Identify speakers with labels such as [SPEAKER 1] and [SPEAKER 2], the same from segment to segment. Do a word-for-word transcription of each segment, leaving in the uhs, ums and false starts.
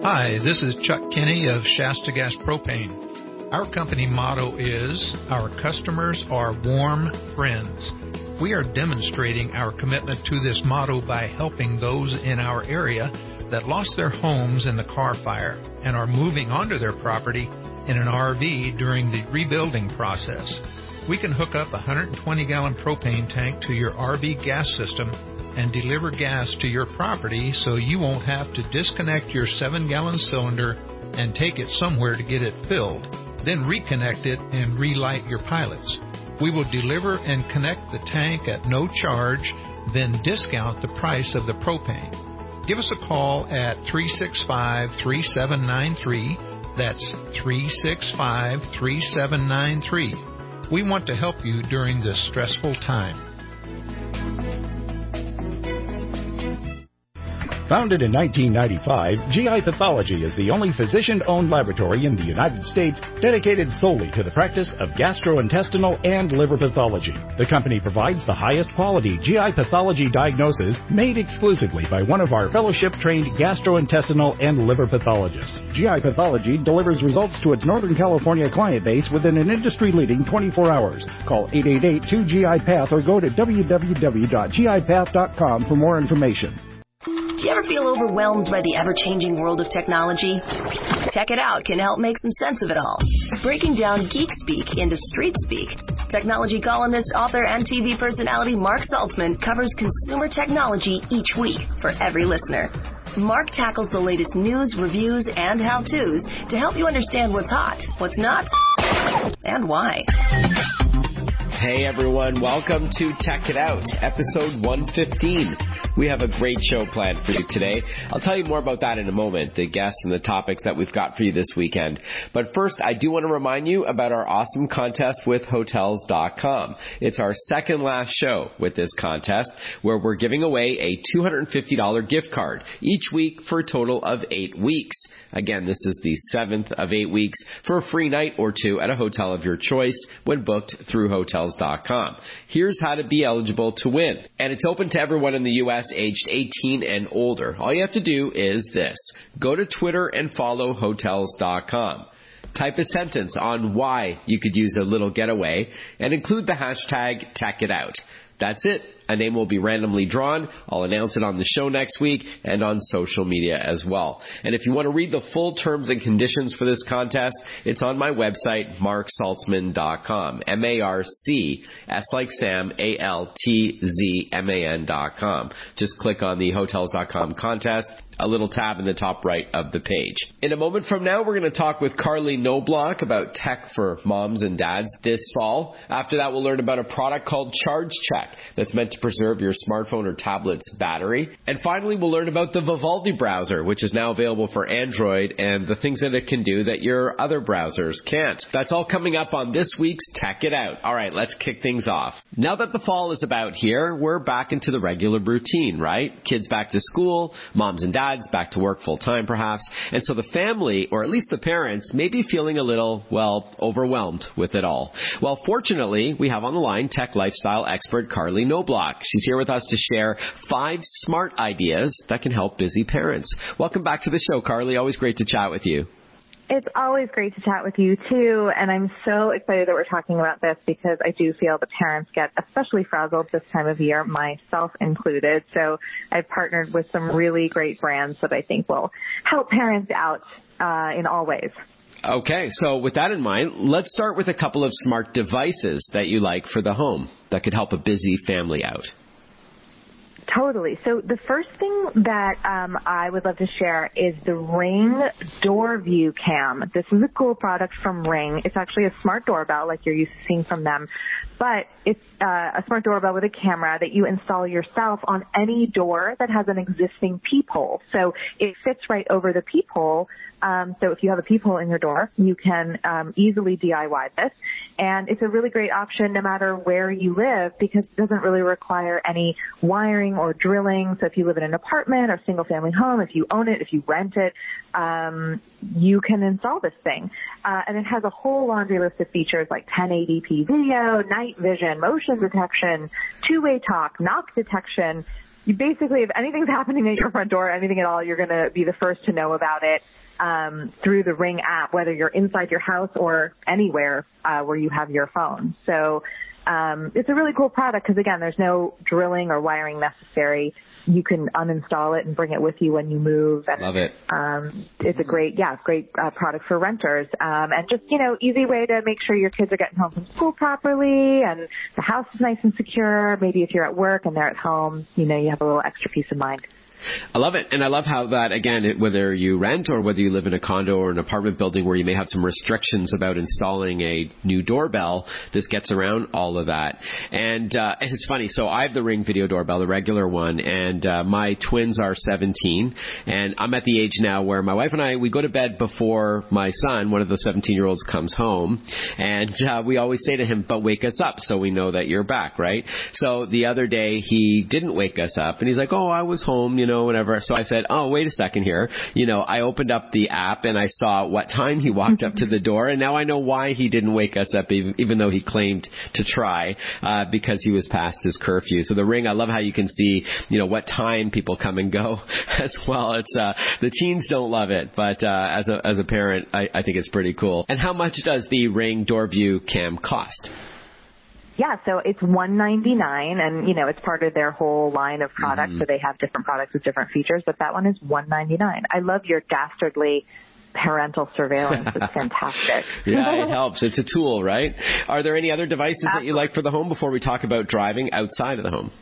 [SPEAKER 1] Hi, this is Chuck Kinney of Shasta Gas Propane. Our company motto is, our customers are warm friends. We are demonstrating our commitment to this motto by helping those in our area that lost their homes in the Carr Fire and are moving onto their property in an R V during the rebuilding process. We can hook up a one hundred twenty gallon propane tank to your R V gas system and deliver gas to your property so you won't have to disconnect your seven gallon cylinder and take it somewhere to get it filled, then reconnect it and relight your pilots. We will deliver and connect the tank at no charge, then discount the price of the propane. Give us a call at three six five, three seven nine three. That's three six five, three seven nine three. We want to help you during this stressful time.
[SPEAKER 2] Founded in nineteen ninety-five, G I Pathology is the only physician-owned laboratory in the United States dedicated solely to the practice of gastrointestinal and liver pathology. The company provides the highest quality G I pathology diagnosis made exclusively by one of our fellowship-trained gastrointestinal and liver pathologists. G I Pathology delivers results to its Northern California client base within an industry-leading twenty-four hours. Call eight eight eight, two G I Path or go to w w w dot g i path dot com for more information.
[SPEAKER 3] Do you ever feel overwhelmed by the ever-changing world of technology? Tech It Out can help make some sense of it all. Breaking down geek speak into street speak. Technology columnist, author, and T V personality Mark Saltzman covers consumer technology each week for every listener. Mark tackles the latest news, reviews, and how-tos to help you understand what's hot, what's not, and why.
[SPEAKER 4] Hey everyone, welcome to Tech It Out, episode one fifteen. We have a great show planned for you today. I'll tell you more about that in a moment, the guests and the topics that we've got for you this weekend. But first, I do want to remind you about our awesome contest with Hotels dot com. It's our second last show with this contest, where we're giving away a two hundred fifty dollars gift card each week for a total of eight weeks. Again, this is the seventh of eight weeks for a free night or two at a hotel of your choice when booked through Hotels dot com. Here's how to be eligible to win. And it's open to everyone in the U S aged eighteen and older. All you have to do is this. Go to Twitter and follow Hotels dot com. Type a sentence on why you could use a little getaway and include the hashtag TechItOut. That's it. A name will be randomly drawn. I'll announce it on the show next week and on social media as well. And if you want to read the full terms and conditions for this contest, it's on my website, mark saltzman dot com. M A R C, S like Sam, A L T Z M A N dot com. Just click on the Hotels dot com contest, a little tab in the top right of the page. In a moment from now, we're going to talk with Carly Knobloch about tech for moms and dads this fall. After that, we'll learn about a product called Charge Check that's meant to preserve your smartphone or tablet's battery. And finally, we'll learn about the Vivaldi browser, which is now available for Android, and the things that it can do that your other browsers can't. That's all coming up on this week's Tech It Out. All right, let's kick things off. Now that the fall is about here, we're back into the regular routine, right? Kids back to school, moms and dads back to work full-time perhaps, and so the family, or at least the parents, may be feeling a little, well, overwhelmed with it all. Well, fortunately, we have on the line tech lifestyle expert Carly Knobloch. She's here with us to share five smart ideas that can help busy parents. Welcome back to the show, Carly. Always great to chat with you.
[SPEAKER 5] It's always great to chat with you, too, and I'm so excited that we're talking about this because I do feel the parents get especially frazzled this time of year, myself included. So I've partnered with some really great brands that I think will help parents out uh, in all ways.
[SPEAKER 4] Okay, so with that in mind, let's start with a couple of smart devices that you like for the home that could help a busy family out.
[SPEAKER 5] Totally. So the first thing that um, I would love to share is the Ring Door View Cam. This is a cool product from Ring. It's actually a smart doorbell like you're used to seeing from them, but it's uh, a smart doorbell with a camera that you install yourself on any door that has an existing peephole. So it fits right over the peephole. Um, so if you have a peephole in your door, you can um, easily D I Y this. And it's a really great option no matter where you live because it doesn't really require any wiring or drilling. So if you live in an apartment or single family home, if you own it, if you rent it, um, you can install this thing. Uh, and it has a whole laundry list of features like ten eighty p video, night vision, motion detection, two-way talk, knock detection, you basically, if anything's happening at your front door, anything at all, you're going to be the first to know about it um, through the Ring app, whether you're inside your house or anywhere uh, where you have your phone. So um, it's a really cool product because, again, there's no drilling or wiring necessary. You can uninstall it and bring it with you when you move. And,
[SPEAKER 4] Love it.
[SPEAKER 5] Um, it's a great, yeah, great uh, product for renters. Um, and just, you know, easy way to make sure your kids are getting home from school properly and the house is nice and secure. Maybe if you're at work and they're at home, you know, you have a little extra peace of mind.
[SPEAKER 4] I love it. And I love how that, again, it, whether you rent or whether you live in a condo or an apartment building where you may have some restrictions about installing a new doorbell, this gets around all of that. And, uh, and it's funny. So I have the Ring video doorbell, the regular one, and uh, my twins are seventeen. And I'm at the age now where my wife and I, we go to bed before my son, one of the seventeen-year-olds, comes home. And uh, we always say to him, but wake us up so we know that you're back, right? So the other day, he didn't wake us up. And he's like, oh, I was home, you know. know, whatever. So I said, oh, wait a second here. You know, I opened up the app and I saw what time he walked up to the door. And now I know why he didn't wake us up, even, even though he claimed to try, uh, because he was past his curfew. So the Ring, I love how you can see, you know, what time people come and go as well. It's, uh, the teens don't love it, but, uh, as a, as a parent, I, I think it's pretty cool. And how much does the Ring DoorView Cam cost?
[SPEAKER 5] Yeah, so it's one ninety-nine, and you know it's part of their whole line of products. Mm-hmm. So they have different products with different features, but that one is one ninety-nine. I love your dastardly parental surveillance. It's fantastic.
[SPEAKER 4] Yeah, it helps. It's a tool, right? Are there any other devices Absolutely. that you like for the home before we talk about driving outside of the home?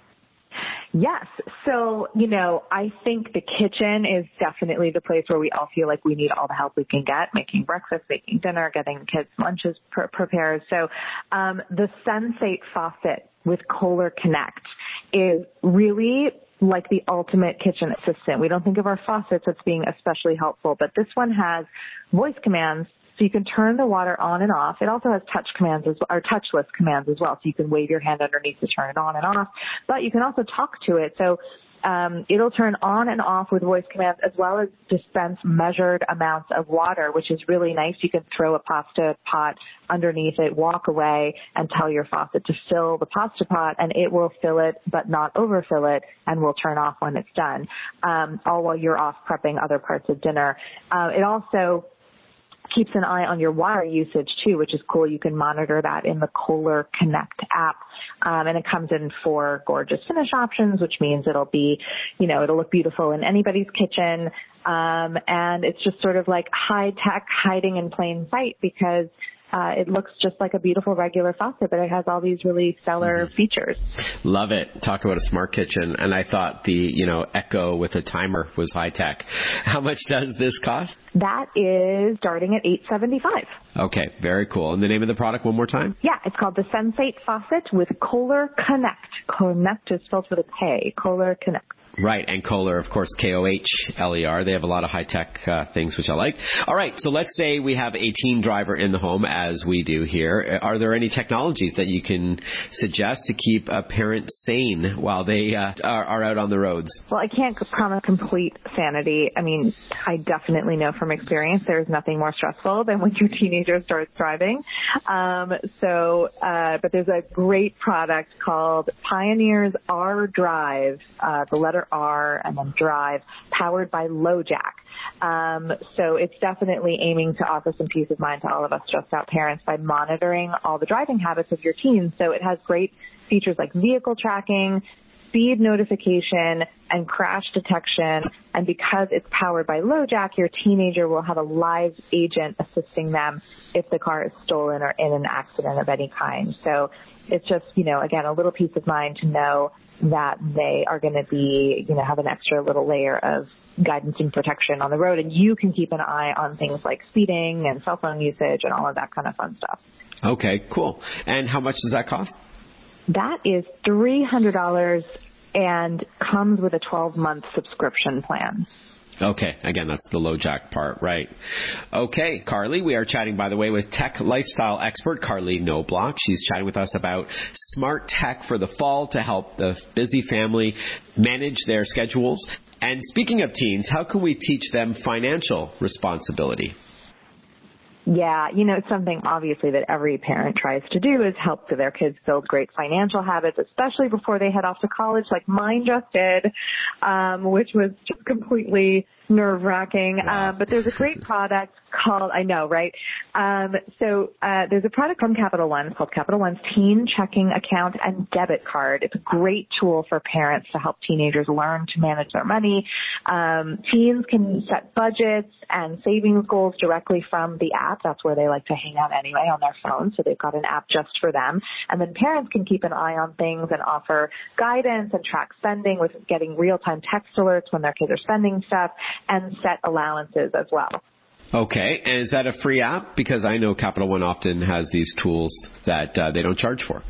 [SPEAKER 5] Yes. So, you know, I think the kitchen is definitely the place where we all feel like we need all the help we can get, making breakfast, making dinner, getting kids' lunches pre- prepared. So um, the Sensate faucet with Kohler Connect is really like the ultimate kitchen assistant. We don't think of our faucets as being especially helpful, but this one has voice commands. So you can turn the water on and off. It also has touch commands as, or touchless commands as well. So you can wave your hand underneath to turn it on and off. But you can also talk to it. So um, it'll turn on and off with voice commands as well as dispense measured amounts of water, which is really nice. You can throw a pasta pot underneath it, walk away, and tell your faucet to fill the pasta pot, and it will fill it but not overfill it, and will turn off when it's done, um, all while you're off prepping other parts of dinner. Uh, it also keeps an eye on your water usage too, which is cool. You can monitor that in the Kohler Connect app. Um, and it comes in four gorgeous finish options, which means it'll be, you know, it'll look beautiful in anybody's kitchen. Um, and it's just sort of like high tech hiding in plain sight because Uh, it looks just like a beautiful regular faucet, but it has all these really stellar mm-hmm. features. Love it.
[SPEAKER 4] Talk about a smart kitchen. And I thought the, you know, Echo with a timer was high tech. How much does this cost?
[SPEAKER 5] That is starting at eight seventy-five.
[SPEAKER 4] Okay, very cool. And the name of the product one more time?
[SPEAKER 5] Yeah, it's called the Sensate faucet with Kohler Connect. Connect is spelled with a K. Kohler Connect.
[SPEAKER 4] Right, and Kohler, of course, K O H L E R. They have a lot of high-tech uh, things, which I like. All right, so let's say we have a teen driver in the home, as we do here. Are there any technologies that you can suggest to keep a parent sane while they uh, are, are out on the roads?
[SPEAKER 5] Well, I can't promise complete sanity. I mean, I definitely know from experience there's nothing more stressful than when your teenager starts driving. Um, so, uh, but there's a great product called Pioneer's R Drive, uh, the letter R and then Drive, powered by LoJack. Um, so it's definitely aiming to offer some peace of mind to all of us stressed out parents by monitoring all the driving habits of your teens. So it has great features like vehicle tracking, speed notification, and crash detection. And because it's powered by LoJack, your teenager will have a live agent assisting them if the car is stolen or in an accident of any kind. So it's just, you know, again, a little peace of mind to know that they are going to be, you know, have an extra little layer of guidance and protection on the road. And you can keep an eye on things like speeding and cell phone usage and all of that kind of fun stuff.
[SPEAKER 4] Okay, cool. And how much does that cost?
[SPEAKER 5] That is three hundred dollars and comes with a twelve-month subscription plan.
[SPEAKER 4] Okay. Again, that's the LoJack part, right? Okay, Carly, we are chatting, by the way, with tech lifestyle expert Carly Knobloch. She's chatting with us about smart tech for the fall to help the busy family manage their schedules. And speaking of teens, how can we teach them financial responsibility?
[SPEAKER 5] Yeah, you know, it's something obviously that every parent tries to do is help their kids build great financial habits, especially before they head off to college, like mine just did, um, which was just completely nerve-wracking.
[SPEAKER 4] Wow.
[SPEAKER 5] Um, but there's a great product called, I know, right? Um, so uh, there's a product from Capital One. It's called Capital One's Teen Checking Account and Debit Card. It's a great tool for parents to help teenagers learn to manage their money. Um, teens can set budgets and savings goals directly from the app. That's where they like to hang out anyway, on their phone. So they've got an app just for them. And then parents can keep an eye on things and offer guidance and track spending with getting real-time text alerts when their kids are spending stuff, and set allowances as well.
[SPEAKER 4] Okay, and is that a free app? Because I know Capital One often has these tools that uh, they don't charge for.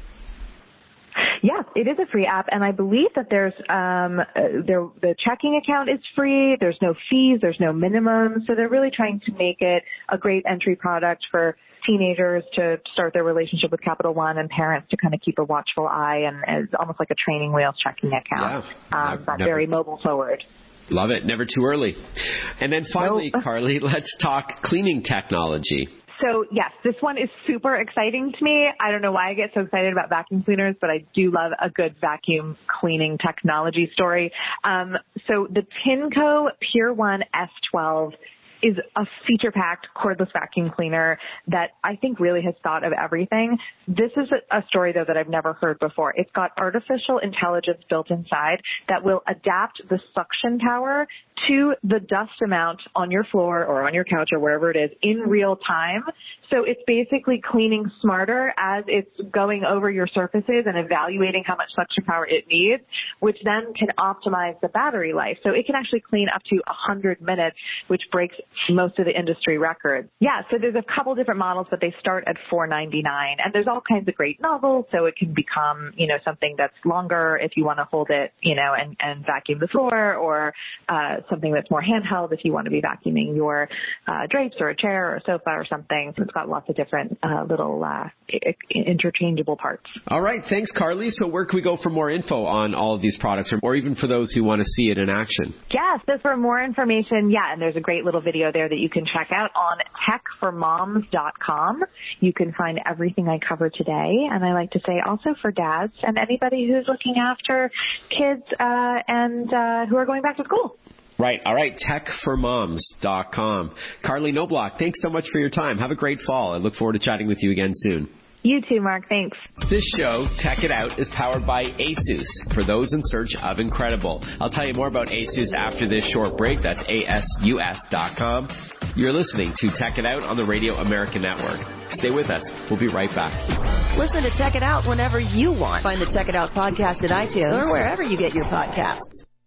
[SPEAKER 5] Yes, it is a free app, and I believe that there's um, uh, there, the checking account is free. There's no fees. There's no minimum. So they're really trying to make it a great entry product for teenagers to start their relationship with Capital One, and parents to kind of keep a watchful eye, and it's almost like a training wheels checking account.
[SPEAKER 4] Yeah,
[SPEAKER 5] um, but very mobile forward.
[SPEAKER 4] Love it. Never too early. And then finally, nope. Carly, let's talk cleaning technology.
[SPEAKER 5] So, yes, this one is super exciting to me. I don't know why I get so excited about vacuum cleaners, but I do love a good vacuum cleaning technology story. Um, so the Pinco Pure One S twelve is a feature-packed cordless vacuum cleaner that I think really has thought of everything. This is a, a story, though, that I've never heard before. It's got artificial intelligence built inside that will adapt the suction power to the dust amount on your floor or on your couch or wherever it is in real time. So it's basically cleaning smarter as it's going over your surfaces and evaluating how much suction power it needs, which then can optimize the battery life. So it can actually clean up to one hundred minutes, which breaks most of the industry records. Yeah, so there's a couple different models, but they start at four ninety-nine, and there's all kinds of great nozzles, so it can become, you know, something that's longer if you want to hold it, you know, and, and vacuum the floor, or uh, something that's more handheld if you want to be vacuuming your uh, drapes or a chair or a sofa or something. So it's got lots of different uh, little uh, interchangeable parts.
[SPEAKER 4] All right, thanks, Carly. So where can we go for more info on all of these products, or, or even for those who want to see it in action?
[SPEAKER 5] Yeah, so for more information, yeah, and there's a great little video there that you can check out on tech for moms dot com. You can find everything I covered today, and I like to say also for dads and anybody who's looking after kids uh, and uh, who are going back to school.
[SPEAKER 4] Right. All right. tech for moms dot com. Carly Knobloch, thanks so much for your time. Have a great fall. I look forward to chatting with you again soon.
[SPEAKER 5] You too, Mark. Thanks.
[SPEAKER 4] This show, Tech It Out, is powered by ASUS, for those in search of incredible. I'll tell you more about ASUS after this short break. That's A S U S dot com. You're listening to Tech It Out on the Radio America Network. Stay with us. We'll be right back.
[SPEAKER 3] Listen to Tech It Out whenever you want. Find the Tech It Out podcast at iTunes or wherever you get your podcasts.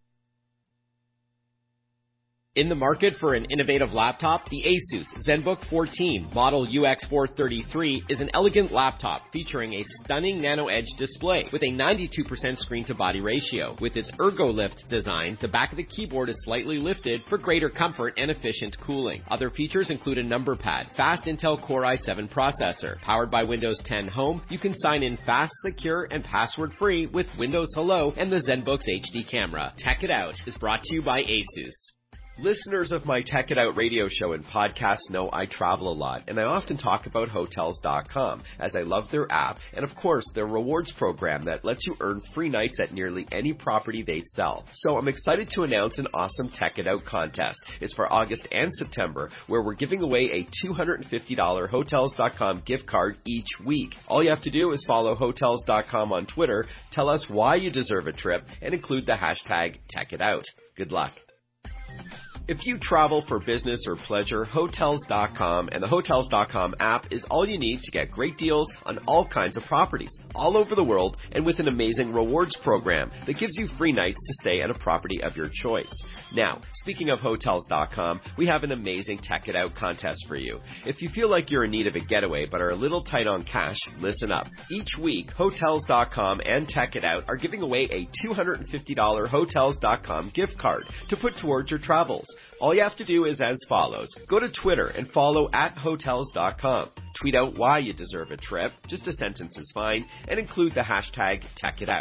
[SPEAKER 4] In the market for an innovative laptop, the ASUS ZenBook fourteen Model U X four thirty-three is an elegant laptop featuring a stunning Nano Edge display with a ninety-two percent screen-to-body ratio. With its ErgoLift design, the back of the keyboard is slightly lifted for greater comfort and efficient cooling. Other features include a number pad, fast Intel Core i seven processor. Powered by Windows ten Home, you can sign in fast, secure, and password-free with Windows Hello and the ZenBook's H D camera. Tech It Out is brought to you by ASUS. Listeners of my Tech It Out radio show and podcast know I travel a lot, and I often talk about Hotels dot com, as I love their app, and of course their rewards program that lets you earn free nights at nearly any property they sell. So I'm excited to announce an awesome Tech It Out contest. It's for August and September, where we're giving away a two hundred fifty dollars Hotels dot com gift card each week. All you have to do is follow Hotels dot com on Twitter, tell us why you deserve a trip, and include the hashtag Tech It Out. Good luck. If you travel for business or pleasure, Hotels dot com and the Hotels dot com app is all you need to get great deals on all kinds of properties all over the world, and with an amazing rewards program that gives you free nights to stay at a property of your choice. Now, speaking of Hotels dot com, we have an amazing Tech It Out contest for you. If you feel like you're in need of a getaway but are a little tight on cash, listen up. Each week, Hotels dot com and Tech It Out are giving away a two hundred fifty dollars Hotels dot com gift card to put towards your travels. All you have to do is as follows. Go to Twitter and follow at Hotels dot com. Tweet out why you deserve a trip, just a sentence is fine, and include the hashtag Tech It Out.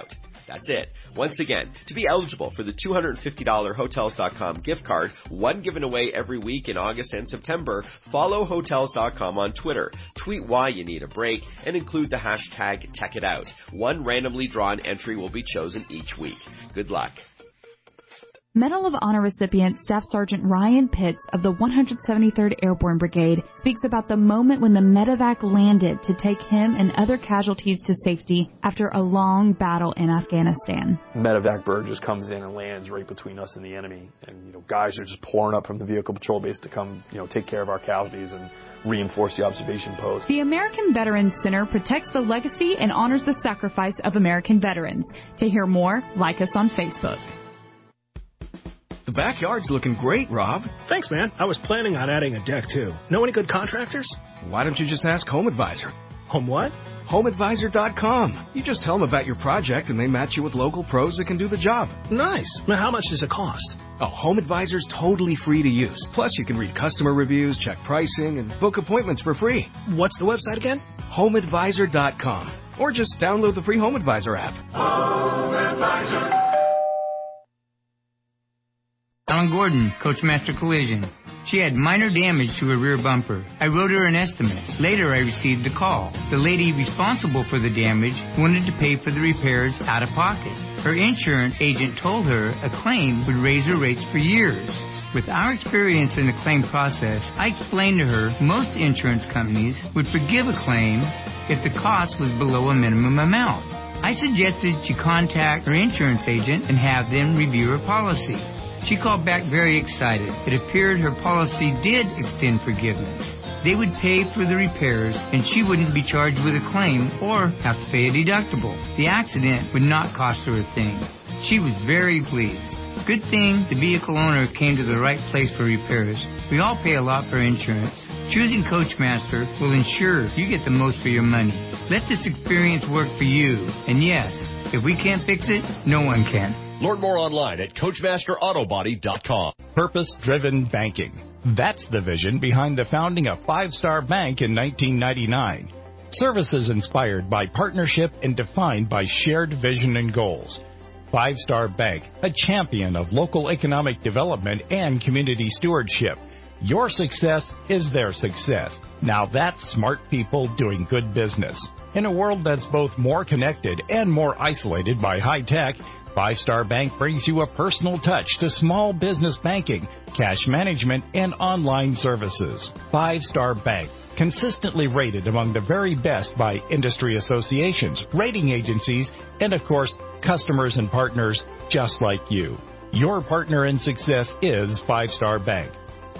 [SPEAKER 4] That's it. Once again, to be eligible for the two hundred fifty dollars Hotels dot com gift card, one given away every week in August and September, follow Hotels dot com on Twitter. Tweet why you need a break and include the hashtag TechItOut. One randomly drawn entry will be chosen each week. Good luck.
[SPEAKER 6] Medal of Honor recipient Staff Sergeant Ryan Pitts of the one hundred seventy-third Airborne Brigade speaks about the moment when the medevac landed to take him and other casualties to safety after a long battle in Afghanistan.
[SPEAKER 7] Medevac bird just comes in and lands right between us and the enemy, and you know guys are just pouring up from the vehicle patrol base to come you know take care of our casualties and reinforce the observation post.
[SPEAKER 6] The American Veterans Center protects the legacy and honors the sacrifice of American veterans. To hear more, like us on Facebook.
[SPEAKER 8] The backyard's looking great, Rob.
[SPEAKER 9] Thanks, man. I was planning on adding a deck, too. Know any good contractors?
[SPEAKER 8] Why don't you just ask Home Advisor?
[SPEAKER 9] Home what?
[SPEAKER 8] Home Advisor dot com. You just tell them about your project, and they match you with local pros that can do the job.
[SPEAKER 9] Nice. Now, how much does it cost?
[SPEAKER 8] Oh, Home Advisor's totally free to use. Plus, you can read customer reviews, check pricing, and book appointments for free.
[SPEAKER 9] What's the website again?
[SPEAKER 8] Home Advisor dot com. Or just download the free Home Advisor app.
[SPEAKER 10] Home Advisor.
[SPEAKER 11] Alan Gordon, Coachmaster Collision. She had minor damage to her rear bumper. I wrote her an estimate. Later, I received a call. The lady responsible for the damage wanted to pay for the repairs out of pocket. Her insurance agent told her a claim would raise her rates for years. With our experience in the claim process, I explained to her most insurance companies would forgive a claim if the cost was below a minimum amount. I suggested she contact her insurance agent and have them review her policy. She called back very excited. It appeared her policy did extend forgiveness. They would pay for the repairs, and she wouldn't be charged with a claim or have to pay a deductible. The accident would not cost her a thing. She was very pleased. Good thing the vehicle owner came to the right place for repairs. We all pay a lot for insurance. Choosing Coachmaster will ensure you get the most for your money. Let this experience work for you. And yes, if we can't fix it, no one can.
[SPEAKER 12] Learn more online at Coachmaster Auto Body dot com.
[SPEAKER 2] Purpose-driven banking. That's the vision behind the founding of Five Star Bank in nineteen ninety-nine. Services inspired by partnership and defined by shared vision and goals. Five Star Bank, a champion of local economic development and community stewardship. Your success is their success. Now that's smart people doing good business. In a world that's both more connected and more isolated by high tech, Five Star Bank brings you a personal touch to small business banking, cash management, and online services. Five Star Bank, consistently rated among the very best by industry associations, rating agencies, and of course, customers and partners just like you. Your partner in success is Five Star Bank.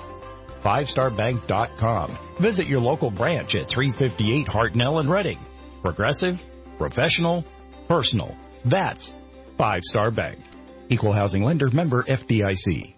[SPEAKER 2] five star bank dot com. Visit your local branch at three fifty-eight Hartnell in Reading. Progressive, professional, personal. That's Five Star Bank. Equal housing lender, member F D I C.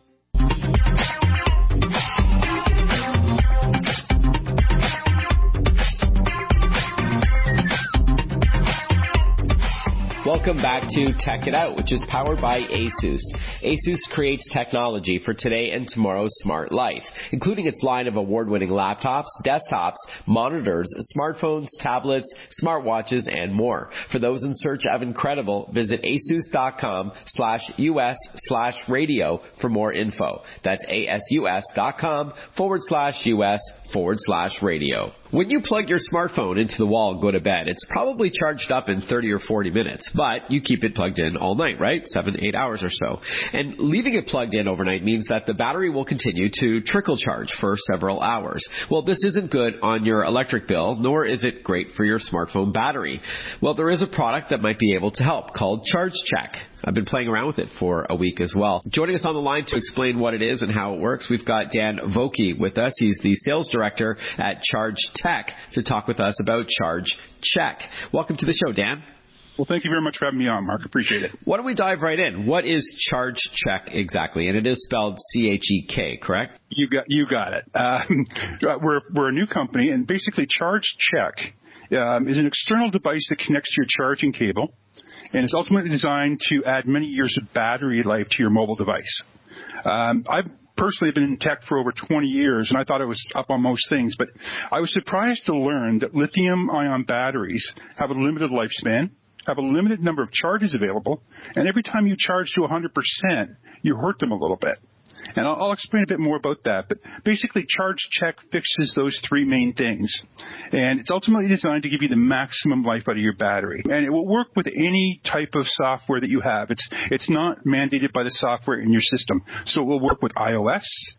[SPEAKER 4] Welcome back to Tech It Out, which is powered by ASUS. ASUS creates technology for today and tomorrow's smart life, including its line of award-winning laptops, desktops, monitors, smartphones, tablets, smartwatches, and more. For those in search of incredible, visit asus.com slash us slash radio for more info. That's asus.com forward slash us forward slash radio. When you plug your smartphone into the wall and go to bed, it's probably charged up in thirty or forty minutes, but you keep it plugged in all night, right? Seven, eight hours or so. And leaving it plugged in overnight means that the battery will continue to trickle charge for several hours. Well, this isn't good on your electric bill, nor is it great for your smartphone battery. Well, there is a product that might be able to help called Charge Check. I've been playing around with it for a week as well. Joining us on the line to explain what it is and how it works, we've got Dan Vokey with us. He's the sales director at Charge Tech to talk with us about Charge Check. Welcome to the show, Dan.
[SPEAKER 13] Well, thank you very much for having me on, Mark. Appreciate it.
[SPEAKER 4] Why don't we dive right in? What is Charge Check exactly? And it is spelled C H E K, correct?
[SPEAKER 13] You got you got it. Um, we're we're a new company, and basically Charge Check um, is an external device that connects to your charging cable, and it's ultimately designed to add many years of battery life to your mobile device. Um, I've personally been in tech for over twenty years, and I thought it was up on most things, but I was surprised to learn that lithium-ion batteries have a limited lifespan, have a limited number of charges available, and every time you charge to one hundred percent, you hurt them a little bit. And I'll, I'll explain a bit more about that. But basically, Charge Check fixes those three main things. And it's ultimately designed to give you the maximum life out of your battery. And it will work with any type of software that you have. It's, it's not mandated by the software in your system. So it will work with iOS,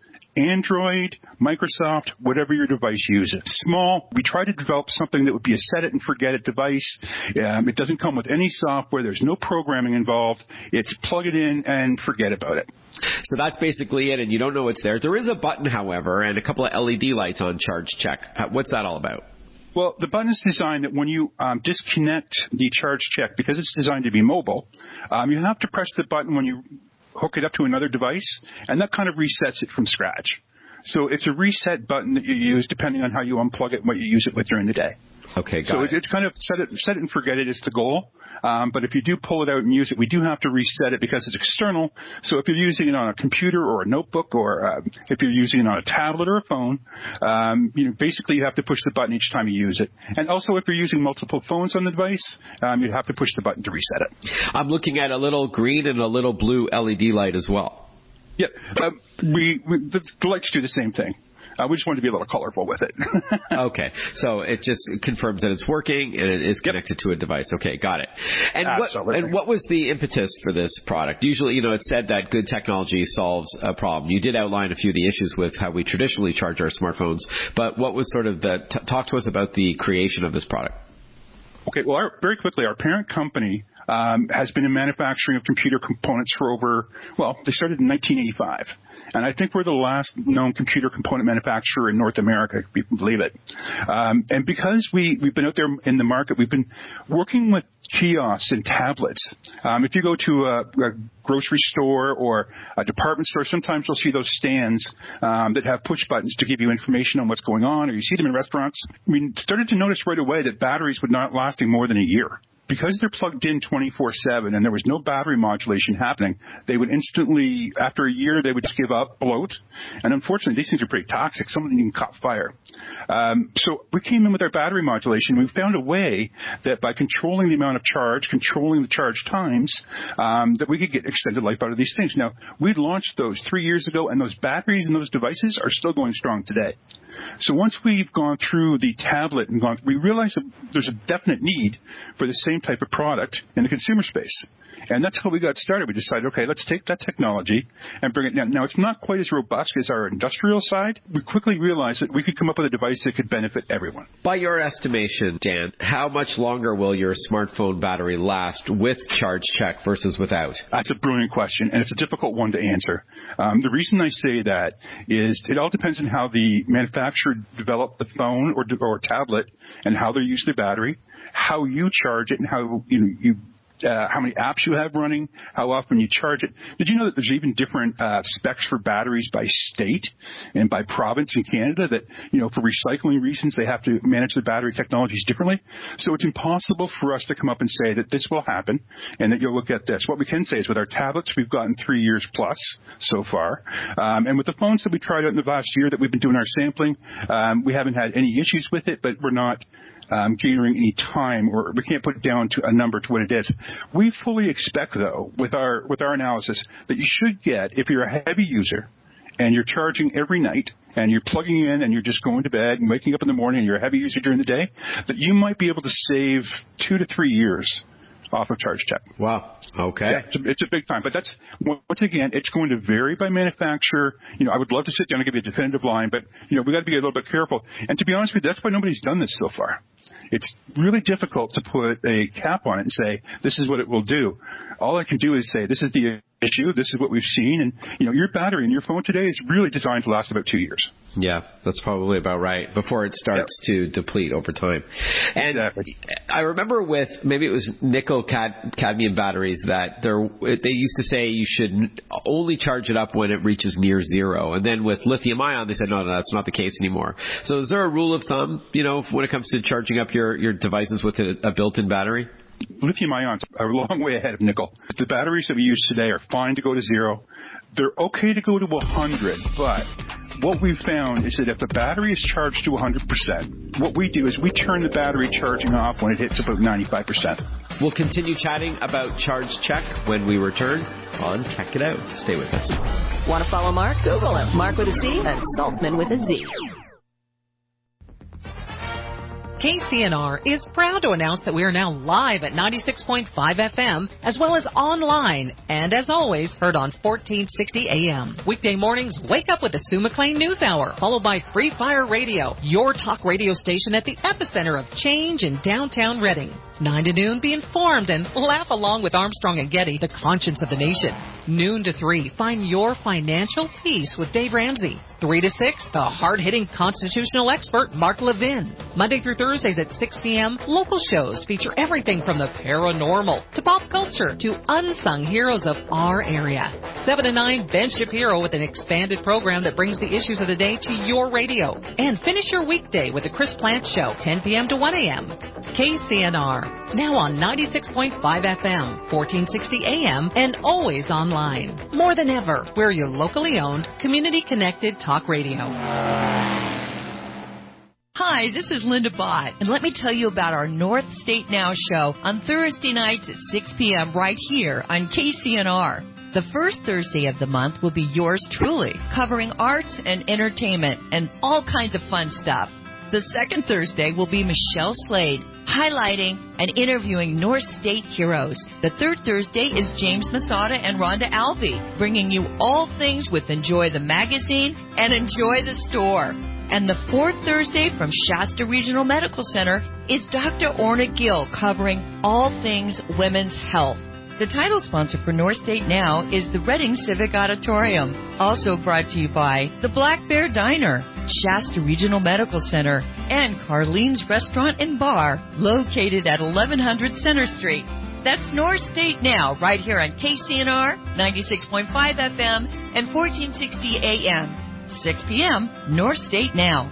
[SPEAKER 13] Android, Microsoft, whatever your device uses. Small, we try to develop something that would be a set-it-and-forget-it device. Um, it doesn't come with any software. There's no programming involved. It's plug it in and forget about it.
[SPEAKER 4] So that's basically it, and you don't know it's there. There is a button, however, and a couple of L E D lights on Charge Check. What's that all about?
[SPEAKER 13] Well, the button is designed that when you um, disconnect the Charge Check, because it's designed to be mobile, um, you have to press the button when you hook it up to another device, and that kind of resets it from scratch. So it's a reset button that you use depending on how you unplug it and what you use it with during the day.
[SPEAKER 4] Okay, got
[SPEAKER 13] so
[SPEAKER 4] it.
[SPEAKER 13] So it's kind of set it, set it and forget it is the goal. Um, but if you do pull it out and use it, we do have to reset it because it's external. So if you're using it on a computer or a notebook, or uh, if you're using it on a tablet or a phone, um, you know, basically you have to push the button each time you use it. And also if you're using multiple phones on the device, um, you have to push the button to reset it.
[SPEAKER 4] I'm looking at a little green and a little blue L E D light as well.
[SPEAKER 13] Yeah, uh, we, we the, the lights do the same thing. Uh, we just wanted to be a little colorful with it.
[SPEAKER 4] Okay. So it just confirms that it's working and it is connected yep. to a device. Okay, got it. And
[SPEAKER 13] Absolutely.
[SPEAKER 4] what, and what was the impetus for this product? Usually, you know, it's said that good technology solves a problem. You did outline a few of the issues with how we traditionally charge our smartphones, but what was sort of the, t- talk to us about the creation of this product.
[SPEAKER 13] Okay, well, our, very quickly, our parent company um, has been in manufacturing of computer components for over, well, they started in nineteen eighty-five. And I think we're the last known computer component manufacturer in North America, if you can believe it. Um, and because we, we've been out there in the market, we've been working with kiosks and tablets. Um, if you go to a, a grocery store or a department store, sometimes you'll see those stands um, that have push buttons to give you information on what's going on, or you see them in restaurants. We started to notice right away that batteries would not lasting more than a year. Because they're plugged in twenty-four seven and there was no battery modulation happening, they would instantly, after a year, they would just give up, bloat. And unfortunately, these things are pretty toxic. Some of them even caught fire. Um, so we came in with our battery modulation. We found a way that by controlling the amount of charge, controlling the charge times, um, that we could get extended life out of these things. Now, we launched those three years ago, and those batteries and those devices are still going strong today. So once we've gone through the tablet and gone, we realized that there's a definite need for the same type of product in the consumer space. And that's how we got started. We decided, okay, let's take that technology and bring it down. Now, it's not quite as robust as our industrial side. We quickly realized that we could come up with a device that could benefit everyone.
[SPEAKER 4] By your estimation, Dan, how much longer will your smartphone battery last with Charge Check versus without?
[SPEAKER 13] That's a brilliant question, and it's a difficult one to answer. Um, the reason I say that is it all depends on how the manufacturer developed the phone or, or tablet and how they use their battery, how you charge it, and how you know, you Uh, how many apps you have running, how often you charge it. Did you know that there's even different uh, specs for batteries by state and by province in Canada that, you know, for recycling reasons, they have to manage the battery technologies differently? So it's impossible for us to come up and say that this will happen and that you'll look at this. What we can say is with our tablets, we've gotten three years plus so far. Um, and with the phones that we tried out in the last year that we've been doing our sampling, um, we haven't had any issues with it, but we're not Um, catering any time, or we can't put it down to a number to what it is. We fully expect, though, with our with our analysis, that you should get, if you're a heavy user and you're charging every night and you're plugging in and you're just going to bed and waking up in the morning and you're a heavy user during the day, that you might be able to save two to three years off of Charge Check.
[SPEAKER 4] Wow. Okay.
[SPEAKER 13] Yeah, it's, a, it's a big time. But that's, once again, it's going to vary by manufacturer. You know, I would love to sit down and give you a definitive line, but, you know, we got to be a little bit careful. And to be honest with you, that's why nobody's done this so far. It's really difficult to put a cap on it and say, this is what it will do. All I can do is say, this is the issue, this is what we've seen, and, you know, your battery in your phone today is really designed to last about two years.
[SPEAKER 4] Yeah, that's probably about right, before it starts yep. to deplete over time. And exactly. I remember with, maybe it was nickel cad- cadmium batteries, that there, they used to say you should only charge it up when it reaches near zero. And then with lithium ion, they said, no, no, that's not the case anymore. So is there a rule of thumb, you know, when it comes to charging up your, your devices with a, a built-in battery?
[SPEAKER 13] Lithium ions are a long way ahead of nickel. The batteries that we use today are fine to go to zero. They're okay to go to one hundred, but what we've found is that if the battery is charged to one hundred percent, what we do is we turn the battery charging off when it hits about ninety-five percent.
[SPEAKER 4] We'll continue chatting about Charge Check when we return on Tech It Out. Stay with us.
[SPEAKER 3] Want to follow Mark? Google him. Mark with a C and Saltzman with a Z.
[SPEAKER 14] K C N R is proud to announce that we are now live at ninety-six point five F M, as well as online, and as always, heard on fourteen sixty A M. Weekday mornings, wake up with the Sue McLean News Hour, followed by Free Fire Radio, your talk radio station at the epicenter of change in downtown Reading. nine to noon, be informed and laugh along with Armstrong and Getty, the conscience of the nation. Noon to three, find your financial peace with Dave Ramsey. three to six, the hard-hitting constitutional expert, Mark Levin. Monday through Thursdays at six p.m., local shows feature everything from the paranormal to pop culture to unsung heroes of our area. seven to nine, Ben Shapiro with an expanded program that brings the issues of the day to your radio. And finish your weekday with the Chris Plant Show, ten p.m. to one a.m. K C N R, now on ninety-six point five F M, fourteen sixty A M, and always online. More than ever, we're your locally owned, community-connected talk radio.
[SPEAKER 15] Hi, this is Linda Bott, and let me tell you about our North State Now show on Thursday nights at six p.m. right here on K C N R. The first Thursday of the month will be yours truly, covering arts and entertainment and all kinds of fun stuff. The second Thursday will be Michelle Slade, highlighting and interviewing North State heroes. The third Thursday is James Masada and Rhonda Albee, bringing you all things with Enjoy the Magazine and Enjoy the Store. And the fourth Thursday from Shasta Regional Medical Center is Doctor Orna Gill, covering all things women's health. The title sponsor for North State Now is the Reading Civic Auditorium. Also brought to you by the Black Bear Diner, Shasta Regional Medical Center, and Carlene's Restaurant and Bar, located at eleven hundred Center Street. That's North State Now, right here on K C N R, ninety-six point five F M, and fourteen sixty A M. six p.m., North State Now.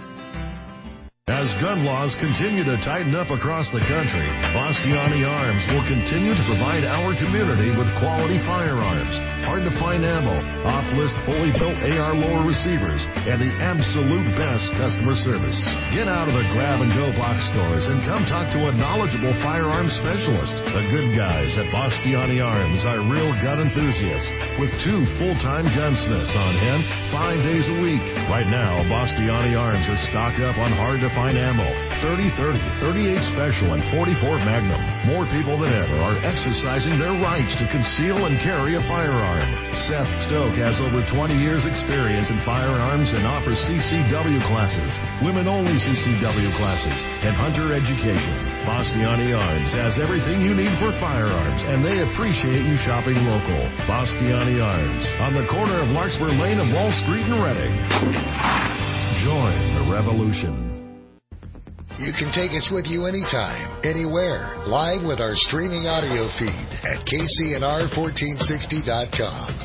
[SPEAKER 16] As gun laws continue to tighten up across the country, Bastiani Arms will continue to provide our community with quality firearms, hard-to-find ammo, off-list fully built A R lower receivers, and the absolute best customer service. Get out of the grab-and-go box stores and come talk to a knowledgeable firearms specialist. The good guys at Bastiani Arms are real gun enthusiasts with two full-time gunsmiths on hand five days a week. Right now, Bastiani Arms is stocked up on hard-to-find ammo, thirty thirty, thirty-eight Special, and forty-four Magnum. More people than ever are exercising their rights to conceal and carry a firearm. Seth Stoke has over twenty years experience in firearms and offers C C W classes, women-only C C W classes, and hunter education. Bastiani Arms has everything you need for firearms, and they appreciate you shopping local. Bastiani Arms, on the corner of Larkspur Lane and Wall Street in Reading. Join the revolution.
[SPEAKER 17] You can take us with you anytime, anywhere, live with our streaming audio feed at K C N R fourteen sixty dot com.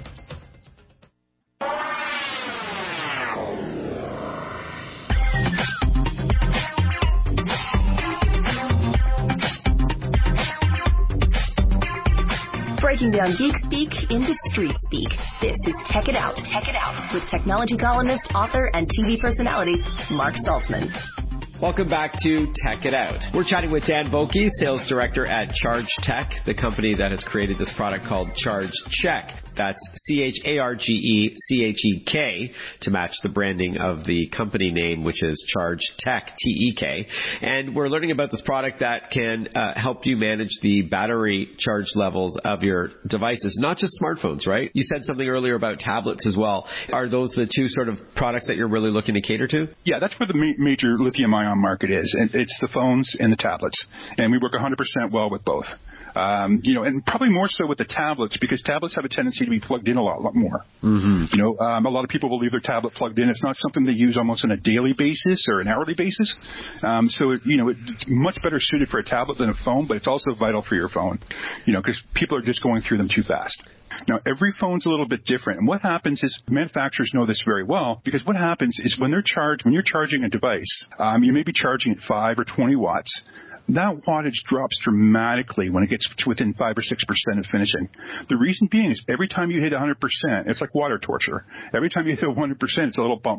[SPEAKER 3] Breaking down geek speak into street speak. This is Tech It Out, Tech It Out, with technology columnist, author, and T V personality Mark Saltzman.
[SPEAKER 4] Welcome back to Tech It Out. We're chatting with Dan Boeke, Sales Director at Charge Tech, the company that has created this product called Charge Check. That's C H A R G E C H E K to match the branding of the company name, which is Charge Tech, T E K. And we're learning about this product that can uh, help you manage the battery charge levels of your devices, not just smartphones, right? You said something earlier about tablets as well. Are those the two sort of products that you're really looking to cater to?
[SPEAKER 13] Yeah, that's where the ma- major lithium-ion market is. And it's the phones and the tablets. And we work one hundred percent well with both. Um, you know, and probably more so with the tablets, because tablets have a tendency to be plugged in a lot, lot more.
[SPEAKER 4] Mm-hmm.
[SPEAKER 13] You know, um, a lot of people will leave their tablet plugged in. It's not something they use almost on a daily basis or an hourly basis. Um, so, it, you know, it, it's much better suited for a tablet than a phone, but it's also vital for your phone, you know, because people are just going through them too fast. Now, every phone's a little bit different. And what happens is manufacturers know this very well, because what happens is when they're charged, when you're charging a device, um, you may be charging at five or twenty watts. That wattage drops dramatically when it gets to within five or six percent of finishing. The reason being is every time you hit one hundred percent, it's like water torture. Every time you hit one hundred percent, it's a little bump.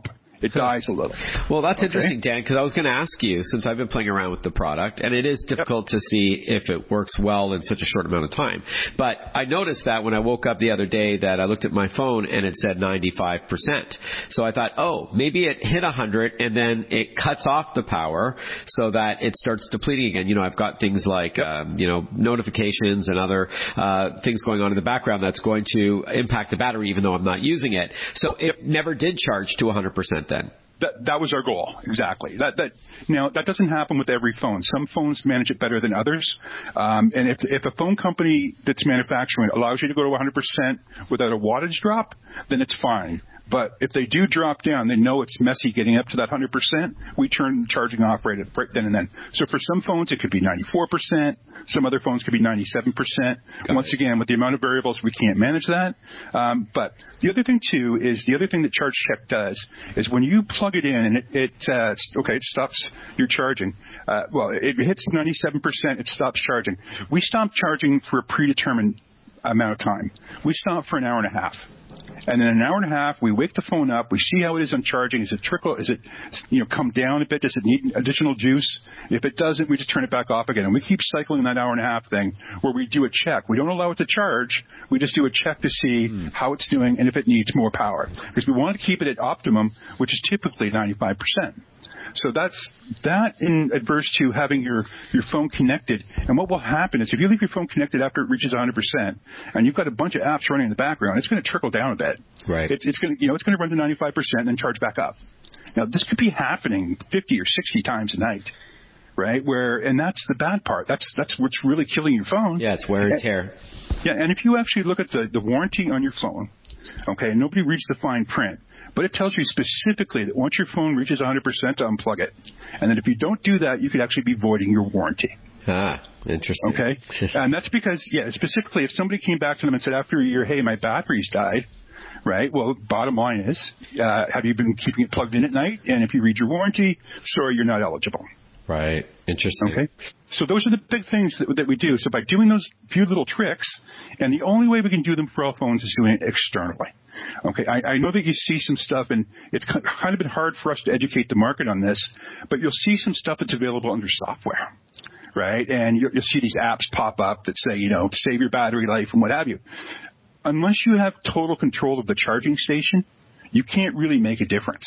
[SPEAKER 13] it dies a little.
[SPEAKER 4] Well, that's
[SPEAKER 13] okay.
[SPEAKER 4] interesting, Dan, because I was going to ask you, since I've been playing around with the product, and it is difficult yep. to see if it works well in such a short amount of time. But I noticed that when I woke up the other day that I looked at my phone and it said ninety-five percent. So I thought, oh, maybe it hit one hundred and then it cuts off the power so that it starts depleting again. You know, I've got things like, yep. um, you know, notifications and other uh, things going on in the background that's going to impact the battery even though I'm not using it. So it yep. never did charge to one hundred percent then.
[SPEAKER 13] That, that was our goal, exactly. That, that, now, that doesn't happen with every phone. Some phones manage it better than others. Um, and if, if a phone company that's manufacturing allows you to go to one hundred percent without a wattage drop, then it's fine. But if they do drop down, they know it's messy getting up to that one hundred percent. We turn charging off right, at, right then and then. So for some phones, it could be ninety-four percent. Some other phones could be ninety-seven percent. Got Once it. again, with the amount of variables, we can't manage that. Um, but the other thing, too, is the other thing that ChargeCheck does is when you plug it in and it, it uh, okay, it stops your charging. Uh, well, it hits ninety-seven percent, it stops charging. We stop charging for a predetermined amount of time. We stop for an hour and a half. And in an hour and a half, we wake the phone up. We see how it is on charging. Is it trickle? Is it, you know, come down a bit? Does it need additional juice? If it doesn't, we just turn it back off again. And we keep cycling that hour and a half thing where we do a check. We don't allow it to charge. We just do a check to see mm. how it's doing and if it needs more power. Because we want to keep it at optimum, which is typically ninety-five percent. So that's that in adverse to having your, your phone connected. And what will happen is if you leave your phone connected after it reaches one hundred percent and you've got a bunch of apps running in the background, it's going to trickle down a bit.
[SPEAKER 4] Right.
[SPEAKER 13] It's, it's going to, you know, it's going to run to ninety-five percent and then charge back up. Now, this could be happening fifty or sixty times a night. Right? Where, and that's the bad part. That's, that's what's really killing your phone.
[SPEAKER 4] Yeah, it's wear and tear.
[SPEAKER 13] Yeah, and if you actually look at the, the warranty on your phone, okay, nobody reads the fine print, but it tells you specifically that once your phone reaches one hundred percent to unplug it. And then if you don't do that, you could actually be voiding your warranty.
[SPEAKER 4] Ah, interesting.
[SPEAKER 13] Okay? And that's because, yeah, specifically if somebody came back to them and said after a year, hey, my battery's died, right? Well, bottom line is, uh, have you been keeping it plugged in at night? And if you read your warranty, sorry, you're not eligible.
[SPEAKER 4] Right. Interesting.
[SPEAKER 13] Okay. So those are the big things that, that we do. So by doing those few little tricks, and the only way we can do them for all phones is doing it externally. Okay. I, I know that you see some stuff, and it's kind of been hard for us to educate the market on this, but you'll see some stuff that's available under software. Right. And you'll, you'll see these apps pop up that say, you know, save your battery life and what have you. Unless you have total control of the charging station, you can't really make a difference.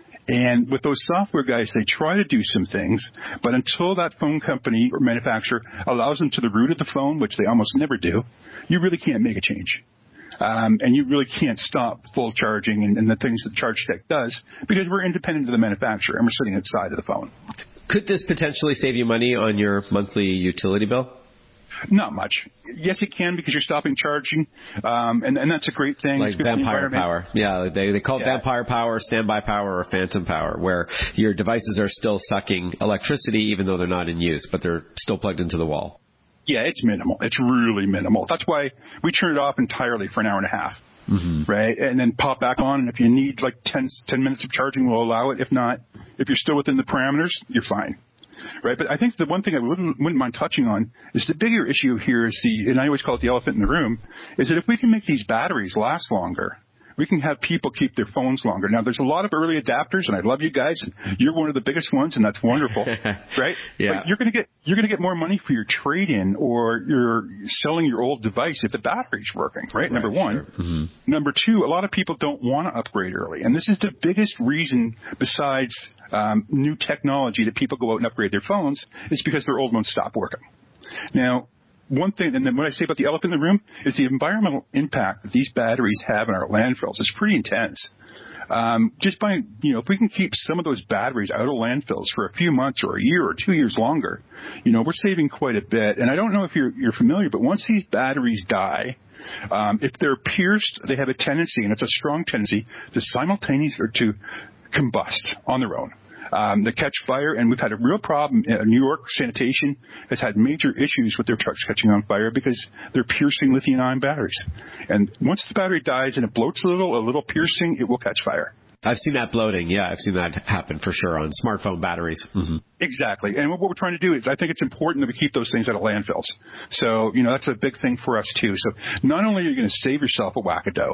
[SPEAKER 13] And with those software guys, they try to do some things, but until that phone company or manufacturer allows them to the root of the phone, which they almost never do, you really can't make a change. Um, and you really can't stop full charging and, and the things that ChargeCheck does because we're independent of the manufacturer and we're sitting outside of the phone.
[SPEAKER 4] Could this potentially save you money on your monthly utility bill?
[SPEAKER 13] Not much. Yes, it can because you're stopping charging, um, and, and that's a great thing.
[SPEAKER 4] Like vampire power. Yeah, they, they call it yeah. vampire power, standby power, or phantom power, where your devices are still sucking electricity even though they're not in use, but they're still plugged into the wall.
[SPEAKER 13] Yeah, it's minimal. It's really minimal. That's why we turn it off entirely for an hour and a half. Mm-hmm. Right? And then pop back on, and if you need like ten, ten minutes of charging, we'll allow it. If not, if you're still within the parameters, you're fine. Right, but I think the one thing I wouldn't, wouldn't mind touching on is the bigger issue here is the, and I always call it the elephant in the room, is that if we can make these batteries last longer, we can have people keep their phones longer. Now, there's a lot of early adapters, and I love you guys, and you're one of the biggest ones, and that's wonderful, right?
[SPEAKER 4] Yeah.
[SPEAKER 13] But you're going to get you're going to get more money for your trade-in or you're selling your old device if the battery's working, right? right Number one.
[SPEAKER 4] Sure. Mm-hmm.
[SPEAKER 13] Number two, a lot of people don't want to upgrade early, and this is the biggest reason besides um, new technology that people go out and upgrade their phones is because their old ones stop working. Now, one thing, and then what I say about the elephant in the room is the environmental impact that these batteries have in our landfills is pretty intense. Um, just by, you know, if we can keep some of those batteries out of landfills for a few months or a year or two years longer, you know, we're saving quite a bit. And I don't know if you're, you're familiar, but once these batteries die, um, if they're pierced, they have a tendency, and it's a strong tendency, to simultaneously or to combust on their own. Um, they catch fire, and we've had a real problem. Uh, New York sanitation has had major issues with their trucks catching on fire because they're piercing lithium-ion batteries. And once the battery dies and it bloats a little, a little piercing, it will catch fire.
[SPEAKER 4] I've seen that bloating. Yeah, I've seen that happen for sure on smartphone batteries. Mm-hmm.
[SPEAKER 13] Exactly. And what we're trying to do is I think it's important that we keep those things out of landfills. So, you know, that's a big thing for us, too. So not only are you going to save yourself a wackadow,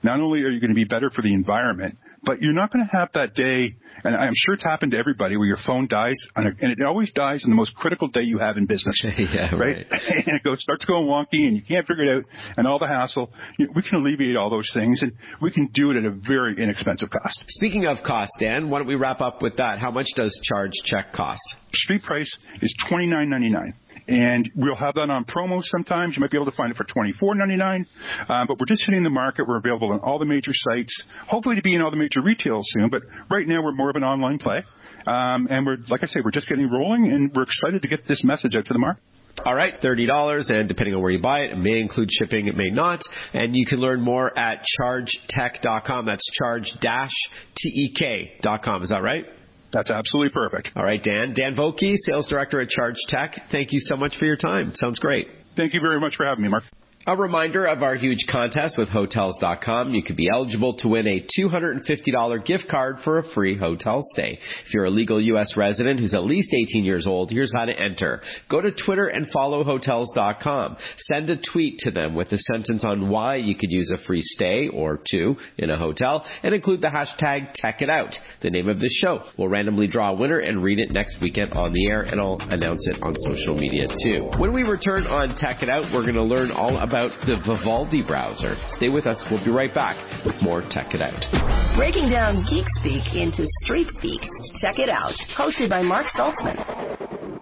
[SPEAKER 13] not only are you going to be better for the environment, but you're not going to have that day, and I'm sure it's happened to everybody, where your phone dies, on a, and it always dies on the most critical day you have in business.
[SPEAKER 4] yeah, right.
[SPEAKER 13] right? And it goes, starts going wonky, and you can't figure it out, and all the hassle. You know, we can alleviate all those things, and we can do it at a very inexpensive cost.
[SPEAKER 4] Speaking of cost, Dan, why don't we wrap up with that? How much does Charge Check cost?
[SPEAKER 13] Street price is twenty-nine ninety-nine. And we'll have that on promo sometimes. You might be able to find it for twenty-four ninety-nine. Um, but we're just hitting the market. We're available on all the major sites, hopefully to be in all the major retailers soon. But right now we're more of an online play. Um, and we're, like I say, we're just getting rolling, and we're excited to get this message out to the market.
[SPEAKER 4] All right, thirty dollars, and depending on where you buy it, it may include shipping, it may not. And you can learn more at charge tech dot com. That's charge dash T-E-K dot com. Is that right?
[SPEAKER 13] That's absolutely perfect.
[SPEAKER 4] All right, Dan. Dan Vokey, Sales Director at Charge Tech. Thank you so much for your time. Sounds great.
[SPEAKER 13] Thank you very much for having me, Mark.
[SPEAKER 4] A reminder of our huge contest with Hotels dot com. You could be eligible to win a two hundred fifty dollars gift card for a free hotel stay. If you're a legal U S resident who's at least eighteen years old, here's how to enter. Go to Twitter and follow Hotels dot com. Send a tweet to them with a sentence on why you could use a free stay or two in a hotel, and include the hashtag TechItOut, the name of this show. We'll randomly draw a winner and read it next weekend on the air, and I'll announce it on social media too. When we return on Tech It Out, we're going to learn all about about the Vivaldi browser. Stay with us. We'll be right back with more Tech It Out.
[SPEAKER 3] Breaking down geek speak into street speak. Tech It Out. Hosted by Mark Saltzman.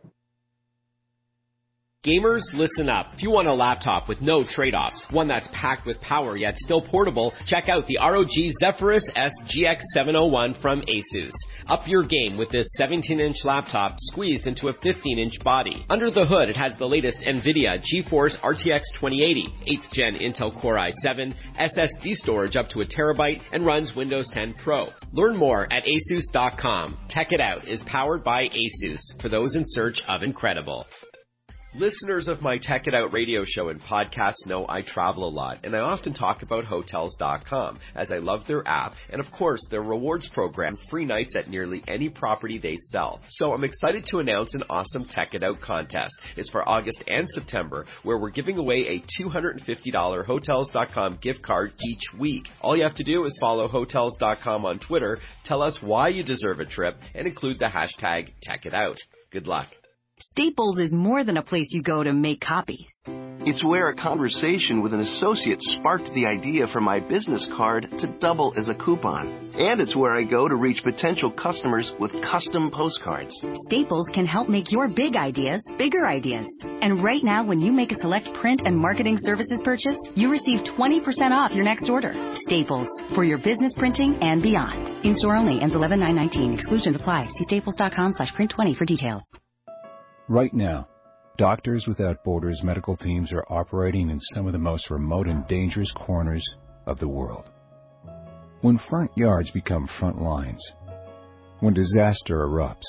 [SPEAKER 4] Gamers, listen up. If you want a laptop with no trade-offs, one that's packed with power yet still portable, check out the R O G Zephyrus S G X seven oh one from Asus. Up your game with this seventeen-inch laptop squeezed into a fifteen-inch body. Under the hood, it has the latest NVIDIA GeForce R T X twenty eighty, eighth gen Intel Core i seven, S S D storage up to a terabyte, and runs Windows ten Pro. Learn more at asus dot com. Tech It Out is powered by Asus, for those in search of incredible. Listeners of my Tech It Out radio show and podcast know I travel a lot, and I often talk about Hotels dot com, as I love their app, and of course their rewards program, free nights at nearly any property they sell. So I'm excited to announce an awesome Tech It Out contest. It's for August and September, where we're giving away a two hundred fifty dollars Hotels dot com gift card each week. All you have to do is follow Hotels dot com on Twitter, tell us why you deserve a trip, and include the hashtag Tech It Out. Good luck.
[SPEAKER 18] Staples is more than a place you go to make copies.
[SPEAKER 19] It's where a conversation with an associate sparked the idea for my business card to double as a coupon. And it's where I go to reach potential customers with custom postcards.
[SPEAKER 18] Staples can help make your big ideas bigger ideas. And right now, when you make a select print and marketing services purchase, you receive twenty percent off your next order. Staples, for your business printing and beyond. In-store only, ends eleven nine nineteen. Exclusions apply. See staples dot com slash print twenty for details.
[SPEAKER 20] Right now, Doctors Without Borders medical teams are operating in some of the most remote and dangerous corners of the world. When front yards become front lines, when disaster erupts,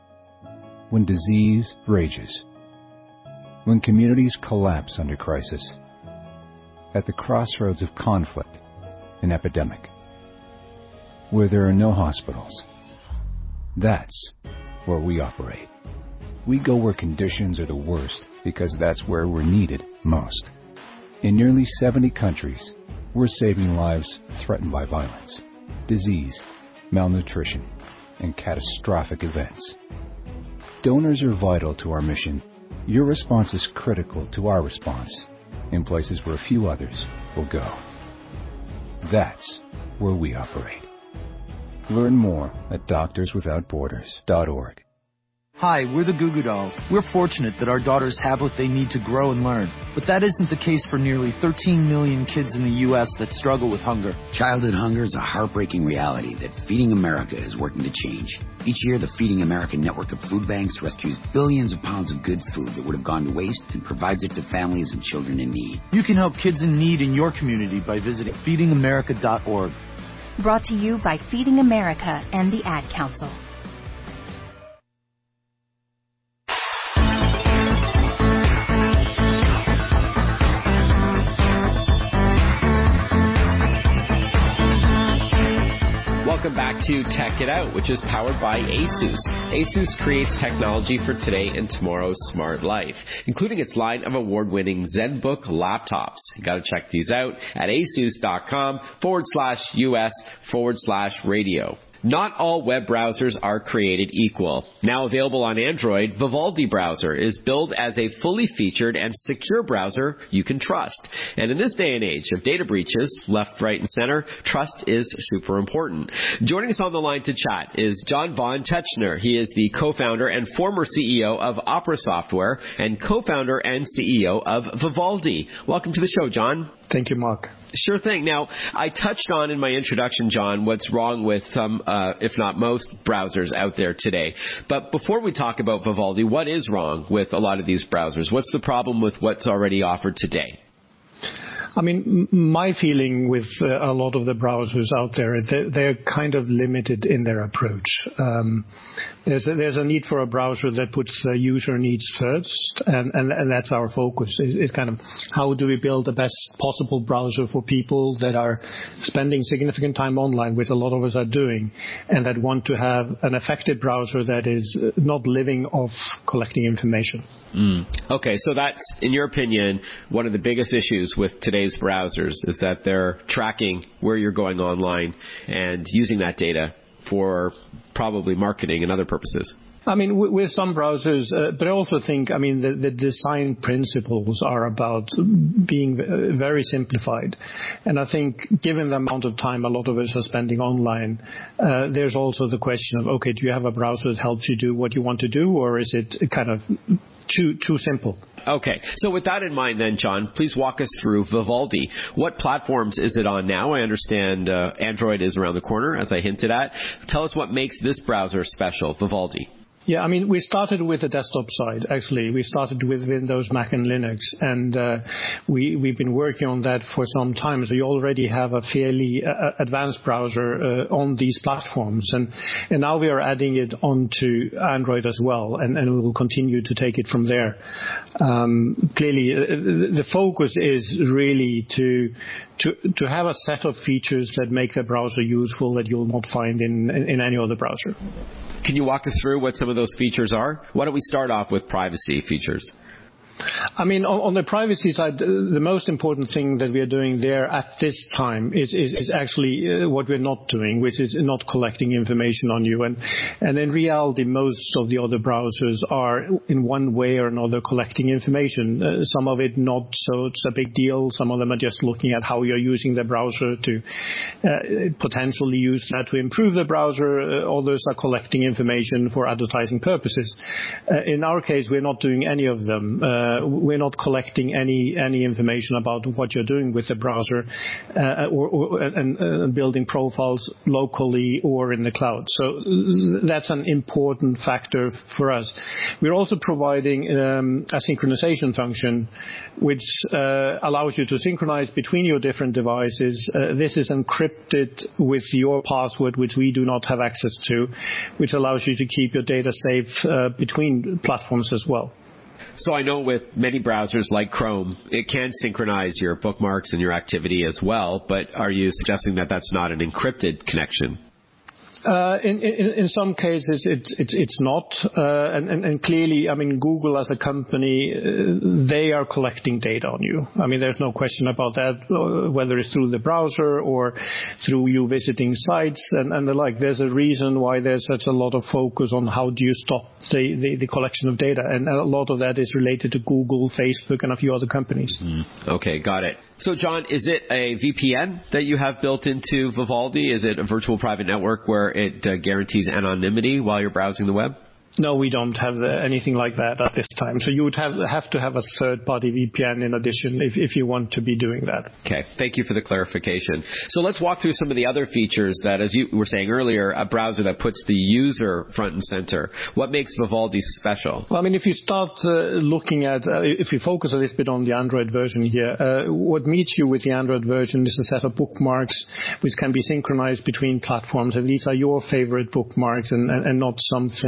[SPEAKER 20] when disease rages, when communities collapse under crisis, at the crossroads of conflict and epidemic, where there are no hospitals, that's where we operate. We go where conditions are the worst because that's where we're needed most. In nearly seventy countries, we're saving lives threatened by violence, disease, malnutrition, and catastrophic events. Donors are vital to our mission. Your response is critical to our response in places where few others will go. That's where we operate. Learn more at doctors without borders dot org.
[SPEAKER 21] Hi, we're the Goo Goo Dolls. We're fortunate that our daughters have what they need to grow and learn. But that isn't the case for nearly thirteen million kids in the U S that struggle with hunger.
[SPEAKER 22] Childhood hunger is a heartbreaking reality that Feeding America is working to change. Each year, the Feeding America network of food banks rescues billions of pounds of good food that would have gone to waste and provides it to families and children in need.
[SPEAKER 21] You can help kids in need in your community by visiting feeding america dot org.
[SPEAKER 23] Brought to you by Feeding America and the Ad Council.
[SPEAKER 4] Welcome back to Tech It Out, which is powered by ASUS. ASUS creates technology for today and tomorrow's smart life, including its line of award-winning ZenBook laptops. You got to check these out at asus.com forward slash US forward slash radio. Not all web browsers are created equal. Now available on Android, Vivaldi Browser is billed as a fully featured and secure browser you can trust. And in this day and age of data breaches, left, right, and center, trust is super important. Joining us on the line to chat is John von Tetzchner. He is the co-founder and former C E O of Opera Software and co-founder and C E O of Vivaldi. Welcome to the show, John.
[SPEAKER 1] Thank you, Mark.
[SPEAKER 4] Sure thing. Now, I touched on in my introduction, John, what's wrong with some, uh, if not most, browsers out there today. But before we talk about Vivaldi, what is wrong with a lot of these browsers? What's the problem with what's already offered today?
[SPEAKER 1] I mean, my feeling with uh, a lot of the browsers out there, they're, they're kind of limited in their approach. Um, there's, a, there's a need for a browser that puts uh, user needs first, and, and, and that's our focus. It, it's kind of how do we build the best possible browser for people that are spending significant time online, which a lot of us are doing, and that want to have an effective browser that is not living off collecting information.
[SPEAKER 4] Mm. Okay, so that's, in your opinion, one of the biggest issues with today's browsers is that they're tracking where you're going online and using that data for probably marketing and other purposes.
[SPEAKER 1] I mean, with some browsers, uh, but I also think, I mean, the, the design principles are about being very simplified. And I think given the amount of time a lot of us are spending online, uh, there's also the question of, okay, do you have a browser that helps you do what you want to do, or is it kind of too too simple?
[SPEAKER 4] Okay. So with that in mind then, John, please walk us through Vivaldi. What platforms is it on now? I understand uh, Android is around the corner, as I hinted at. Tell us what makes this browser special, Vivaldi.
[SPEAKER 1] Yeah, I mean, we started with the desktop side, actually. We started with Windows, Mac, and Linux, and uh, we, we've been working on that for some time. So you already have a fairly uh, advanced browser uh, on these platforms, and, and now we are adding it onto Android as well, and, and we will continue to take it from there. Um, clearly, uh, the focus is really to, to to have a set of features that make the browser useful that you'll not find in, in, in any other browser.
[SPEAKER 4] Can you walk us through what some of those features are? Why don't we start off with privacy features?
[SPEAKER 1] I mean, on, on the privacy side, the most important thing that we are doing there at this time is, is, is actually uh, what we're not doing, which is not collecting information on you. And, and in reality, most of the other browsers are in one way or another collecting information. Uh, some of it not, so it's a big deal. Some of them are just looking at how you're using the browser to uh, potentially use that to improve the browser. Uh, others are collecting information for advertising purposes. Uh, in our case, we're not doing any of them. Uh, Uh, we're not collecting any any information about what you're doing with the browser uh, or, or and uh, building profiles locally or in the cloud. So that's an important factor for us. We're also providing um, a synchronization function which uh, allows you to synchronize between your different devices. Uh, this is encrypted with your password, which we do not have access to, which allows you to keep your data safe uh, between platforms as well.
[SPEAKER 4] So I know with many browsers like Chrome, it can synchronize your bookmarks and your activity as well, but are you suggesting that that's not an encrypted connection?
[SPEAKER 1] Uh, in, in, in some cases, it's it's, it's not, uh, and, and, and clearly, I mean, Google as a company, uh, they are collecting data on you. I mean, there's no question about that, uh, whether it's through the browser or through you visiting sites and, and the like. There's a reason why there's such a lot of focus on how do you stop the, the, the collection of data, and a lot of that is related to Google, Facebook, and a few other companies.
[SPEAKER 4] Mm. Okay, got it. So, John, is it a V P N that you have built into Vivaldi? Is it a virtual private network where it uh, guarantees anonymity while you're browsing the web?
[SPEAKER 1] No, we don't have the, anything like that at this time. So you would have have to have a third-party V P N in addition if, if you want to be doing that.
[SPEAKER 4] Okay. Thank you for the clarification. So let's walk through some of the other features that, as you were saying earlier, a browser that puts the user front and center. What makes Vivaldi special?
[SPEAKER 1] Well, I mean, if you start uh, looking at, uh, if you focus a little bit on the Android version here, uh, what meets you with the Android version is a set of bookmarks which can be synchronized between platforms. And these are your favorite bookmarks and, and, and not something that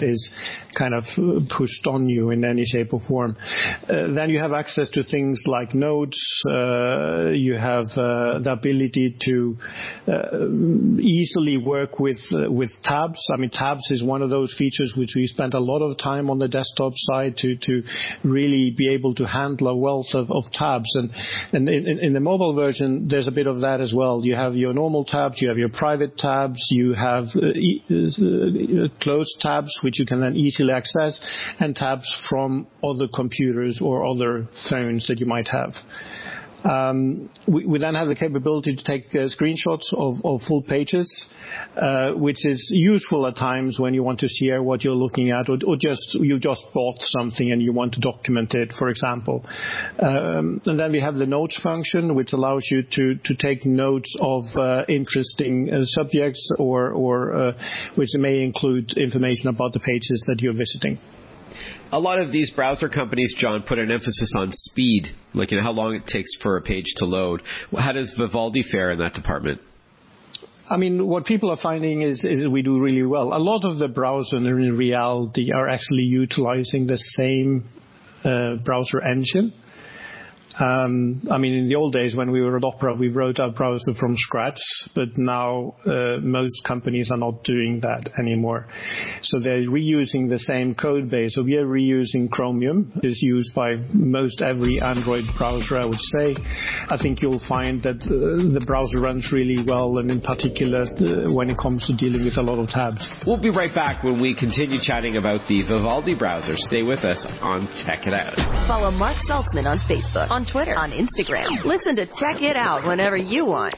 [SPEAKER 1] that is kind of pushed on you in any shape or form. Uh, then you have access to things like notes. Uh, you have uh, the ability to uh, easily work with uh, with tabs. I mean, tabs is one of those features which we spent a lot of time on the desktop side to to really be able to handle a wealth of, of tabs. And, and in, in the mobile version, there's a bit of that as well. You have your normal tabs, you have your private tabs, you have uh, e- uh, closed tabs which you can then easily access, and tabs from other computers or other phones that you might have. Um, we, we then have the capability to take uh, screenshots of, of full pages, uh, which is useful at times when you want to share what you're looking at, or, or just you just bought something and you want to document it, for example. Um, and then we have the notes function, which allows you to, to take notes of uh, interesting uh, subjects, or, or uh, which may include information about the pages that you're visiting.
[SPEAKER 4] A lot of these browser companies, John, put an emphasis on speed, like you know, how long it takes for a page to load. How does Vivaldi fare in that department?
[SPEAKER 1] I mean, what people are finding is, is we do really well. A lot of the browsers in reality are actually utilizing the same uh, browser engine. Um, I mean, in the old days when we were at Opera, we wrote our browser from scratch, but now uh, most companies are not doing that anymore. So they're reusing the same code base. So we are reusing Chromium. It's used by most every Android browser, I would say. I think you'll find that uh, the browser runs really well, and in particular uh, when it comes to dealing with a lot of tabs.
[SPEAKER 4] We'll be right back when we continue chatting about the Vivaldi browser. Stay with us on Tech It Out.
[SPEAKER 3] Follow Mark Saltzman on Facebook, on Twitter, on Instagram. Listen to Tech It Out whenever you want.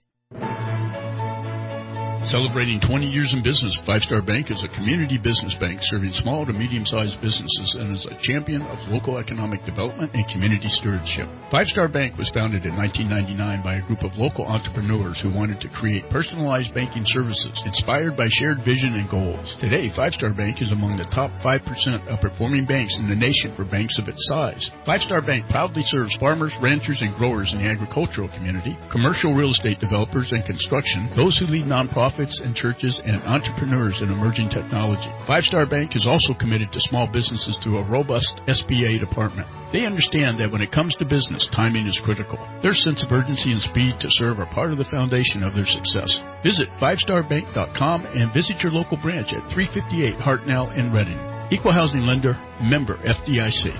[SPEAKER 5] Celebrating twenty years in business, Five Star Bank is a community business bank serving small to medium-sized businesses and is a champion of local economic development and community stewardship. Five Star Bank was founded in nineteen ninety-nine by a group of local entrepreneurs who wanted to create personalized banking services inspired by shared vision and goals. Today, Five Star Bank is among the top five percent of performing banks in the nation for banks of its size. Five Star Bank proudly serves farmers, ranchers, and growers in the agricultural community, commercial real estate developers and construction, those who lead nonprofits and churches, and entrepreneurs in emerging technology. Five Star Bank is also committed to small businesses through a robust S B A department. They understand that when it comes to business, timing is critical. Their sense of urgency and speed to serve are part of the foundation of their success. Visit five star bank dot com and visit your local branch at three fifty-eight Hartnell in Reading. Equal housing lender, member F D I C.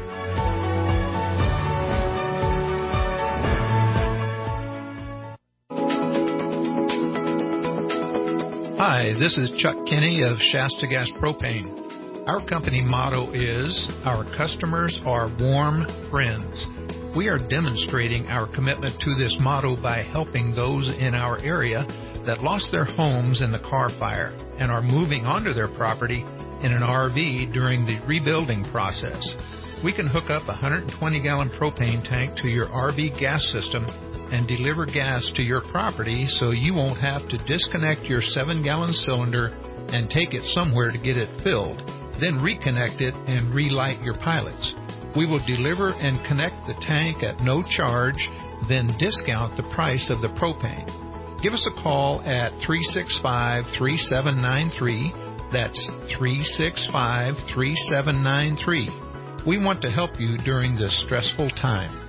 [SPEAKER 6] Hi, this is Chuck Kinney of Shasta Gas Propane. Our company motto is, our customers are warm friends. We are demonstrating our commitment to this motto by helping those in our area that lost their homes in the Carr Fire and are moving onto their property in an R V during the rebuilding process. We can hook up a one hundred twenty gallon propane tank to your R V gas system and deliver gas to your property so you won't have to disconnect your seven gallon cylinder and take it somewhere to get it filled, then reconnect it and relight your pilots. We will deliver and connect the tank at no charge, then discount the price of the propane. Give us a call at three six five, three seven nine three. That's three six five, three seven nine three. We want to help you during this stressful time.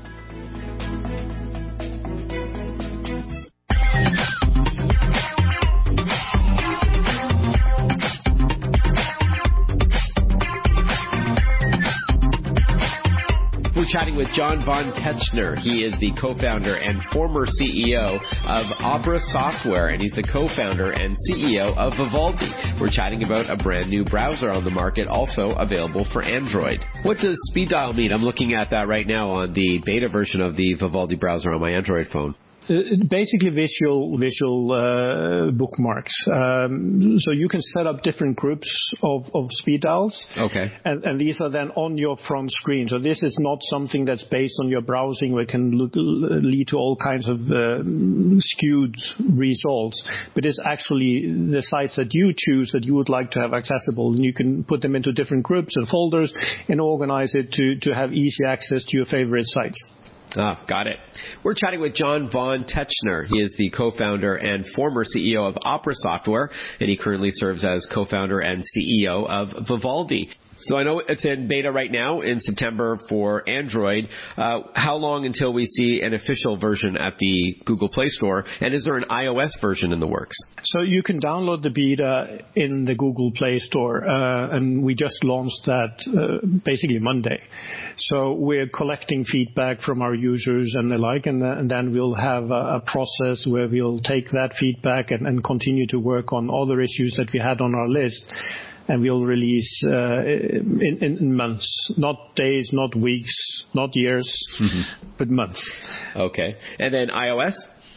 [SPEAKER 4] We're chatting with John von Tetzchner. He is the co-founder and former C E O of Opera Software, and he's the co-founder and C E O of Vivaldi. We're chatting about a brand new browser on the market, also available for Android. What does speed dial mean? I'm looking at that right now on the beta version of the Vivaldi browser on my Android phone.
[SPEAKER 1] Uh, basically visual visual uh, bookmarks. Um, so you can set up different groups of, of speed dials.
[SPEAKER 4] Okay.
[SPEAKER 1] And, and these are then on your front screen. So this is not something that's based on your browsing where it can look, lead to all kinds of uh, skewed results. But it's actually the sites that you choose that you would like to have accessible. And you can put them into different groups and folders and organize it to, to have easy access to your favorite sites.
[SPEAKER 4] Ah, got it. We're chatting with John Von Techner. He is the co-founder and former C E O of Opera Software, and he currently serves as co-founder and C E O of Vivaldi. So I know it's in beta right now in September for Android. Uh, how long until we see an official version at the Google Play Store? And is there an iOS version in the works?
[SPEAKER 1] So you can download the beta in the Google Play Store, uh, and we just launched that uh, basically Monday. So we're collecting feedback from our users and the like, and, uh, and then we'll have a, a process where we'll take that feedback and, and continue to work on other issues that we had on our list. And we'll release uh, in, in months, not days, not weeks, not years, mm-hmm. but months.
[SPEAKER 4] Okay. And then iOS?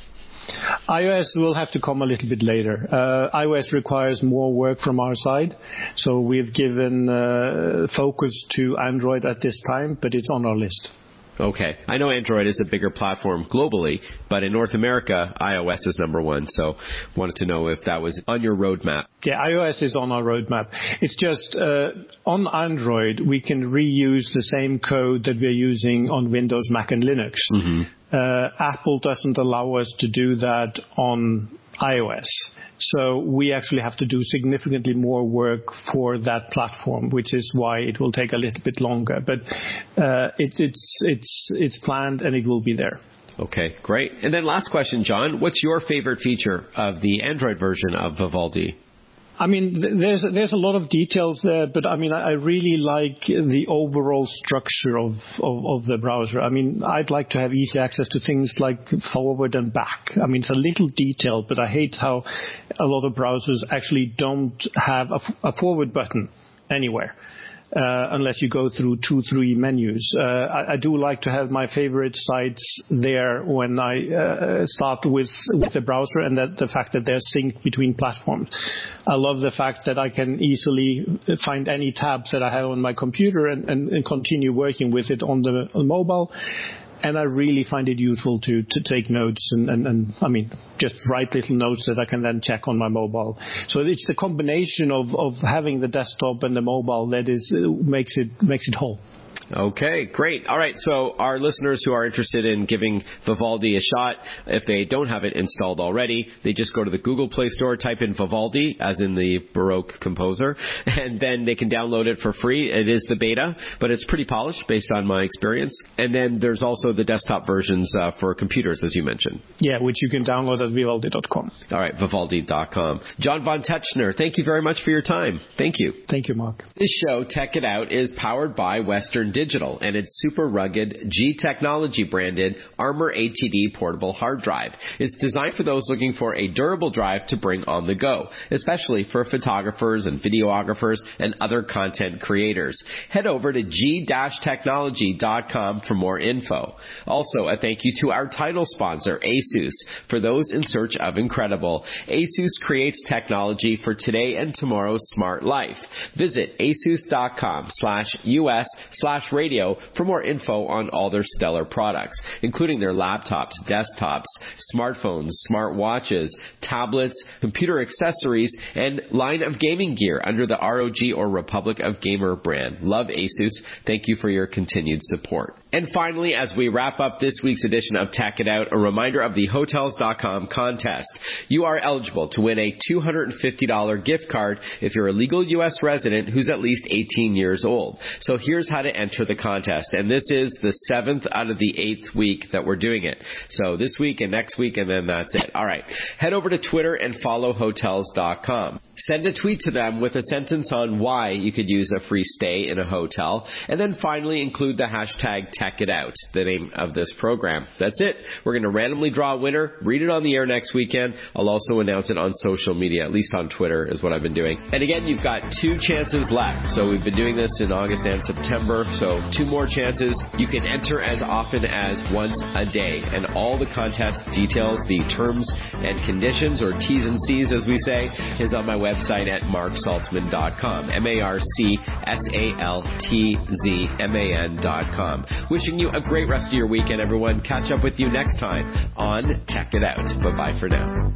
[SPEAKER 1] iOS will have to come a little bit later. Uh, iOS requires more work from our side, so we've given uh, focus to Android at this time, but it's on our list.
[SPEAKER 4] Okay. I know Android is a bigger platform globally, but in North America, iOS is number one. So wanted to know if that was on your roadmap.
[SPEAKER 1] Yeah, iOS is on our roadmap. It's just uh, on Android, we can reuse the same code that we're using on Windows, Mac, and Linux. Mm-hmm. Uh, Apple doesn't allow us to do that on iOS. So we actually have to do significantly more work for that platform, which is why it will take a little bit longer. But uh, it, it's it's it's planned and it will be there.
[SPEAKER 4] Okay, great. And then last question, John. What's your favorite feature of the Android version of Vivaldi?
[SPEAKER 1] I mean, there's there's a lot of details there, but I mean, I really like the overall structure of, of, of the browser. I mean, I'd like to have easy access to things like forward and back. I mean, it's a little detail, but I hate how a lot of browsers actually don't have a, a forward button anywhere. Uh, unless you go through two, three menus. Uh, I, I do like to have my favorite sites there when I uh, start with with the browser, and that the fact that they're synced between platforms. I love the fact that I can easily find any tabs that I have on my computer and, and, and continue working with it on the on mobile. And I really find it useful to, to take notes and, and, and, I mean, just write little notes that I can then check on my mobile. So it's the combination of, of having the desktop and the mobile that is uh, makes it makes it whole.
[SPEAKER 4] Okay, great. All right, so our listeners who are interested in giving Vivaldi a shot, if they don't have it installed already, they just go to the Google Play Store, type in Vivaldi, as in the Baroque composer, and then they can download it for free. It is the beta, but it's pretty polished based on my experience. And then there's also the desktop versions uh, for computers, as you mentioned.
[SPEAKER 1] Yeah, which you can download at vivaldi dot com.
[SPEAKER 4] All right, vivaldi dot com. John Von Techner, thank you very much for your time. Thank you.
[SPEAKER 1] Thank you, Mark.
[SPEAKER 4] This show, Tech It Out, is powered by Western Digital and its super rugged G Technology branded Armor A T D portable hard drive. It's designed for those looking for a durable drive to bring on the go, especially for photographers and videographers and other content creators. Head over to g dash technology dot com for more info. Also, a thank you to our title sponsor, ASUS. For those in search of incredible, ASUS creates technology for today and tomorrow's smart life. Visit asus dot com slash us slash radio for more info on all their stellar products, including their laptops, desktops, smartphones, smartwatches, tablets, computer accessories, and line of gaming gear under the R O G or Republic of Gamer brand. Love ASUS. Thank you for your continued support. And finally, as we wrap up this week's edition of Tech It Out, a reminder of the Hotels dot com contest. You are eligible to win a two hundred fifty dollars gift card if you're a legal U S resident who's at least eighteen years old. So here's how to enter the contest. And this is the seventh out of the eighth week that we're doing it. So this week and next week, and then that's it. All right. Head over to Twitter and follow Hotels dot com. Send a tweet to them with a sentence on why you could use a free stay in a hotel. And then finally include the hashtag Tech It Out, the name of this program. That's it. We're going to randomly draw a winner, read it on the air next weekend. I'll also announce it on social media, at least on Twitter is what I've been doing. And again, you've got two chances left. So we've been doing this in August and September. So two more chances. You can enter as often as once a day. And all the contest details, the terms and conditions, or T's and C's as we say, is on my website at mark saltzman dot com. M A R C S A L T Z M A N dot com. Wishing you a great rest of your weekend, everyone. Catch up with you next time on Tech It Out. Bye-bye for now.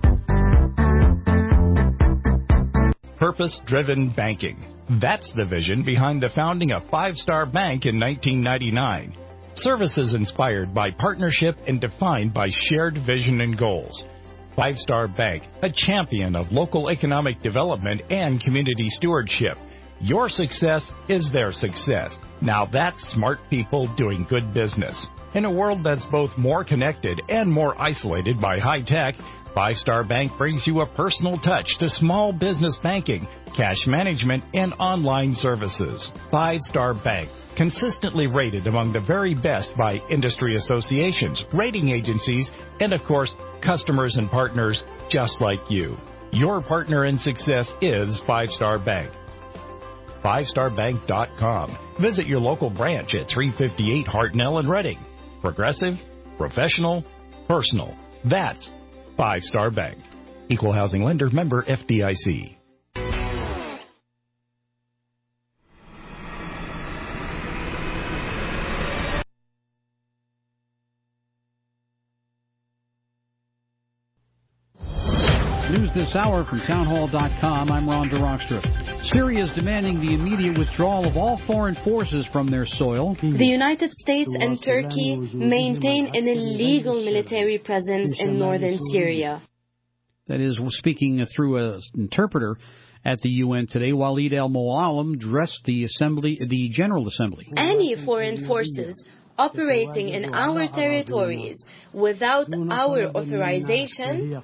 [SPEAKER 2] Purpose-driven banking. That's the vision behind the founding of Five Star Bank in nineteen ninety-nine. Services inspired by partnership and defined by shared vision and goals. Five Star Bank, a champion of local economic development and community stewardship. Your success is their success. Now that's smart people doing good business. In a world that's both more connected and more isolated by high tech, Five Star Bank brings you a personal touch to small business banking, cash management, and online services. Five Star Bank, consistently rated among the very best by industry associations, rating agencies, and of course, customers and partners just like you. Your partner in success is Five Star Bank. five star bank dot com. Visit your local branch at three fifty-eight Hartnell in Reading. Progressive, professional, personal. That's Five Star Bank. Equal housing lender, member F D I C.
[SPEAKER 7] News this hour from townhall dot com. I'm Ron DeRockstra. Syria is demanding the immediate withdrawal of all foreign forces from their soil.
[SPEAKER 8] The United States and Turkey maintain an illegal military presence in northern Syria.
[SPEAKER 7] That is, speaking through an interpreter at the U N today, Walid al-Muallim addressed the assembly, the General Assembly.
[SPEAKER 8] Any foreign forces operating in our territories without our authorization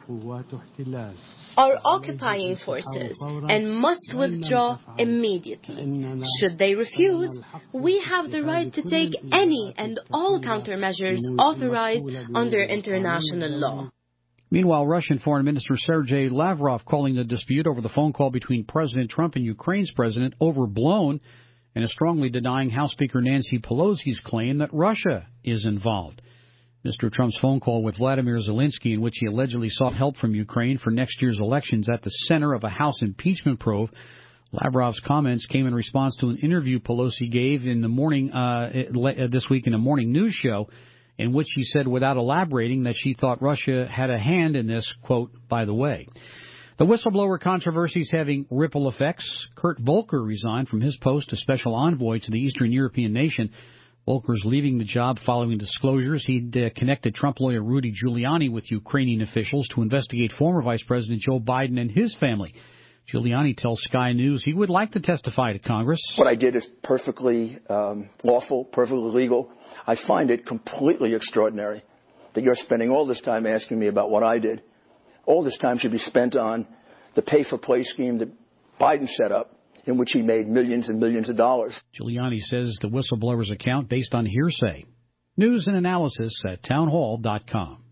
[SPEAKER 8] are occupying forces and must withdraw immediately. Should they refuse, we have the right to take any and all countermeasures authorized under international law.
[SPEAKER 7] Meanwhile, Russian Foreign Minister Sergei Lavrov calling the dispute over the phone call between President Trump and Ukraine's president overblown, and is strongly denying House Speaker Nancy Pelosi's claim that Russia is involved. Mister Trump's phone call with Vladimir Zelensky, in which he allegedly sought help from Ukraine for next year's elections, at the center of a House impeachment probe. Lavrov's comments came in response to an interview Pelosi gave in the morning uh, this week in a morning news show, in which she said, without elaborating, that she thought Russia had a hand in this, quote, by the way. The whistleblower controversy is having ripple effects. Kurt Volker resigned from his post as special envoy to the Eastern European nation. Volker's leaving the job following disclosures he'd uh, connected Trump lawyer Rudy Giuliani with Ukrainian officials to investigate former Vice President Joe Biden and his family. Giuliani tells Sky News he would like to testify to Congress.
[SPEAKER 9] What I did is perfectly um, lawful, perfectly legal. I find it completely extraordinary that you're spending all this time asking me about what I did. All this time should be spent on the pay-for-play scheme that Biden set up, in which he made millions and millions of dollars.
[SPEAKER 7] Giuliani says the whistleblower's account based on hearsay. News and analysis at townhall dot com.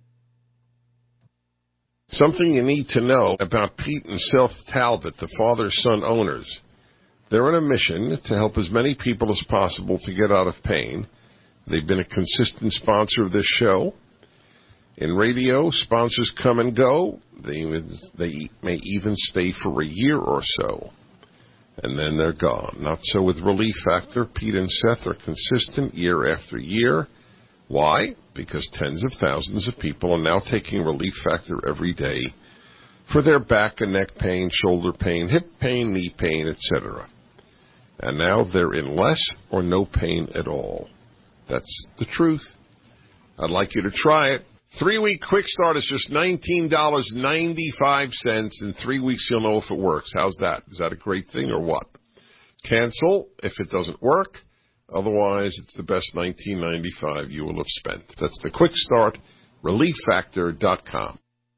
[SPEAKER 24] Something you need to know about Pete and Seth Talbot, the father-son owners. They're on a mission to help as many people as possible to get out of pain. They've been a consistent sponsor of this show. In radio, sponsors come and go. They, they may even stay for a year or so, and then they're gone. Not so with Relief Factor. Pete and Seth are consistent year after year. Why? Because tens of thousands of people are now taking Relief Factor every day for their back and neck pain, shoulder pain, hip pain, knee pain, et cetera. And now they're in less or no pain at all. That's the truth. I'd like you to try it. Three-week quick start is just nineteen dollars and ninety-five cents. In three weeks, you'll know if it works. How's that? Is that a great thing or what? Cancel if it doesn't work. Otherwise, it's the best nineteen ninety-five you will have spent. That's the quick start, relief factor dot com.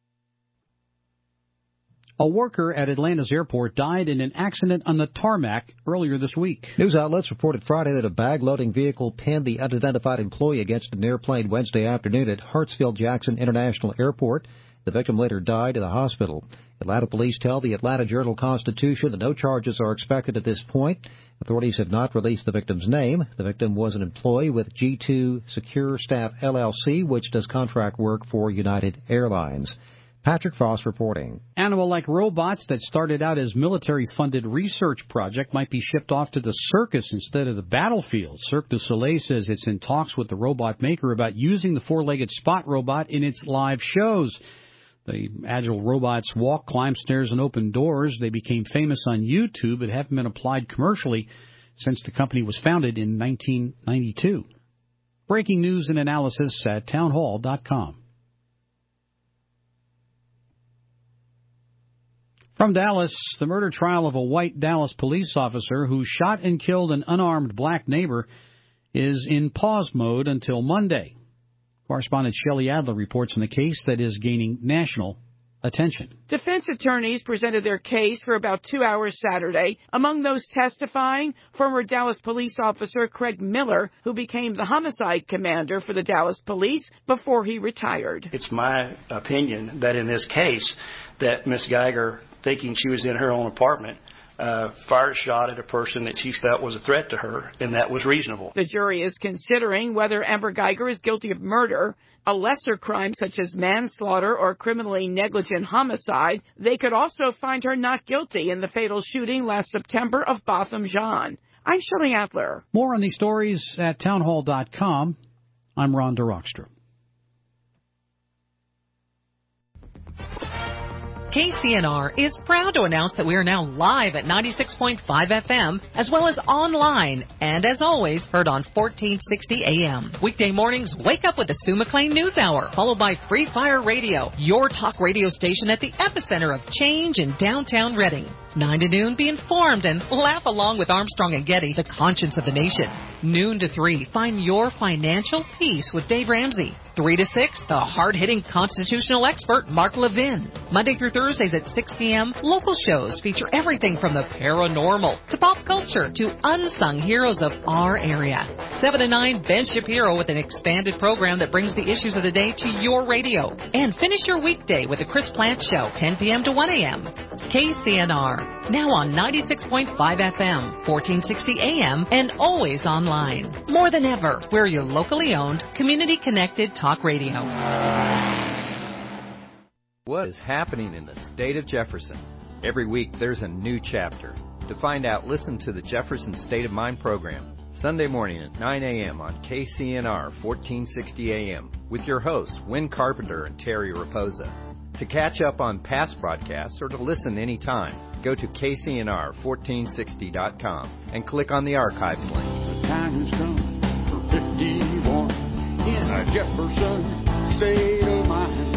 [SPEAKER 7] A worker at Atlanta's airport died in an accident on the tarmac earlier this week.
[SPEAKER 25] News outlets reported Friday that a bag-loading vehicle pinned the unidentified employee against an airplane Wednesday afternoon at Hartsfield-Jackson International Airport. The victim later died in a hospital. Atlanta police tell the Atlanta Journal-Constitution that no charges are expected at this point. Authorities have not released the victim's name. The victim was an employee with G two Secure Staff L L C, which does contract work for United Airlines. Patrick Frost reporting.
[SPEAKER 7] Animal-like robots that started out as military-funded research project might be shipped off to the circus instead of the battlefield. Cirque du Soleil says it's in talks with the robot maker about using the four-legged Spot robot in its live shows. The agile robots walk, climb stairs, and open doors. They became famous on YouTube but haven't been applied commercially since the company was founded in nineteen ninety-two. Breaking news and analysis at townhall dot com. From Dallas, the murder trial of a white Dallas police officer who shot and killed an unarmed black neighbor is in pause mode until Monday. Correspondent Shelley Adler reports on the case that is gaining national attention.
[SPEAKER 10] Defense attorneys presented their case for about two hours Saturday. Among those testifying, former Dallas police officer Craig Miller, who became the homicide commander for the Dallas police before he retired.
[SPEAKER 11] It's my opinion that in this case that Miss Geiger, thinking she was in her own apartment, uh, fired a shot at a person that she felt was a threat to her, and that was reasonable.
[SPEAKER 10] The jury is considering whether Amber Geiger is guilty of murder, a lesser crime such as manslaughter or criminally negligent homicide. They could also find her not guilty in the fatal shooting last September of Botham Jean. I'm Shelley Adler.
[SPEAKER 7] More on these stories at townhall dot com. I'm Ron DeRockstra.
[SPEAKER 12] K C N R is proud to announce that we are now live at ninety-six point five F M, as well as online, and as always, heard on fourteen sixty A M. Weekday mornings, wake up with the Sue McLean News Hour, followed by Free Fire Radio, your talk radio station at the epicenter of change in downtown Reading. nine to noon, be informed and laugh along with Armstrong and Getty, the conscience of the nation. Noon to three, find your financial peace with Dave Ramsey. three to six, the hard-hitting constitutional expert, Mark Levin. Monday through Thursdays at six p.m., local shows feature everything from the paranormal to pop culture to unsung heroes of our area. seven to nine, Ben Shapiro with an expanded program that brings the issues of the day to your radio. And finish your weekday with the Chris Plant Show, ten p.m. to one a.m. K C N R, now on ninety-six point five F M, fourteen sixty A M, and always online. More than ever, we're your locally owned, community-connected talk radio.
[SPEAKER 14] What is happening in the state of Jefferson? Every week there's a new chapter. To find out, listen to the Jefferson State of Mind program, Sunday morning at nine a.m. on K C N R fourteen sixty A M with your hosts, Wynn Carpenter and Terry Raposa. To catch up on past broadcasts or to listen anytime, go to K C N R fourteen sixty dot com and click on the archives link.
[SPEAKER 15] The time has come for fifty-one in a Jefferson State of Mind.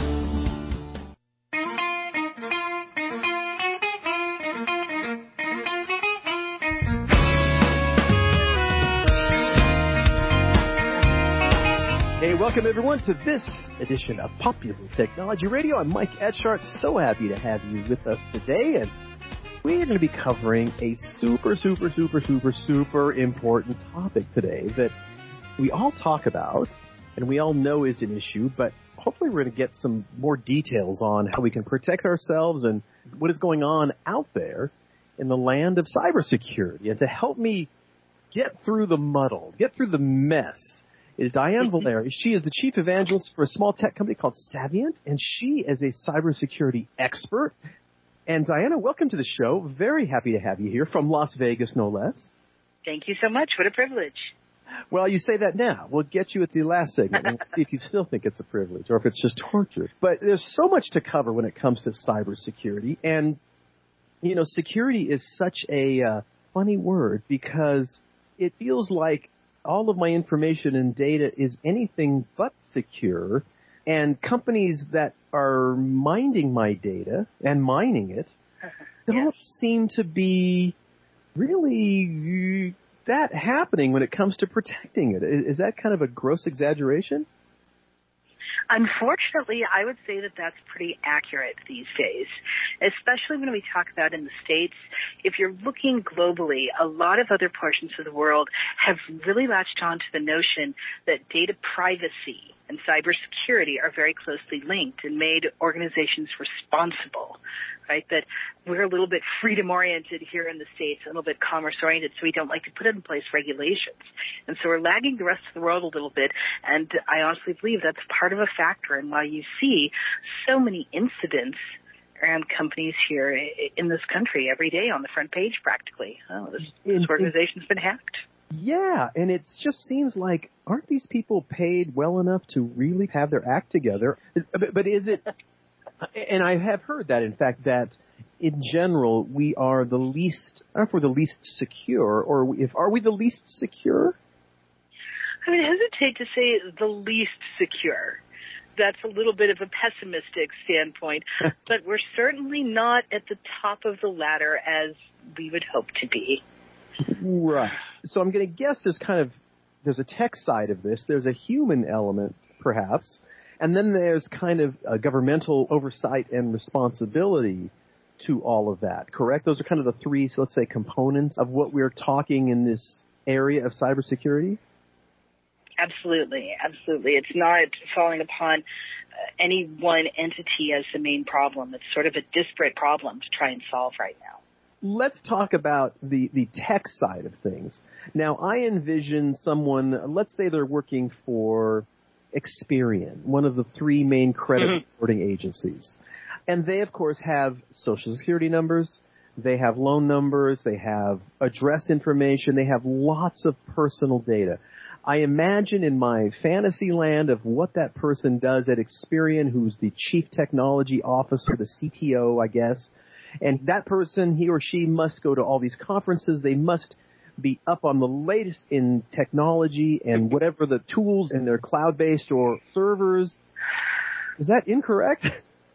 [SPEAKER 26] Hey, welcome everyone to this edition of Popular Technology Radio. I'm Mike Etchart. So happy to have you with us today, and we're going to be covering a super, super, super, super, super important topic today that we all talk about and we all know is an issue, but hopefully we're going to get some more details on how we can protect ourselves and what is going on out there in the land of cybersecurity. And to help me get through the muddle, get through the mess, is Diane Valeri. She is the chief evangelist for a small tech company called Savient, and she is a cybersecurity expert. And Diana, welcome to the show. Very happy to have you here from Las Vegas, no less.
[SPEAKER 27] Thank you so much. What a privilege.
[SPEAKER 26] Well, you say that now. We'll get you at the last segment and see if you still think it's a privilege or if it's just torture. But there's so much to cover when it comes to cybersecurity. And, you know, security is such a uh, funny word because it feels like all of my information and data is anything but secure, and companies that are minding my data and mining it don't yes. seem to be really that happening when it comes to protecting it. Is that kind of a gross exaggeration?
[SPEAKER 27] Unfortunately, I would say that that's pretty accurate these days, especially when we talk about in the States. If you're looking globally, a lot of other portions of the world have really latched on to the notion that data privacy and cybersecurity are very closely linked and made organizations responsible, right? That we're a little bit freedom-oriented here in the States, a little bit commerce-oriented, so we don't like to put in place regulations. And so we're lagging the rest of the world a little bit, and I honestly believe that's part of a factor in why you see so many incidents around companies here in this country every day on the front page practically. Oh, this, this organization's been hacked.
[SPEAKER 26] Yeah, and it just seems like, aren't these people paid well enough to really have their act together? But, but is it, and I have heard that, in fact, that in general, we are the least, I don't know if we're the least secure, or if, are we the least secure?
[SPEAKER 27] I would hesitate to say the least secure. That's a little bit of a pessimistic standpoint, but we're certainly not at the top of the ladder as we would hope to be.
[SPEAKER 26] Right. So I'm going to guess there's kind of, there's a tech side of this. There's a human element, perhaps. And then there's kind of a governmental oversight and responsibility to all of that, correct? Those are kind of the three, so let's say, components of what we're talking in this area of cybersecurity?
[SPEAKER 27] Absolutely, absolutely. It's not falling upon uh, any one entity as the main problem. It's sort of a disparate problem to try and solve right now.
[SPEAKER 26] Let's talk about the, the tech side of things. Now, I envision someone, let's say they're working for Experian, one of the three main credit mm-hmm. reporting agencies. And they, of course, have social security numbers, they have loan numbers, they have address information, they have lots of personal data. I imagine in my fantasy land of what that person does at Experian, who's the chief technology officer, the C T O, I guess, and that person, he or she must go to all these conferences. They must be up on the latest in technology and whatever the tools in their cloud-based or servers. Is that incorrect?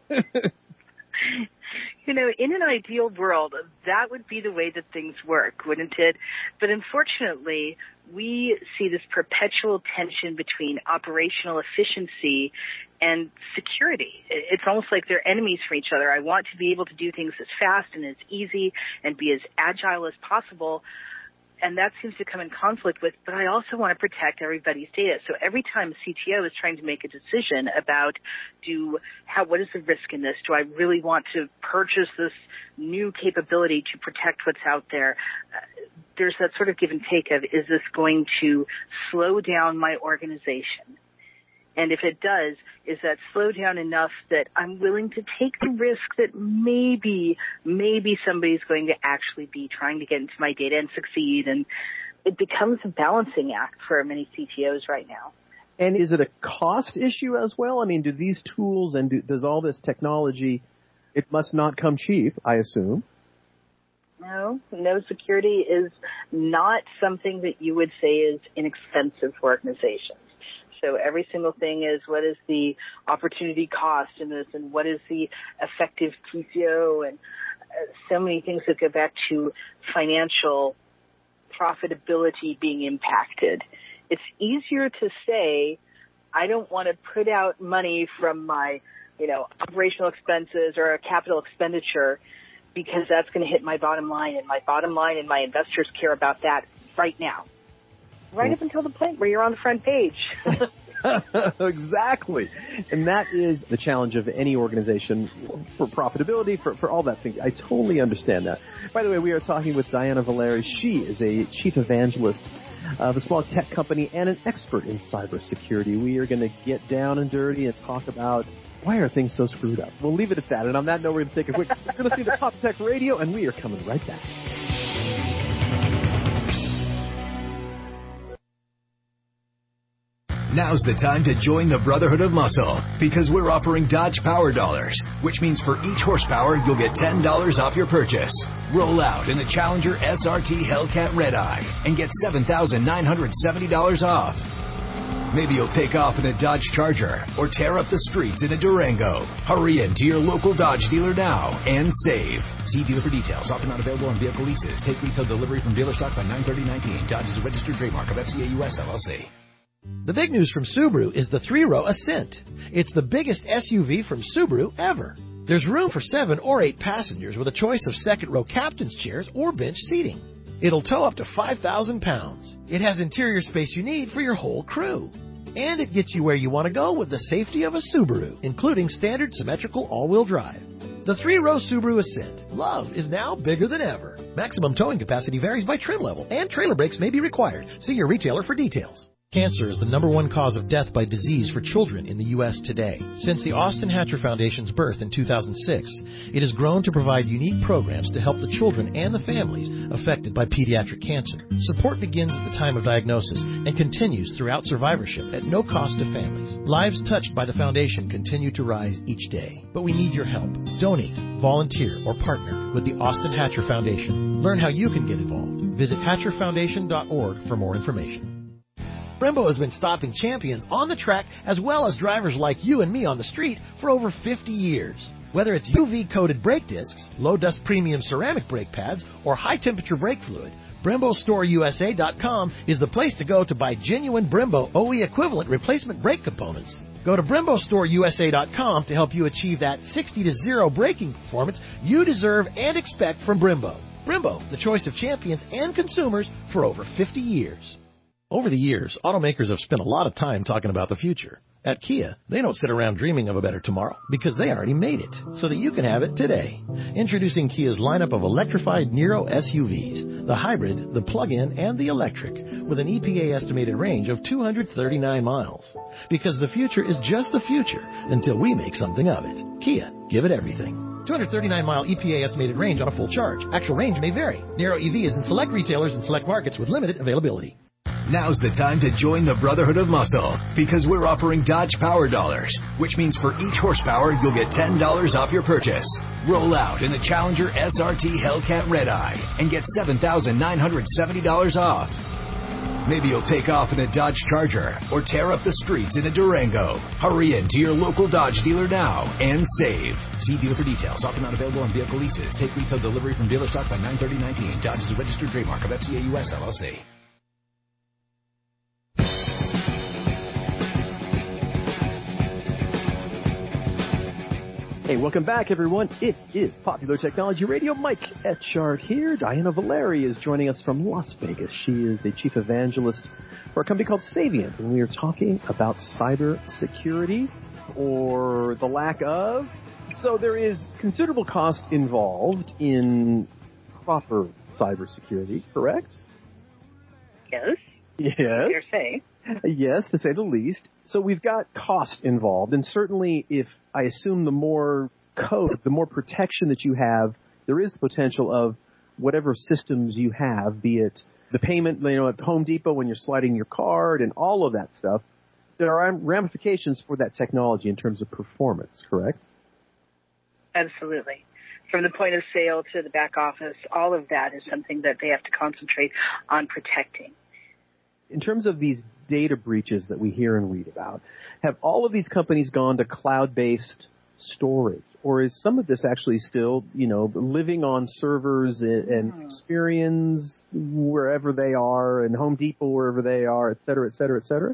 [SPEAKER 27] You know, in an ideal world, that would be the way that things work, wouldn't it? But unfortunately, we see this perpetual tension between operational efficiency and security. It's almost like they're enemies for each other. I want to be able to do things as fast and as easy and be as agile as possible. And that seems to come in conflict with, but I also want to protect everybody's data. So every time a C T O is trying to make a decision about do how what is the risk in this? Do I really want to purchase this new capability to protect what's out there? Uh, there's that sort of give and take of, is this going to slow down my organization? And if it does, is that slow down enough that I'm willing to take the risk that maybe, maybe somebody's going to actually be trying to get into my data and succeed? And it becomes a balancing act for many C T Os right now.
[SPEAKER 26] And is it a cost issue as well? I mean, do these tools and do, does all this technology, it must not come cheap, I assume.
[SPEAKER 27] No, no, security is not something that you would say is inexpensive for organizations. So every single thing is, what is the opportunity cost in this, and what is the effective T C O, and uh, so many things that go back to financial profitability being impacted. It's easier to say, I don't want to put out money from my, you know, operational expenses or a capital expenditure because that's going to hit my bottom line, and my bottom line and my investors care about that right now. Right up until the point where you're on the front page.
[SPEAKER 26] Exactly. And that is the challenge of any organization for profitability, for, for all that thing. I totally understand that. By the way, we are talking with Diana Valeri. She is a chief evangelist of a small tech company and an expert in cybersecurity. We are going to get down and dirty and talk about why are things so screwed up. We'll leave it at that. And on that note, we're going to take a quick, we're going to see the Top Tech Radio, and we are coming right back.
[SPEAKER 13] Now's the time to join the Brotherhood of Muscle, because we're offering Dodge Power Dollars, which means for each horsepower, you'll get ten dollars off your purchase. Roll out in the Challenger S R T Hellcat Red-Eye and get seven thousand nine hundred seventy dollars off. Maybe you'll take off in a Dodge Charger or tear up the streets in a Durango. Hurry in to your local Dodge dealer now and save. See dealer for details. Offer not available on vehicle leases. Take retail delivery from dealer stock by nine thirty nineteen. Dodge is a registered trademark of F C A U S L L C.
[SPEAKER 16] The big news from Subaru is the three-row Ascent. It's the biggest S U V from Subaru ever. There's room for seven or eight passengers with a choice of second-row captain's chairs or bench seating. It'll tow up to five thousand pounds. It has interior space you need for your whole crew. And it gets you where you want to go with the safety of a Subaru, including standard symmetrical all-wheel drive. The three-row Subaru Ascent. Love is now bigger than ever. Maximum towing capacity varies by trim level, and trailer brakes may be required. See your retailer for details. Cancer is the number one cause of death by disease for children in the U S today. Since the Austin Hatcher Foundation's birth in two thousand six, it has grown to provide unique programs to help the children and the families affected by pediatric cancer. Support begins at the time of diagnosis and continues throughout survivorship at no cost to families. Lives touched by the foundation continue to rise each day, but we need your help. Donate, volunteer, or partner with the Austin Hatcher Foundation. Learn how you can get involved. Visit hatcher foundation dot org for more information. Brembo has been stopping champions on the track as well as drivers like you and me on the street for over fifty years. Whether it's U V-coated brake discs, low-dust premium ceramic brake pads, or high-temperature brake fluid, Brembo Store U S A dot com is the place to go to buy genuine Brembo O E equivalent replacement brake components. Go to Brembo Store U S A dot com to help you achieve that sixty to zero braking performance you deserve and expect from Brembo. Brembo, the choice of champions and consumers for over fifty years. Over the years, automakers have spent a lot of time talking about the future. At Kia, they don't sit around dreaming of a better tomorrow because they already made it so that you can have it today. Introducing Kia's lineup of electrified Niro S U Vs, the hybrid, the plug-in, and the electric, with an E P A estimated range of two hundred thirty-nine miles. Because the future is just the future until we make something of it. Kia, give it everything. two hundred thirty-nine mile E P A estimated range on a full charge. Actual range may vary. Niro E V is in select retailers and select markets with limited availability.
[SPEAKER 13] Now's the time to join the Brotherhood of Muscle because we're offering Dodge Power Dollars, which means for each horsepower, you'll get ten dollars off your purchase. Roll out in the Challenger S R T Hellcat Red Eye and get seven thousand nine hundred seventy dollars off. Maybe you'll take off in a Dodge Charger or tear up the streets in a Durango. Hurry in to your local Dodge dealer now and save. See dealer for details. Offer not available on vehicle leases. Take retail delivery from dealer stock by nine thirty nineteen. Dodge is a registered trademark of F C A U S L L C.
[SPEAKER 26] Hey, welcome back, everyone. It is Popular Technology Radio. Mike Etchart here. Diana Valeri is joining us from Las Vegas. She is a chief evangelist for a company called Savient, and we are talking about cyber security or the lack of. So there is considerable cost involved in proper cybersecurity, correct?
[SPEAKER 27] Yes.
[SPEAKER 26] Yes.
[SPEAKER 27] Fair say.
[SPEAKER 26] Yes, to say the least. So we've got cost involved, and certainly if I assume the more code, the more protection that you have, there is the potential of whatever systems you have, be it the payment, you know, at Home Depot when you're sliding your card and all of that stuff. There are ramifications for that technology in terms of performance, correct?
[SPEAKER 27] Absolutely. From the point of sale to the back office, all of that is something that they have to concentrate on protecting.
[SPEAKER 26] In terms of these data breaches that we hear and read about, have all of these companies gone to cloud-based storage? Or is some of this actually still, you know, living on servers and mm. Experience wherever they are and Home Depot wherever they are, et cetera, et cetera, et cetera?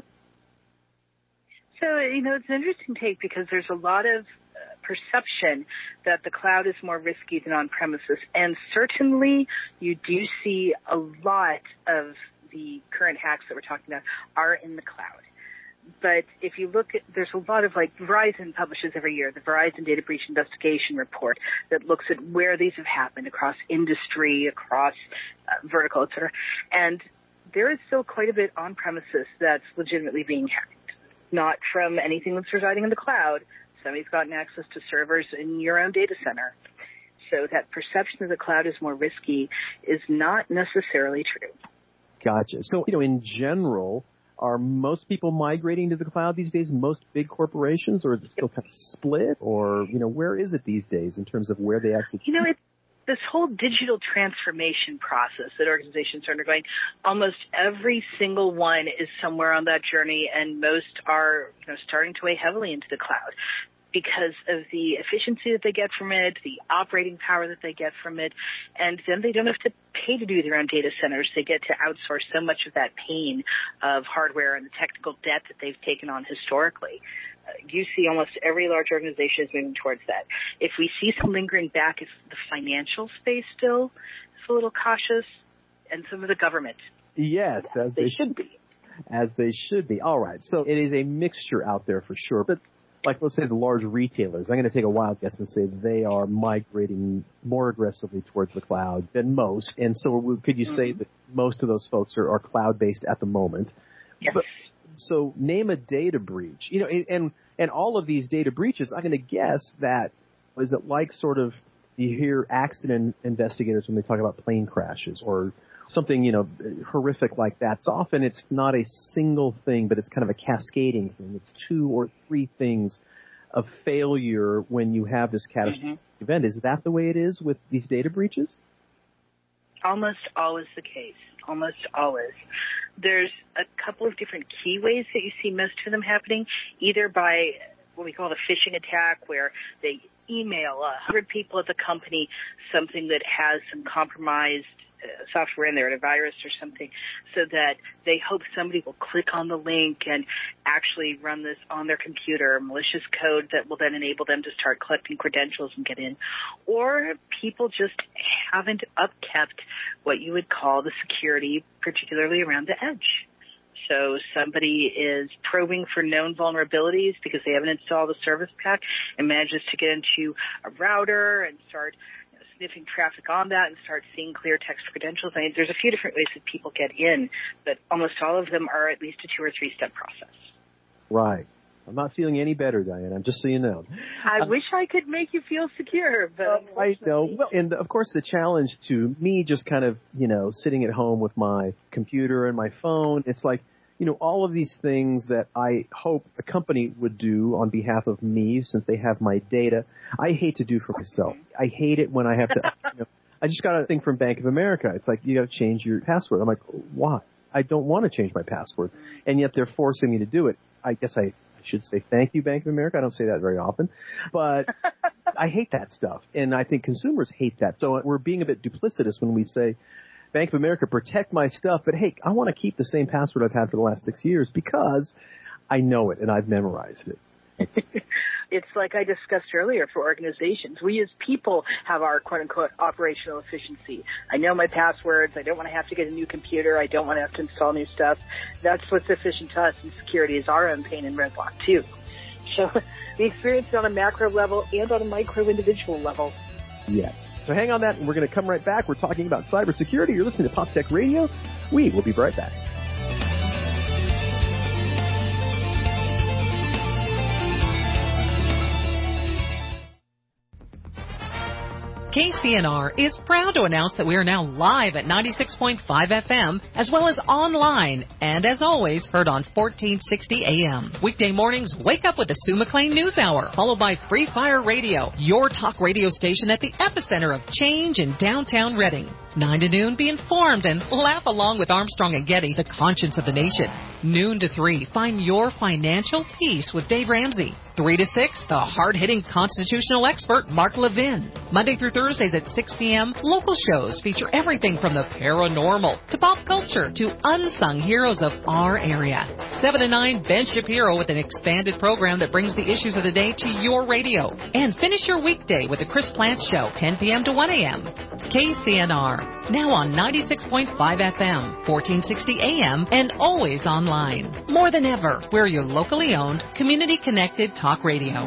[SPEAKER 27] So, you know, it's an interesting take because there's a lot of uh, perception that the cloud is more risky than on-premises. And certainly you do see a lot of the current hacks that we're talking about are in the cloud. But if you look at, there's a lot of, like, Verizon publishes every year the Verizon Data Breach Investigation Report that looks at where these have happened across industry, across uh, vertical, et cetera. And there is still quite a bit on premises that's legitimately being hacked. Not from anything that's residing in the cloud. Somebody's gotten access to servers in your own data center. So that perception that the cloud is more risky is not necessarily true.
[SPEAKER 26] Gotcha. So, you know, in general, are most people migrating to the cloud these days, most big corporations, or is it still kind of split? Or, you know, where is it these days in terms of where they actually...
[SPEAKER 27] You know, it's this whole digital transformation process that organizations are undergoing. Almost every single one is somewhere on that journey, and most are, you know, starting to weigh heavily into the cloud because of the efficiency that they get from it, the operating power that they get from it, and then they don't have to pay to do their own data centers. They get to outsource so much of that pain of hardware and the technical debt that they've taken on historically. Uh, you see almost every large organization is moving towards that. If we see some lingering back, it's the financial space still is a little cautious, and some of the government.
[SPEAKER 26] Yes, as
[SPEAKER 27] they,
[SPEAKER 26] they
[SPEAKER 27] should be.
[SPEAKER 26] As they should be. All right. So it is a mixture out there for sure. But like, let's say the large retailers, I'm going to take a wild guess and say they are migrating more aggressively towards the cloud than most. And so could you mm-hmm. say that most of those folks are, are cloud-based at the moment?
[SPEAKER 27] Yes.
[SPEAKER 26] But, so name a data breach. You know, and and all of these data breaches, I'm going to guess that, is it like sort of, you hear accident investigators when they talk about plane crashes or something, you know, horrific like that. So often it's not a single thing, but it's kind of a cascading thing. It's two or three things of failure when you have this catastrophic mm-hmm. event. Is that the way it is with these data breaches?
[SPEAKER 27] Almost always the case. almost always. There's a couple of different key ways that you see most of them happening, either by what we call the phishing attack, where they email a hundred people at the company something that has some compromised uh, software in there, a virus or something, so that they hope somebody will click on the link and actually run this on their computer, malicious code that will then enable them to start collecting credentials and get in. Or people just haven't upkept what you would call the security, particularly around the edge. So somebody is probing for known vulnerabilities because they haven't installed a service pack and manages to get into a router and start you know, sniffing traffic on that and start seeing clear text credentials. I mean, there's a few different ways that people get in, but almost all of them are at least a two or three step process.
[SPEAKER 26] Right. I'm not feeling any better, Diane. I'm just so you know.
[SPEAKER 27] I
[SPEAKER 26] um,
[SPEAKER 27] wish I could make you feel secure, but
[SPEAKER 26] uh, I know. Well, and of course, the challenge to me, just kind of you know sitting at home with my computer and my phone, it's like you know all of these things that I hope a company would do on behalf of me, since they have my data. I hate to do for myself. I hate it when I have to. you know, I just got a thing from Bank of America. It's like you got to change your password. I'm like, why? I don't want to change my password, and yet they're forcing me to do it. I guess I. should say thank you, Bank of America. I don't say that very often, but I hate that stuff, and I think consumers hate that. So we're being a bit duplicitous when we say, Bank of America, protect my stuff, but hey, I want to keep the same password I've had for the last six years because I know it and I've memorized it.
[SPEAKER 27] It's like I discussed earlier for organizations. We as people have our quote-unquote operational efficiency. I know my passwords. I don't want to have to get a new computer. I don't want to have to install new stuff. That's what's efficient to us, and security is our own pain and roadblock, too. So the experience on a macro level and on a micro individual level.
[SPEAKER 26] Yes. So hang on that, and we're going to come right back. We're talking about cybersecurity. You're listening to Pop Tech Radio. We will be right back.
[SPEAKER 12] K C N R is proud to announce that we are now live at ninety-six point five F M, as well as online, and as always, heard on fourteen sixty A M. Weekday mornings, wake up with the Sue McLean News Hour, followed by Free Fire Radio, your talk radio station at the epicenter of change in downtown Reading. nine to noon, be informed and laugh along with Armstrong and Getty, the conscience of the nation. Noon to three, find your financial peace with Dave Ramsey. three to six, the hard-hitting constitutional expert, Mark Levin. Monday through Thursdays at six p.m., local shows feature everything from the paranormal to pop culture to unsung heroes of our area. seven to nine, Ben Shapiro with an expanded program that brings the issues of the day to your radio. And finish your weekday with the Chris Plant Show, ten p.m. to one a.m. K C N R, now on ninety-six point five F M, fourteen sixty A M, and always online. More than ever, we're your locally owned, community-connected talk radio.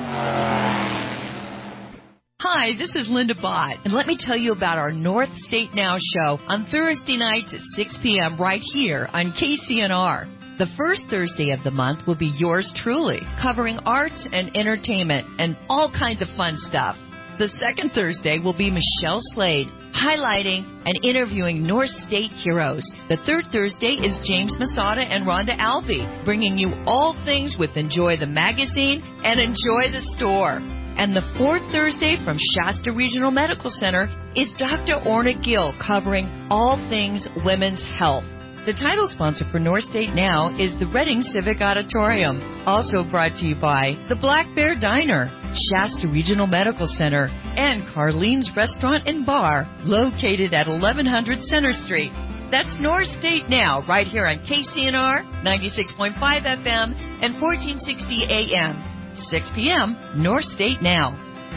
[SPEAKER 17] Hi, this is Linda Bott, and let me tell you about our North State Now show on Thursday nights at six p.m. right here on K C N R. The first Thursday of the month will be yours truly, covering arts and entertainment and all kinds of fun stuff. The second Thursday will be Michelle Slade, highlighting and interviewing North State heroes. The third Thursday is James Masada and Rhonda Albee, bringing you all things with Enjoy the Magazine and Enjoy the Store. And the fourth Thursday from Shasta Regional Medical Center is Doctor Orna Gill, covering all things women's health. The title sponsor for North State Now is the Reading Civic Auditorium. Also brought to you by the Black Bear Diner, Shasta Regional Medical Center, and Carlene's Restaurant and Bar, located at eleven hundred Center Street. That's North State Now, right here on K C N R, ninety-six point five F M, and fourteen sixty A M. six p.m., North State Now.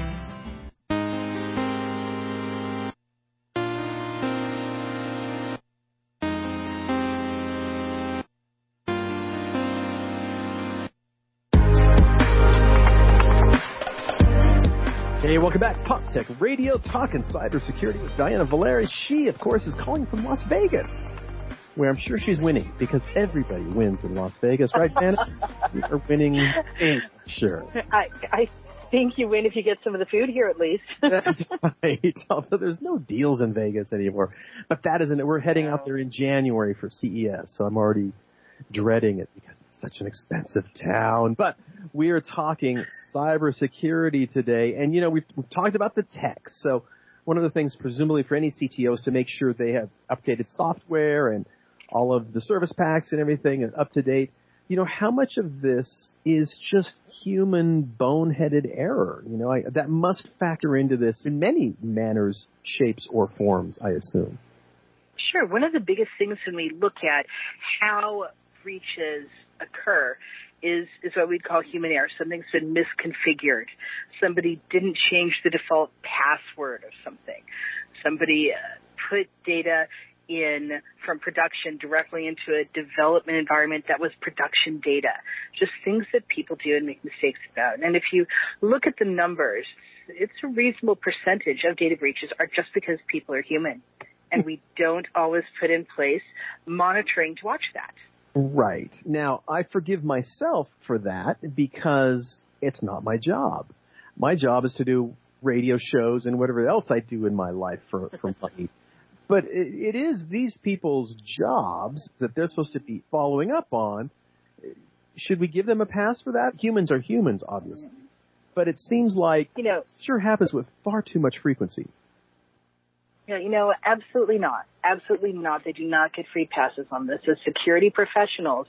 [SPEAKER 26] Hey, welcome back. Pop Tech Radio, talking cybersecurity with Diana Valeri. She, of course, is calling from Las Vegas, where I'm sure she's winning, because everybody wins in Las Vegas, right, Diana? You are winning, sure.
[SPEAKER 27] I, I think you win if you get some of the food here, at least.
[SPEAKER 26] That's right. Although there's no deals in Vegas anymore. But that isn't it. We're heading out there in January for C E S, so I'm already dreading it because it's such an expensive town. But we are talking cybersecurity today, and you know we've, we've talked about the tech. So one of the things, presumably, for any C T O is to make sure they have updated software and all of the service packs and everything is up to date. You know, how much of this is just human boneheaded error? You know, I, that must factor into this in many manners, shapes, or forms, I assume.
[SPEAKER 27] Sure. One of the biggest things when we look at how breaches occur is, is what we'd call human error. Something's been misconfigured. Somebody didn't change the default password of something. Somebody uh, put data in from production directly into a development environment that was production data. Just things that people do and make mistakes about. And if you look at the numbers, it's a reasonable percentage of data breaches are just because people are human. And we don't always put in place monitoring to watch that.
[SPEAKER 26] Right. Now, I forgive myself for that because it's not my job. My job is to do radio shows and whatever else I do in my life for, for money. But it, it is these people's jobs that they're supposed to be following up on. Should we give them a pass for that? Humans are humans, obviously. But it seems like you know, it sure happens with far too much frequency.
[SPEAKER 27] Yeah, you know, absolutely not. Absolutely not. They do not get free passes on this. As security professionals,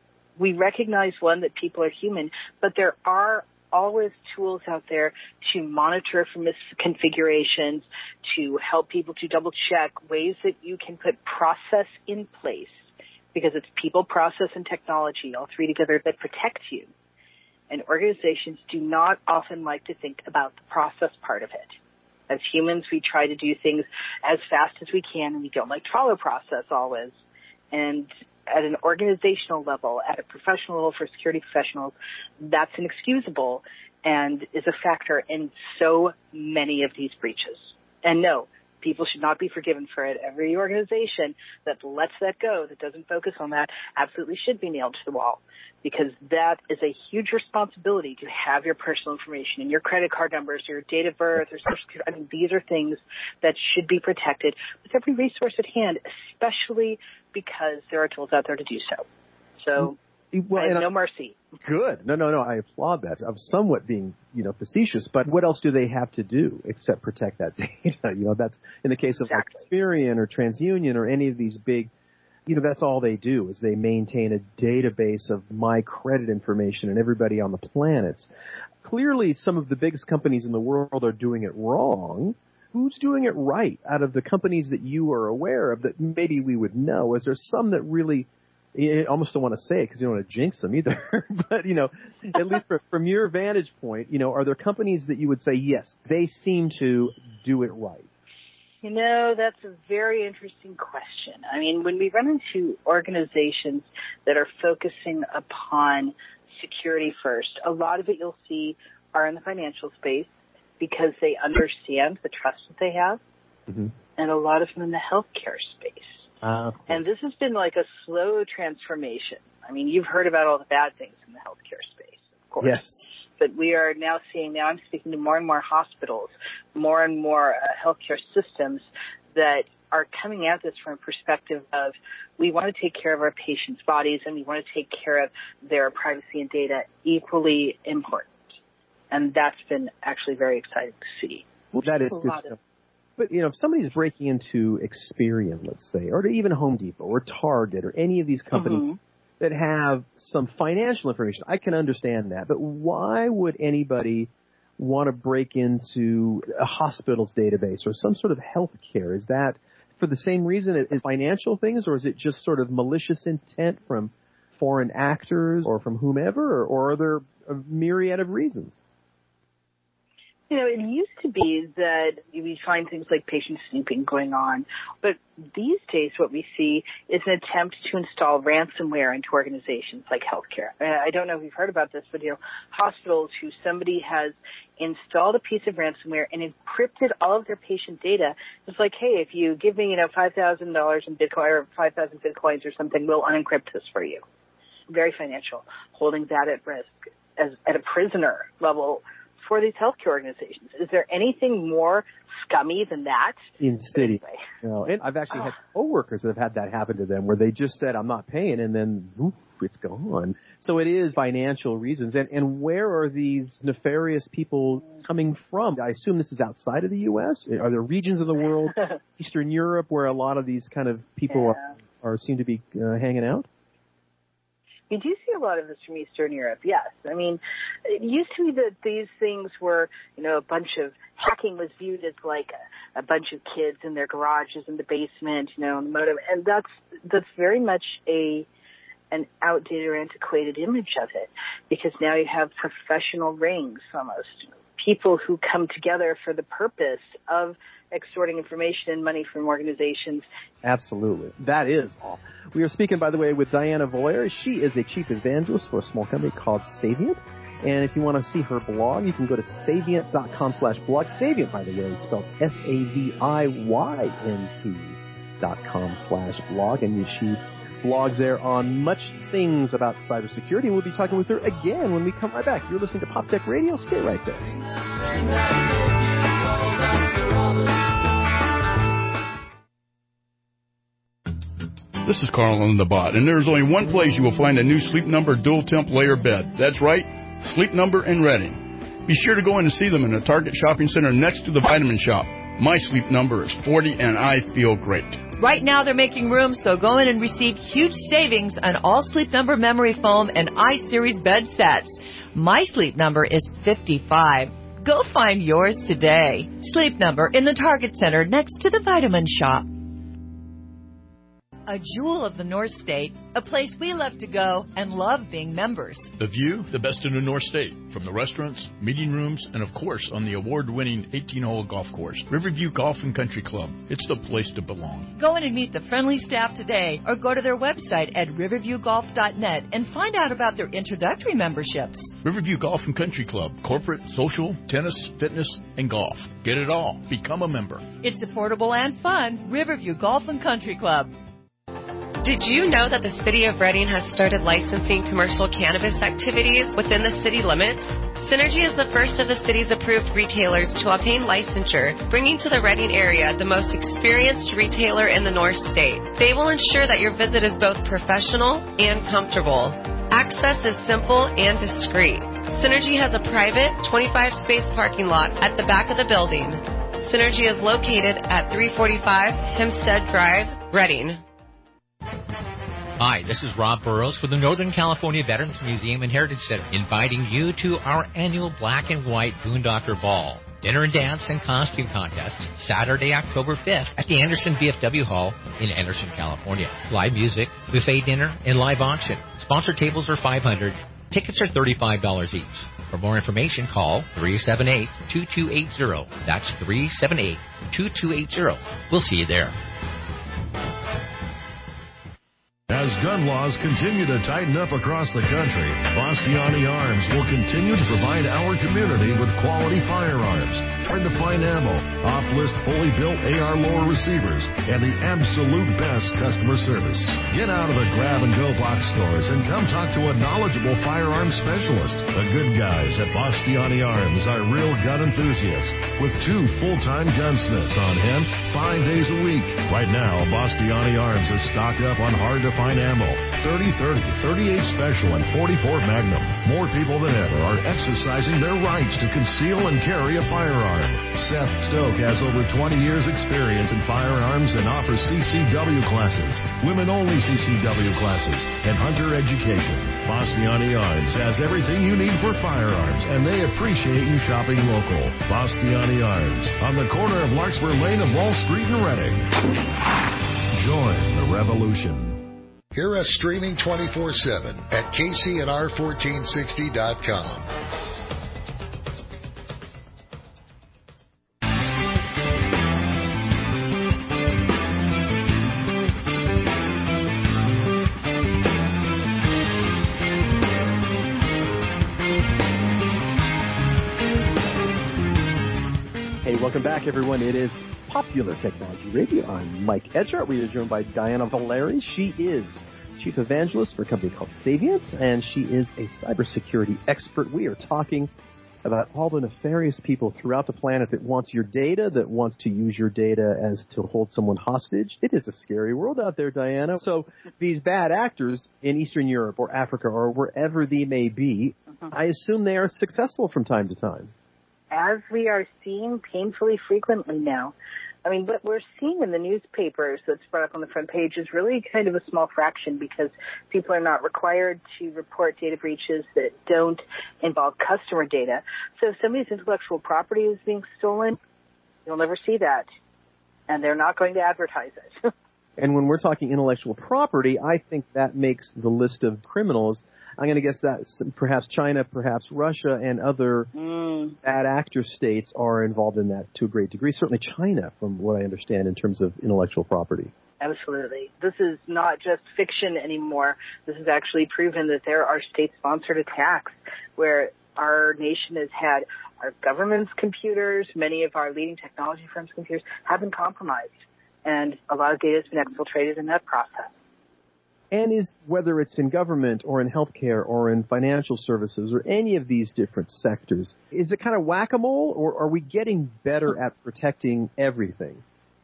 [SPEAKER 27] we recognize, one, that people are human, but there are always tools out there to monitor for misconfigurations, to help people to double check ways that you can put process in place, because it's people, process, and technology, all three together, that protect you. And organizations do not often like to think about the process part of it. As humans, we try to do things as fast as we can, and we don't like to follow process always. And at an organizational level, at a professional level for security professionals, that's inexcusable and is a factor in so many of these breaches. And no, people should not be forgiven for it. Every organization that lets that go, that doesn't focus on that, absolutely should be nailed to the wall, because that is a huge responsibility to have your personal information and your credit card numbers, your date of birth, or social security. I mean, these are things that should be protected with every resource at hand, especially because there are tools out there to do so. So,
[SPEAKER 26] well,
[SPEAKER 27] I have
[SPEAKER 26] and
[SPEAKER 27] no mercy.
[SPEAKER 26] Good. No, no, no. I applaud that. I'm somewhat being, you know, facetious, but what else do they have to do except protect that data? You know, that's in the case of
[SPEAKER 27] exactly.
[SPEAKER 26] like Experian or TransUnion or any of these big, you know, that's all they do is they maintain a database of my credit information and everybody on the planet. Clearly, some of the biggest companies in the world are doing it wrong. Who's doing it right out of the companies that you are aware of that maybe we would know? Is there some that really, I almost don't want to say it because you don't want to jinx them either, but, you know, at least from your vantage point, you know, are there companies that you would say, yes, they seem to do it right?
[SPEAKER 27] You know, that's a very interesting question. I mean, when we run into organizations that are focusing upon security first, a lot of it you'll see are in the financial space because they understand the trust that they have, mm-hmm. and a lot of them in the healthcare space.
[SPEAKER 26] Uh,
[SPEAKER 27] and this has been like a slow transformation. I mean, you've heard about all the bad things in the healthcare space, of course.
[SPEAKER 26] Yes.
[SPEAKER 27] But we are now seeing, now I'm speaking to more and more hospitals, more and more uh, healthcare systems that are coming at this from a perspective of we want to take care of our patients' bodies and we want to take care of their privacy and data, equally important. And that's been actually very exciting to see.
[SPEAKER 26] Well, that is good stuff. But, you know, if somebody's breaking into Experian, let's say, or to even Home Depot or Target or any of these companies mm-hmm. that have some financial information, I can understand that. But why would anybody want to break into a hospital's database or some sort of health care? Is that for the same reason as financial things, or is it just sort of malicious intent from foreign actors or from whomever, or, or are there a myriad of reasons?
[SPEAKER 27] You know, it used to be that we find things like patient snooping going on, but these days what we see is an attempt to install ransomware into organizations like healthcare. I don't know if you've heard about this, but, you know, hospitals who somebody has installed a piece of ransomware and encrypted all of their patient data. It's like, hey, if you give me, you know, five thousand dollars in Bitcoin or five thousand Bitcoins or something, we'll unencrypt this for you. Very financial, holding that at risk as at a prisoner level
[SPEAKER 3] for these healthcare organizations. Is there anything more scummy than that?
[SPEAKER 26] In city. You know, and I've actually had coworkers that have had that happen to them where they just said, I'm not paying, and then oof, it's gone. So it is financial reasons. And, and where are these nefarious people coming from? I assume this is outside of the U S. Are there regions of the world, Eastern Europe, where a lot of these kind of people yeah. are, are seem to be uh, hanging out?
[SPEAKER 3] You do see a lot of this from Eastern Europe, yes. I mean, it used to be that these things were, you know, a bunch of hacking was viewed as like a, a bunch of kids in their garages in the basement, you know, in the modem, and that's that's very much a an outdated or antiquated image of it, because now you have professional rings almost, people who come together for the purpose of extorting information and money from organizations.
[SPEAKER 26] Absolutely. That is all. We are speaking, by the way, with Diana Valeri. She is a chief evangelist for a small company called Savient. And if you want to see her blog, you can go to savient.com slash blog. Savient, by the way, is spelled S A V I Y N T dot com slash blog. And she blogs there on much things about cybersecurity. And we'll be talking with her again when we come right back. You're listening to Pop Tech Radio. Stay right there.
[SPEAKER 5] This is Carl on the Bot, and there's only one place you will find a new Sleep Number dual temp layer bed. That's right, Sleep Number in Reading. Be sure to go in and see them in the Target Shopping Center next to the Vitamin Shop. My Sleep Number is forty, and I feel great.
[SPEAKER 17] Right now they're making room, so go in and receive huge savings on all Sleep Number memory foam and iSeries bed sets. My Sleep Number is fifty-five. Go find yours today. Sleep Number in the Target Center next to the Vitamin Shop. A jewel of the North State, a place we love to go and love being members.
[SPEAKER 5] The view, the best in the North State, from the restaurants, meeting rooms, and of course on the award-winning eighteen-hole golf course, Riverview Golf and Country Club. It's the place to belong.
[SPEAKER 17] Go in and meet the friendly staff today, or go to their website at riverview golf dot net and find out about their introductory memberships.
[SPEAKER 5] Riverview Golf and Country Club, corporate, social, tennis, fitness, and golf. Get it all. Become a member.
[SPEAKER 17] It's affordable and fun. Riverview Golf and Country Club.
[SPEAKER 18] Did you know that the City of Reading has started licensing commercial cannabis activities within the city limits? Synergy is the first of the city's approved retailers to obtain licensure, bringing to the Reading area the most experienced retailer in the North State. They will ensure that your visit is both professional and comfortable. Access is simple and discreet. Synergy has a private twenty-five space parking lot at the back of the building. Synergy is located at three forty-five Hempstead Drive, Reading.
[SPEAKER 19] Hi, this is Rob Burrows with the Northern California Veterans Museum and Heritage Center, inviting you to our annual Black and White Boondocker Ball. Dinner and dance and costume contest, Saturday, October fifth at the Anderson V F W Hall in Anderson, California. Live music, buffet dinner, and live auction. Sponsored tables are five hundred dollars. Tickets are thirty-five dollars each. For more information, call three seven eight, two two eight zero. That's three seven eight, two two eight zero. We'll see you there.
[SPEAKER 20] As gun laws continue to tighten up across the country, Bastiani Arms will continue to provide our community with quality firearms, hard-to-find ammo, off-list fully built A R lower receivers, and the absolute best customer service. Get out of the grab-and-go box stores and come talk to a knowledgeable firearms specialist. The good guys at Bastiani Arms are real gun enthusiasts with two full-time gunsmiths on hand five days a week. Right now, Bastiani Arms is stocked up on hard-to-find ammo, thirty thirty, thirty-eight Special, and forty-four Magnum. More people than ever are exercising their rights to conceal and carry a firearm. Seth Stoke has over twenty years experience in firearms and offers C C W classes, women-only C C W classes, and hunter education. Bastiani Arms has everything you need for firearms, and they appreciate you shopping local. Bastiani Arms, on the corner of Larkspur Lane and Wall Street in Reading. Join the revolution.
[SPEAKER 21] Hear us streaming twenty-four seven at K C N R fourteen sixty dot com.
[SPEAKER 26] Hey, welcome back, everyone. It is Popular Technology Radio. I'm Mike Edgehart. We are joined by Diana Valeri. She is Chief Evangelist for a company called Savient, and she is a cybersecurity expert. We are talking about all the nefarious people throughout the planet that wants your data, that wants to use your data as to hold someone hostage. It is a scary world out there, Diana. So these bad actors in Eastern Europe or Africa or wherever they may be, mm-hmm. I assume they are successful from time to time.
[SPEAKER 3] As we are seeing painfully frequently now. I mean, what we're seeing in the newspapers that's brought up on the front page is really kind of a small fraction because people are not required to report data breaches that don't involve customer data. So if somebody's intellectual property is being stolen, you'll never see that. And they're not going to advertise it.
[SPEAKER 26] And when we're talking intellectual property, I think that makes the list of criminals. I'm going to guess that perhaps China, perhaps Russia, and other mm. bad actor states are involved in that to a great degree. Certainly China, from what I understand, in terms of intellectual property.
[SPEAKER 3] Absolutely. This is not just fiction anymore. This is actually proven that there are state-sponsored attacks where our nation has had our government's computers, many of our leading technology firms' computers have been compromised. And a lot of data has been exfiltrated in that process.
[SPEAKER 26] And is, whether it's in government or in healthcare or in financial services or any of these different sectors, is it kind of whack-a-mole, or are we getting better at protecting everything?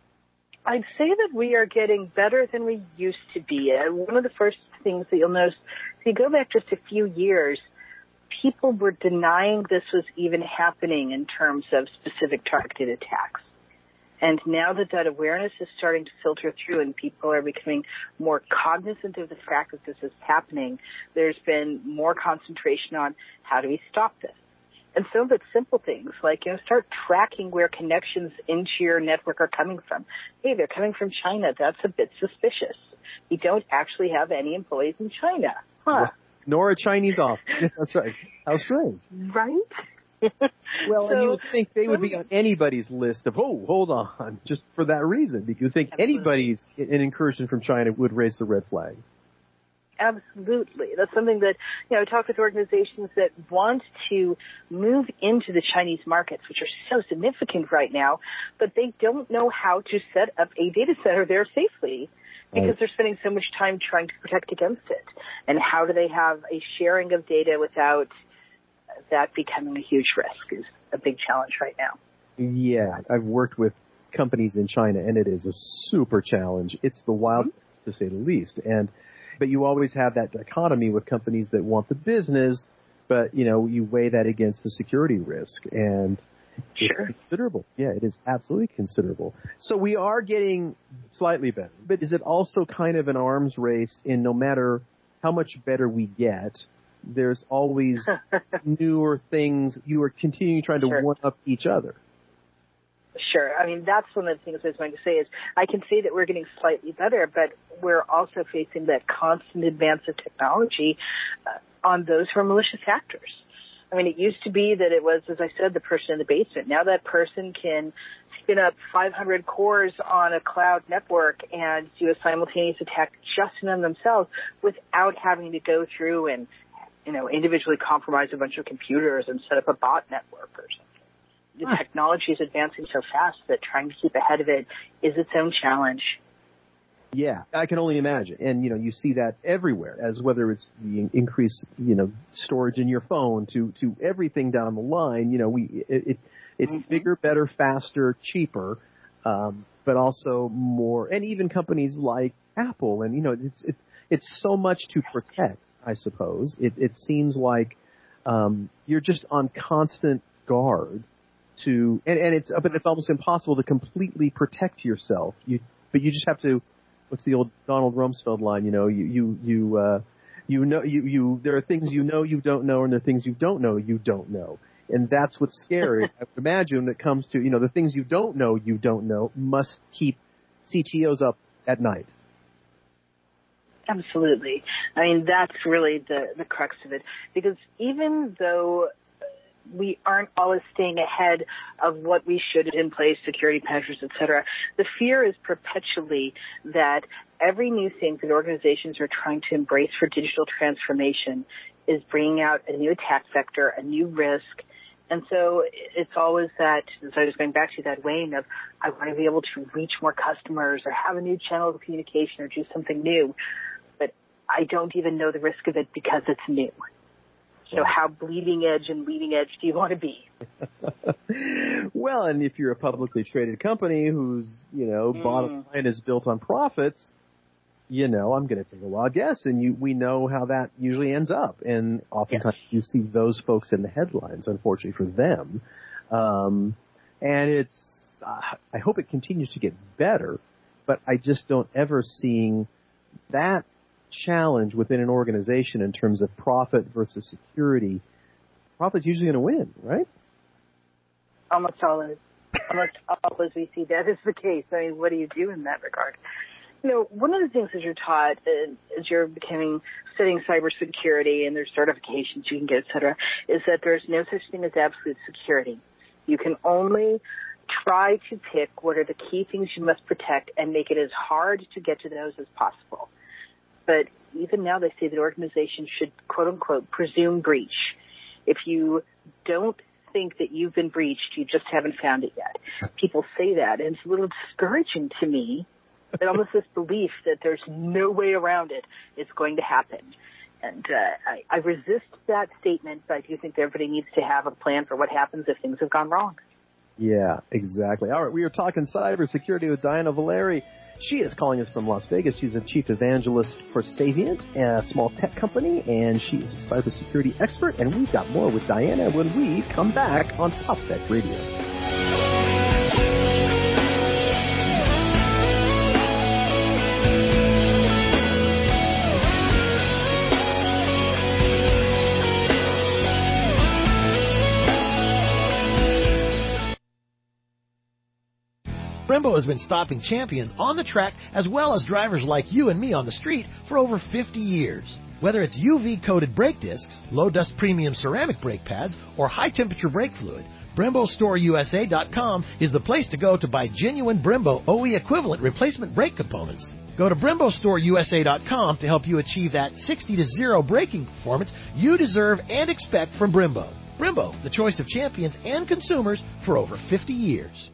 [SPEAKER 3] I'd say that we are getting better than we used to be. One of the first things that you'll notice, if you go back just a few years, people were denying this was even happening in terms of specific targeted attacks. And now that that awareness is starting to filter through and people are becoming more cognizant of the fact that this is happening, there's been more concentration on how do we stop this. And some of it's simple things like, you know, start tracking where connections into your network are coming from. Hey, they're coming from China. That's a bit suspicious. We don't actually have any employees in China. Huh.
[SPEAKER 26] Nor a Chinese office. That's right. How strange.
[SPEAKER 3] Right?
[SPEAKER 26] Well,
[SPEAKER 3] so,
[SPEAKER 26] and you would think they would be on anybody's list of, oh, hold on, just for that reason. Because you think absolutely. Anybody's an incursion from China would raise the red flag.
[SPEAKER 3] Absolutely. That's something that, you know, I talk with organizations that want to move into the Chinese markets, which are so significant right now, but they don't know how to set up a data center there safely because right. they're spending so much time trying to protect against it. And how do they have a sharing of data without that becoming a huge risk is a big challenge right now.
[SPEAKER 26] Yeah, I've worked with companies in China, and it is a super challenge. It's the wild, mm-hmm. to say the least. And but you always have that dichotomy with companies that want the business, but you know you weigh that against the security risk, and
[SPEAKER 3] sure.
[SPEAKER 26] it's considerable. Yeah, it is absolutely considerable. So we are getting slightly better, but is it also kind of an arms race in no matter how much better we get? There's always newer things. You are continuing trying to sure. one-up each other.
[SPEAKER 3] Sure. I mean, that's one of the things I was going to say is I can say that we're getting slightly better, but we're also facing that constant advance of technology uh, on those who are malicious actors. I mean, it used to be that it was, as I said, the person in the basement. Now that person can spin up five hundred cores on a cloud network and do a simultaneous attack just in them themselves without having to go through and you know, individually compromise a bunch of computers and set up a bot network or something. The huh. technology is advancing so fast that trying to keep ahead of it is its own challenge.
[SPEAKER 26] Yeah, I can only imagine. And, you know, you see that everywhere, as whether it's the increased, you know, storage in your phone to, to everything down the line. You know, we it, it it's mm-hmm. bigger, better, faster, cheaper, um, but also more, and even companies like Apple. And, you know, it's it, it's so much to protect. I suppose. It, it seems like um, you're just on constant guard to, and, and it's but it's almost impossible to completely protect yourself. You, but you just have to. What's the old Donald Rumsfeld line? You know, you you you uh, you know you you. There are things you know you don't know, and there are things you don't know you don't know, and that's what's scary. I would imagine when it comes to you know the things you don't know you don't know must keep C T Os up at night.
[SPEAKER 3] Absolutely. I mean, that's really the, the crux of it. Because even though we aren't always staying ahead of what we should in place, security measures, et cetera, the fear is perpetually that every new thing that organizations are trying to embrace for digital transformation is bringing out a new attack vector, a new risk. And so it's always that, as I was going back to that vein of, I want to be able to reach more customers or have a new channel of communication or do something new. I don't even know the risk of it because it's new. you know, how bleeding edge and leading edge do you want to be?
[SPEAKER 26] Well, and if you're a publicly traded company whose, you know, mm. bottom line is built on profits, you know, I'm going to take a wild guess, and you, we know how that usually ends up. And oftentimes yes. you see those folks in the headlines, unfortunately for them. Um, and it's, uh, I hope it continues to get better, but I just don't ever seeing that challenge within an organization in terms of profit versus security. Profit's usually going to win, right?
[SPEAKER 3] Almost always. Almost always we see that is the case. I mean, what do you do in that regard? You know, one of the things as you're taught, uh, as you're becoming, studying cybersecurity and there's certifications you can get, et cetera, is that there's no such thing as absolute security. You can only try to pick what are the key things you must protect and make it as hard to get to those as possible. But even now they say that organizations should, quote unquote, presume breach. If you don't think that you've been breached, you just haven't found it yet. People say that, and it's a little discouraging to me. But almost this belief that there's no way around it, it's going to happen. And uh, I, I resist that statement, but I do think that everybody needs to have a plan for what happens if things have gone wrong.
[SPEAKER 26] Yeah, exactly. All right, we are talking cybersecurity with Diana Valeri. She is calling us from Las Vegas. She's a chief evangelist for Savient, a small tech company, and she is a cybersecurity expert. And we've got more with Diana when we come back on Pop Tech Radio. Brembo has been stopping champions on the track as well as drivers like you and me on the street for over fifty years. Whether it's U V-coated brake discs, low-dust premium ceramic brake pads, or high-temperature brake fluid, Brembo Store U S A dot com is the place to go to buy genuine Brembo O E equivalent replacement brake components. Go to Brembo Store U S A dot com to help you achieve that sixty to zero braking performance you deserve and expect from Brembo. Brembo, the choice of champions and consumers for over fifty years.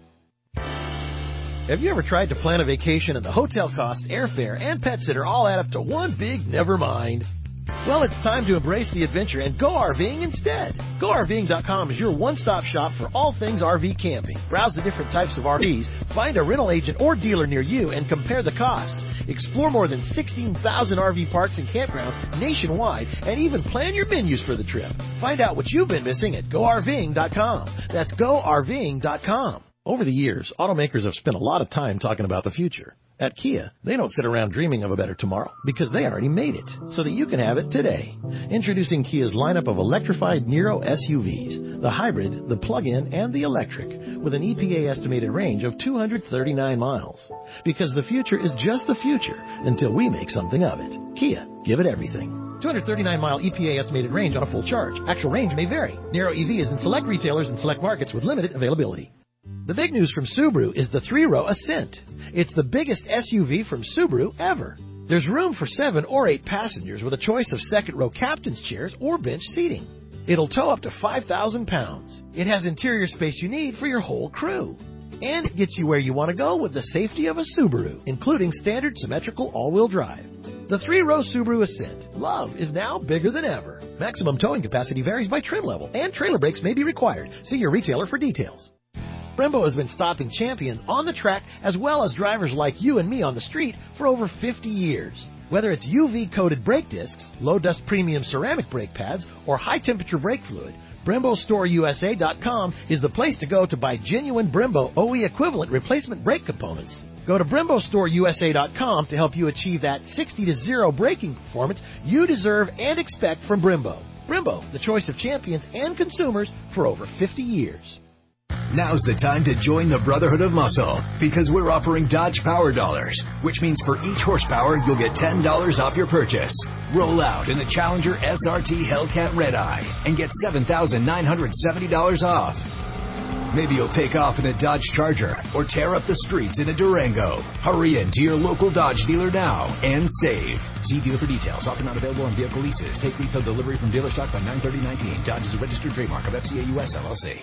[SPEAKER 26] Have you ever tried to plan a vacation and the hotel costs, airfare, and pet sitter all add up to one big never mind? Well, it's time to embrace the adventure and go RVing instead. Go R V ing dot com is your one-stop shop for all things R V camping. Browse the different types of R Vs, find a rental agent or dealer near you, and compare the costs. Explore more than sixteen thousand R V parks and campgrounds nationwide, and even plan your menus for the trip. Find out what you've been missing at Go R V ing dot com. That's Go R V ing dot com. Over the years, automakers have spent a lot of time talking about the future. At Kia, they don't sit around dreaming of a better tomorrow because they already made it so that you can have it today. Introducing Kia's lineup of electrified Niro S U Vs, the hybrid, the plug-in, and the electric, with an E P A estimated range of two hundred thirty-nine miles. Because the future is just the future until we make something of it. Kia, give it everything. two hundred thirty-nine mile E P A estimated range on a full charge. Actual range may vary. Niro E V is in select retailers and select markets with limited availability. The big news from Subaru is the three-row Ascent. It's the biggest S U V from Subaru ever. There's room for seven or eight passengers with a choice of second-row captain's chairs or bench seating. It'll tow up to five thousand pounds. It has interior space you need for your whole crew. And it gets you where you want to go with the safety of a Subaru, including standard symmetrical all-wheel drive. The three-row Subaru Ascent. Love is now bigger than ever. Maximum towing capacity varies by trim level, and trailer brakes may be required. See your retailer for details. Brembo has been stopping champions on the track as well as drivers like you and me on the street for over fifty years. Whether it's U V-coated brake discs, low-dust premium ceramic brake pads, or high-temperature brake fluid, Brembo Store U S A dot com is the place to go to buy genuine Brembo O E equivalent replacement brake components. Go to Brembo Store U S A dot com to help you achieve that sixty to zero braking performance you deserve and expect from Brembo. Brembo, the choice of champions and consumers for over fifty years.
[SPEAKER 13] Now's the time to join the Brotherhood of Muscle because we're offering Dodge Power Dollars, which means for each horsepower, you'll get ten dollars off your purchase. Roll out in the Challenger S R T Hellcat Red Eye and get seven thousand nine hundred seventy dollars off. Maybe you'll take off in a Dodge Charger or tear up the streets in a Durango. Hurry in to your local Dodge dealer now and save. See dealer for details. Offer not available on vehicle leases. Take retail delivery from dealer stock by nine thirty nineteen. Dodge is a registered trademark of F C A U S L L C.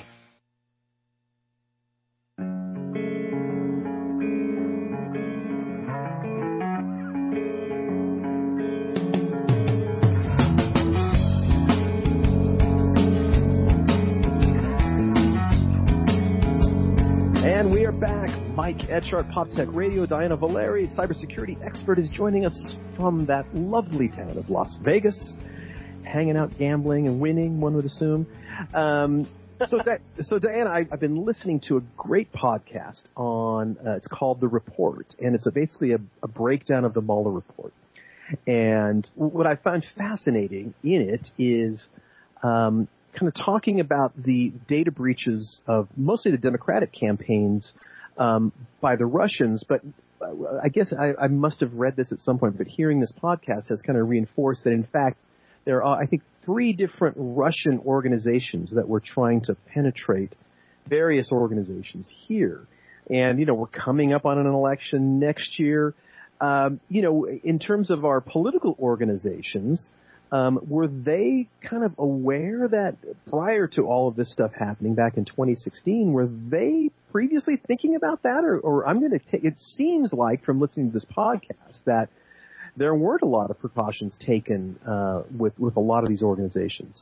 [SPEAKER 26] we're back. Mike Etchart, PopTech Radio. Diana Valeri, cybersecurity expert, is joining us from that lovely town of Las Vegas, hanging out, gambling, and winning, one would assume. Um, so, so Diana, I, I've been listening to a great podcast on, uh, it's called The Report, and it's a, basically a, a breakdown of the Mueller report. And what I found fascinating in it is um, kind of talking about the data breaches of mostly the Democratic campaigns um, by the Russians. But I guess I, I must have read this at some point, but hearing this podcast has kind of reinforced that, in fact, there are, I think, three different Russian organizations that were trying to penetrate various organizations here. And, you know, we're coming up on an election next year. Um, you know, in terms of our political organizations, um, were they kind of aware that prior to all of this stuff happening back in twenty sixteen, were they previously thinking about that? Or, or I'm going to take, it seems like from listening to this podcast that there weren't a lot of precautions taken uh, with, with a lot of these organizations.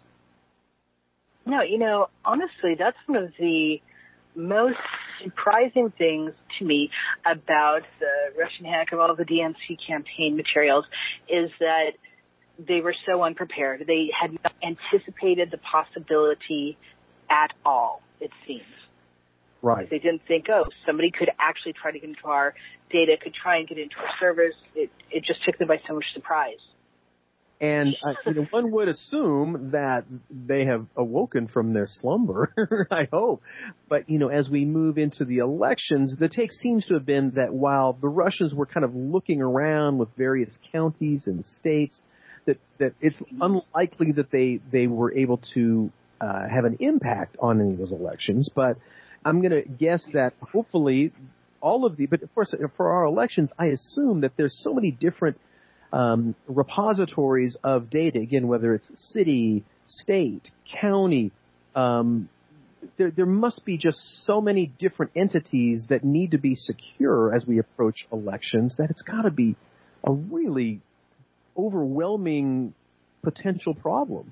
[SPEAKER 3] No, you know, honestly, that's one of the most surprising things to me about the Russian hack of all the D N C campaign materials is that they were so unprepared. They had not anticipated the possibility at all, it seems.
[SPEAKER 26] Right.
[SPEAKER 3] They didn't think, oh, somebody could actually try to get into our data, could try and get into our servers. It, it just took them by so much surprise.
[SPEAKER 26] And uh, you know, one would assume that they have awoken from their slumber, I hope. But, you know, as we move into the elections, the take seems to have been that while the Russians were kind of looking around with various counties and states, that, that it's unlikely that they, they were able to uh, have an impact on any of those elections. But I'm going to guess that hopefully all of the, but of course for our elections, I assume that there's so many different um, repositories of data, again, whether it's city, state, county, um, there, there must be just so many different entities that need to be secure as we approach elections that it's got to be a really overwhelming potential problem.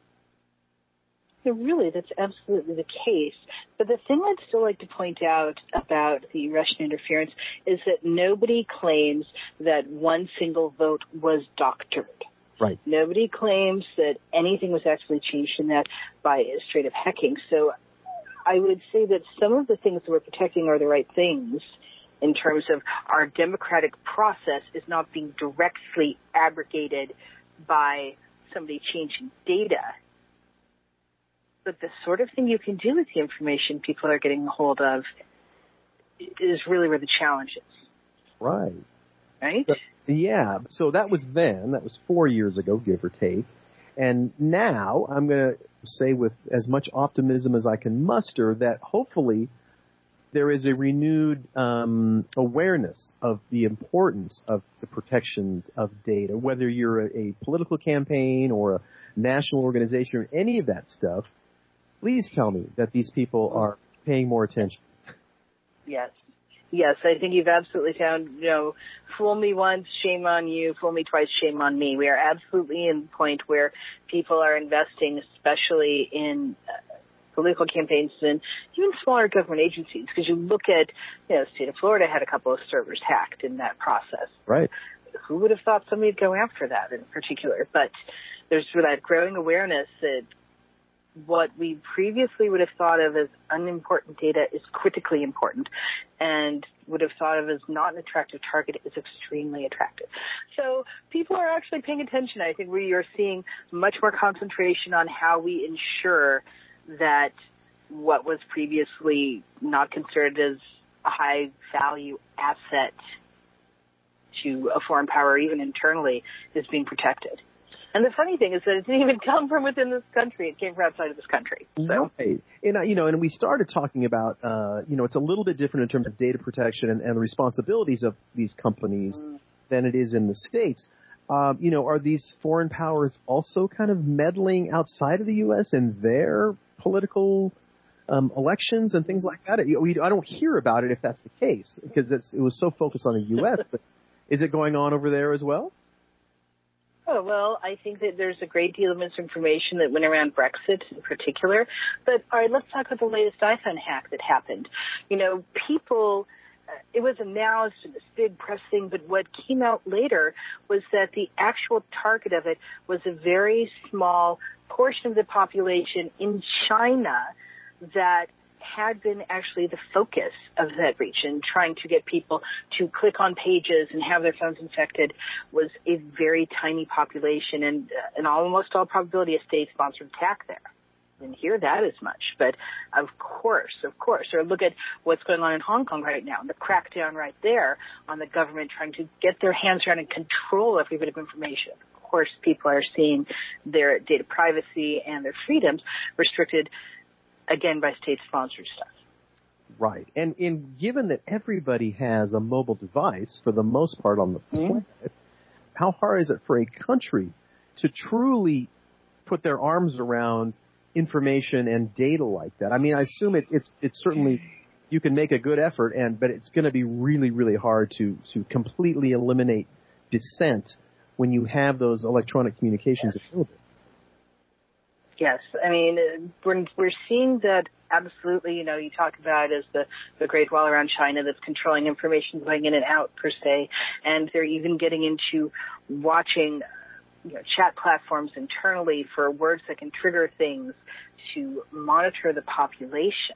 [SPEAKER 3] Yeah, really, that's absolutely the case. But the thing I'd still like to point out about the Russian interference is that nobody claims that one single vote was doctored.
[SPEAKER 26] Right.
[SPEAKER 3] Nobody claims that anything was actually changed in that by straight up hacking. So I would say that some of the things that we're protecting are the right things in terms of our democratic process is not being directly abrogated by somebody changing data. But the sort of thing you can do with the information people are getting a hold of is really where the challenge is.
[SPEAKER 26] Right.
[SPEAKER 3] Right?
[SPEAKER 26] So, yeah. So that was then. That was four years ago, give or take. And now I'm going to say with as much optimism as I can muster that hopefully there is a renewed um, awareness of the importance of the protection of data, whether you're a, a political campaign or a national organization or any of that stuff. Please tell me that these people are paying more attention.
[SPEAKER 3] Yes. Yes, I think you've absolutely found, you know, fool me once, shame on you, fool me twice, shame on me. We are absolutely in the point where people are investing, especially in uh, political campaigns and even smaller government agencies, because you look at, you know, the state of Florida had a couple of servers hacked in that process.
[SPEAKER 26] Right.
[SPEAKER 3] Who would have thought somebody would go after that in particular? But there's that growing awareness that what we previously would have thought of as unimportant data is critically important, and would have thought of as not an attractive target is extremely attractive. So people are actually paying attention. I think we are seeing much more concentration on how we ensure that what was previously not considered as a high value asset to a foreign power, even internally, is being protected. And the funny thing is that it didn't even come from within this country. It came from outside of this country. So.
[SPEAKER 26] Right. And, uh, you know, and we started talking about, uh, you know, it's a little bit different in terms of data protection and, and the responsibilities of these companies mm. than it is in the States. Um, you know, are these foreign powers also kind of meddling outside of the U S in their political um, elections and things like that? We, I don't hear about it if that's the case, because it's, it was so focused on the U S But is it going on over there as well?
[SPEAKER 3] Oh, well, I think that there's a great deal of misinformation that went around Brexit in particular. But, all right, let's talk about the latest iPhone hack that happened. You know, people, uh, it was announced in this big press thing, but what came out later was that the actual target of it was a very small portion of the population in China that had been actually the focus of that region. Trying to get people to click on pages and have their phones infected was a very tiny population, and uh, in almost all probability a state-sponsored attack there. Didn't hear that as much, but of course, of course. Or look at what's going on in Hong Kong right now, the crackdown right there on the government trying to get their hands around and control every bit of information. Of course, people are seeing their data privacy and their freedoms restricted again by state-sponsored stuff.
[SPEAKER 26] Right. And in, given that everybody has a mobile device, for the most part on the planet, mm-hmm. how hard is it for a country to truly put their arms around information and data like that? I mean, I assume it, it's it's certainly, you can make a good effort, and but it's going to be really, really hard to, to completely eliminate dissent when you have those electronic communications available.
[SPEAKER 3] Yes, I mean, we're, we're seeing that absolutely, you know, you talk about it as the, the Great Wall around China that's controlling information going in and out, per se, and they're even getting into watching, you know, chat platforms internally for words that can trigger things to monitor the population.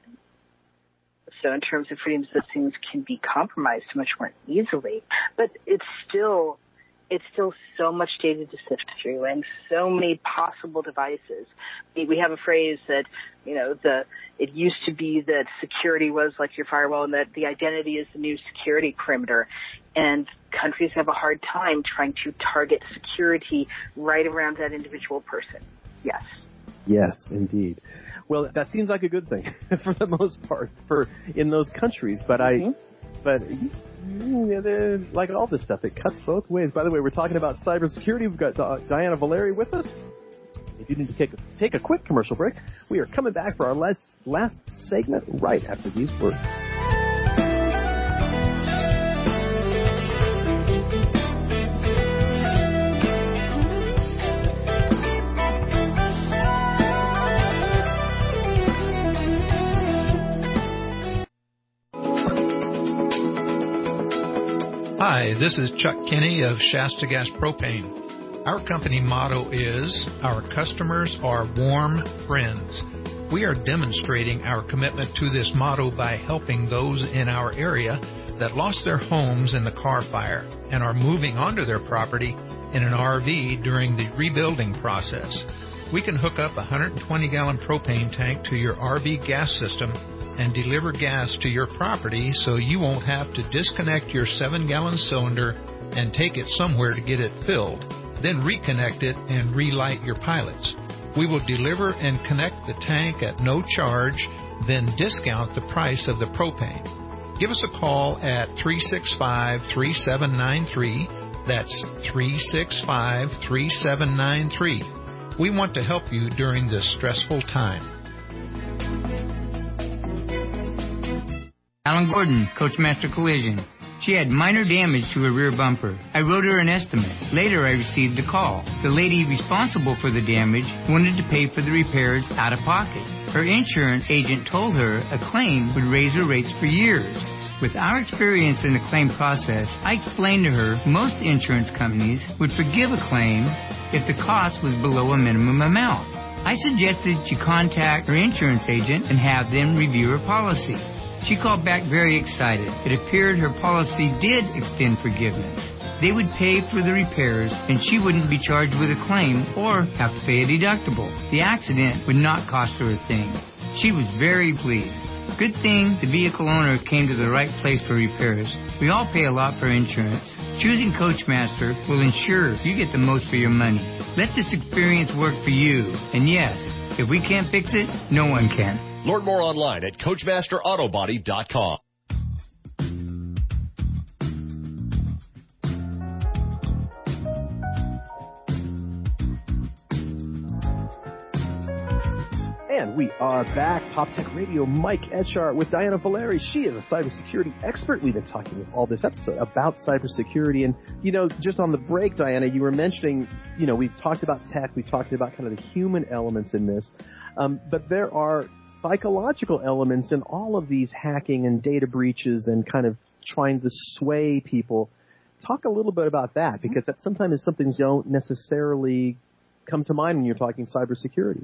[SPEAKER 3] So in terms of freedoms, those things can be compromised much more easily, but it's still... It's still so much data to sift through and so many possible devices. We have a phrase that, you know, the it used to be that security was like your firewall and that the identity is the new security perimeter. And countries have a hard time trying to target security right around that individual person. Yes.
[SPEAKER 26] Yes, indeed. Well, that seems like a good thing for the most part for in those countries. But I, but. Yeah, like all this stuff, it cuts both ways. By the way, we're talking about cybersecurity. We've got uh, Diana Valeri with us. If you need to take a, take a quick commercial break, we are coming back for our last, last segment right after these words.
[SPEAKER 1] Hi, this is Chuck Kinney of Shasta Gas Propane. Our company motto is, our customers are warm friends. We are demonstrating our commitment to this motto by helping those in our area that lost their homes in the Carr Fire and are moving onto their property in an R V during the rebuilding process. We can hook up a one hundred twenty gallon propane tank to your R V gas system and deliver gas to your property so you won't have to disconnect your seven gallon cylinder and take it somewhere to get it filled, then reconnect it and relight your pilots. We will deliver and connect the tank at no charge, then discount the price of the propane. Give us a call at three six five, three seven nine three. That's three six five, three seven nine three. We want to help you during this stressful time.
[SPEAKER 2] Alan Gordon, Coachmaster Collision. She had minor damage to her rear bumper. I wrote her an estimate. Later, I received a call. The lady responsible for the damage wanted to pay for the repairs out of pocket. Her insurance agent told her a claim would raise her rates for years. With our experience in the claim process, I explained to her most insurance companies would forgive a claim if the cost was below a minimum amount. I suggested she contact her insurance agent and have them review her policy. She called back very excited. It appeared her policy did extend forgiveness. They would pay for the repairs, and she wouldn't be charged with a claim or have to pay a deductible. The accident would not cost her a thing. She was very pleased. Good thing the vehicle owner came to the right place for repairs. We all pay a lot for insurance. Choosing Coachmaster will ensure you get the most for your money. Let this experience work for you. And yes, if we can't fix it, no one can.
[SPEAKER 4] Learn more online at Coachmaster Auto Body dot com.
[SPEAKER 26] And we are back. Pop Tech Radio, Mike Etchart with Diana Valeri. She is a cybersecurity expert. We've been talking all this episode about cybersecurity. And, you know, just on the break, Diana, you were mentioning, you know, we've talked about tech. We've talked about kind of the human elements in this. Um, but there are psychological elements in all of these hacking and data breaches and kind of trying to sway people. Talk a little bit about that, because that sometimes is something you don't necessarily come to mind when you're talking cybersecurity.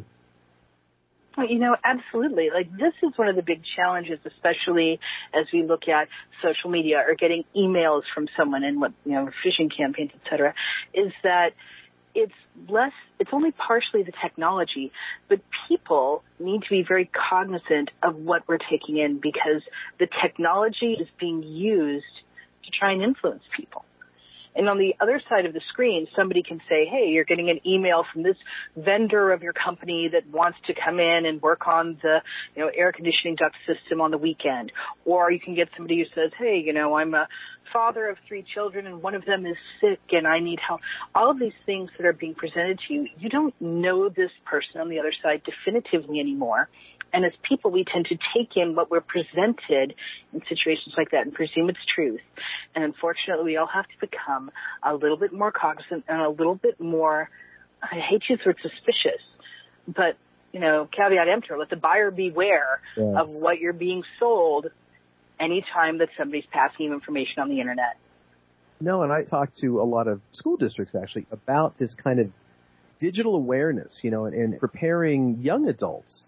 [SPEAKER 3] Well, you know, absolutely. Like, this is one of the big challenges, especially as we look at social media or getting emails from someone and what, you know, phishing campaigns, et cetera, is that it's less, it's only partially the technology, but people need to be very cognizant of what we're taking in, because the technology is being used to try and influence people. And on the other side of the screen, somebody can say, hey, you're getting an email from this vendor of your company that wants to come in and work on the, you know, air conditioning duct system on the weekend. Or you can get somebody who says, hey, you know, I'm a father of three children and one of them is sick and I need help. All of these things that are being presented to you, you don't know this person on the other side definitively anymore. And as people, we tend to take in what we're presented in situations like that and presume it's truth. And unfortunately, we all have to become a little bit more cognizant and a little bit more, I hate to use the word suspicious, but, you know, caveat emptor, let the buyer beware yes. of what you're being sold anytime that somebody's passing you information on the internet.
[SPEAKER 26] No, and I talk to a lot of school districts, actually, about this kind of digital awareness, you know, and, and preparing young adults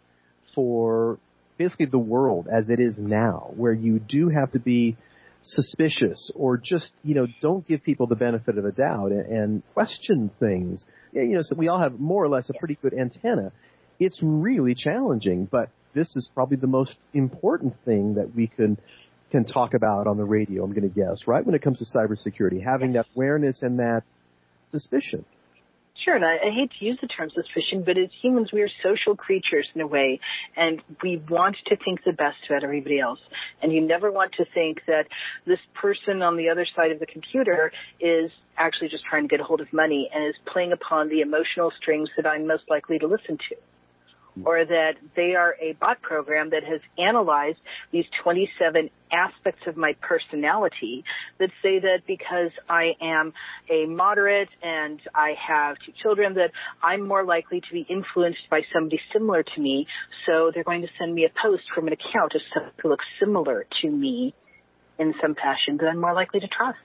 [SPEAKER 26] for basically the world as it is now, where you do have to be suspicious or just, you know, don't give people the benefit of a doubt and, and question things. You know, so we all have more or less a pretty good antenna. It's really challenging, but this is probably the most important thing that we can can talk about on the radio, I'm going to guess, right, when it comes to cybersecurity, having that awareness and that suspicion.
[SPEAKER 3] Sure, and I, I hate to use the term suspicion, but as humans, we are social creatures in a way, and we want to think the best about everybody else. And you never want to think that this person on the other side of the computer is actually just trying to get a hold of money and is playing upon the emotional strings that I'm most likely to listen to. Or that they are a bot program that has analyzed these twenty-seven aspects of my personality that say that because I am a moderate and I have two children, that I'm more likely to be influenced by somebody similar to me. So they're going to send me a post from an account of someone who looks similar to me in some fashion that I'm more likely to trust.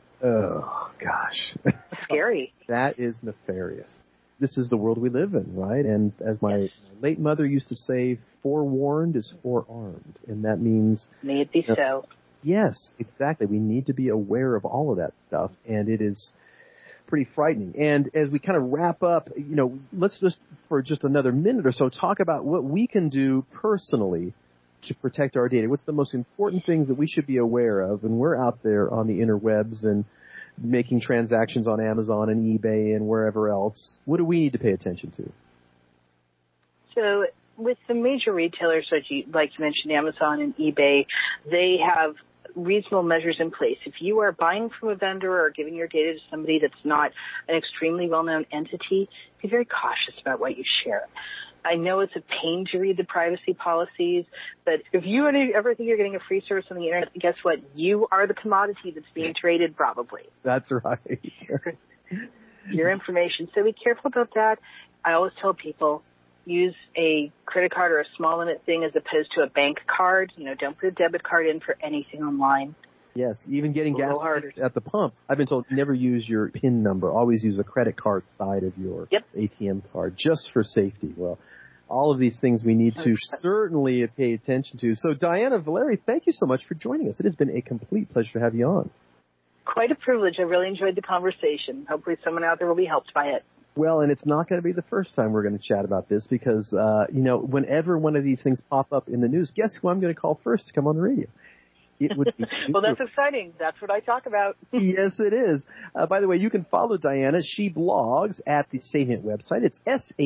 [SPEAKER 26] Oh, gosh.
[SPEAKER 3] Scary.
[SPEAKER 26] That is nefarious. This is the world we live in, right? And as my yes. late mother used to say, forewarned is forearmed. And that means...
[SPEAKER 3] May it be you know, so.
[SPEAKER 26] Yes, exactly. We need to be aware of all of that stuff. And it is pretty frightening. And as we kind of wrap up, you know, let's just, for just another minute or so, talk about what we can do personally to protect our data. What's the most important things that we should be aware of? And we're out there on the interwebs and making transactions on Amazon and eBay and wherever else. What do we need to pay attention to?
[SPEAKER 3] So with the major retailers, like you, like you mentioned, Amazon and eBay, they have reasonable measures in place. If you are buying from a vendor or giving your data to somebody that's not an extremely well-known entity, be very cautious about what you share. I know it's a pain to read the privacy policies, but if you ever think you're getting a free service on the internet, guess what? You are the commodity that's being traded, probably.
[SPEAKER 26] That's right.
[SPEAKER 3] Your information. So be careful about that. I always tell people, use a credit card or a small limit thing as opposed to a bank card. You know, don't put a debit card in for anything online.
[SPEAKER 26] Yes, even getting gas at the pump. I've been told never use your PIN number. Always use a credit card side of your
[SPEAKER 3] yep.
[SPEAKER 26] A T M card, just for safety. Well, all of these things we need to certainly pay attention to. So, Diana Valeri, thank you so much for joining us. It has been a complete pleasure to have you on.
[SPEAKER 3] Quite a privilege. I really enjoyed the conversation. Hopefully someone out there will be helped by it.
[SPEAKER 26] Well, and it's not going to be the first time we're going to chat about this because, uh, you know, whenever one of these things pop up in the news, guess who I'm going to call first to come on the radio? It would be
[SPEAKER 3] well, that's exciting. That's what I talk about.
[SPEAKER 26] Yes, it is. Uh, by the way, you can follow Diana. She blogs at the Saviynt website. It's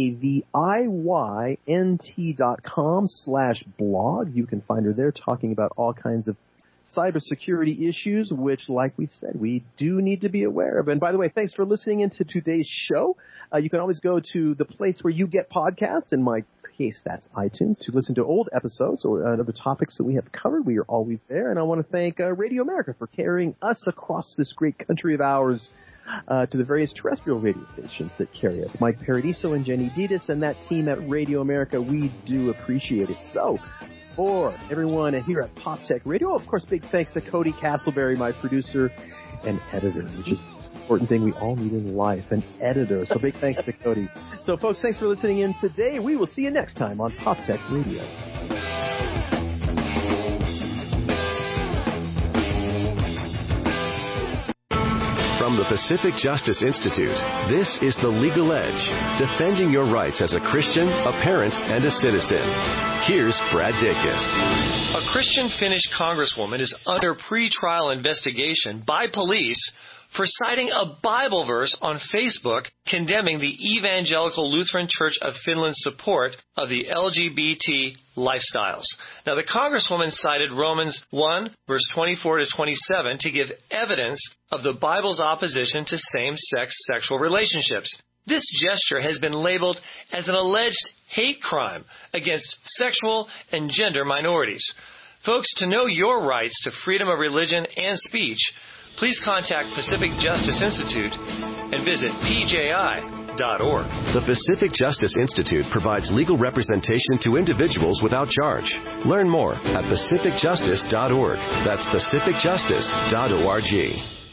[SPEAKER 26] S-A-V-I-Y-N-T dot com slash blog. You can find her there talking about all kinds of cybersecurity issues, which, like we said, we do need to be aware of. And by the way, thanks for listening into today's show. Uh, you can always go to the place where you get podcasts, and my case that's iTunes, to listen to old episodes or uh, other topics that we have covered. We are always there. And I want to thank uh, Radio America for carrying us across this great country of ours uh, to the various terrestrial radio stations that carry us. Mike Paradiso and Jenny Ditas and that team at Radio America, we do appreciate it. So, for everyone here at Pop Tech Radio, of course, big thanks to Cody Castleberry, my producer and editor, which is the most important thing we all need in life, an editor. So big thanks to Cody. So, folks, thanks for listening in today. We will see you next time on Pop Tech Radio.
[SPEAKER 6] From the Pacific Justice Institute, this is The Legal Edge, defending your rights as a Christian, a parent, and a citizen. Here's Brad Dacus.
[SPEAKER 8] A Christian Finnish congresswoman is under pretrial investigation by police for citing a Bible verse on Facebook condemning the Evangelical Lutheran Church of Finland's support of the L G B T lifestyles. Now, the congresswoman cited Romans one, verse twenty-four to twenty-seven to give evidence of the Bible's opposition to same-sex sexual relationships. This gesture has been labeled as an alleged hate crime against sexual and gender minorities. Folks, to know your rights to freedom of religion and speech, please contact Pacific Justice Institute and visit P J I dot org.
[SPEAKER 6] The Pacific Justice Institute provides legal representation to individuals without charge. Learn more at pacific justice dot org. That's pacific justice dot org.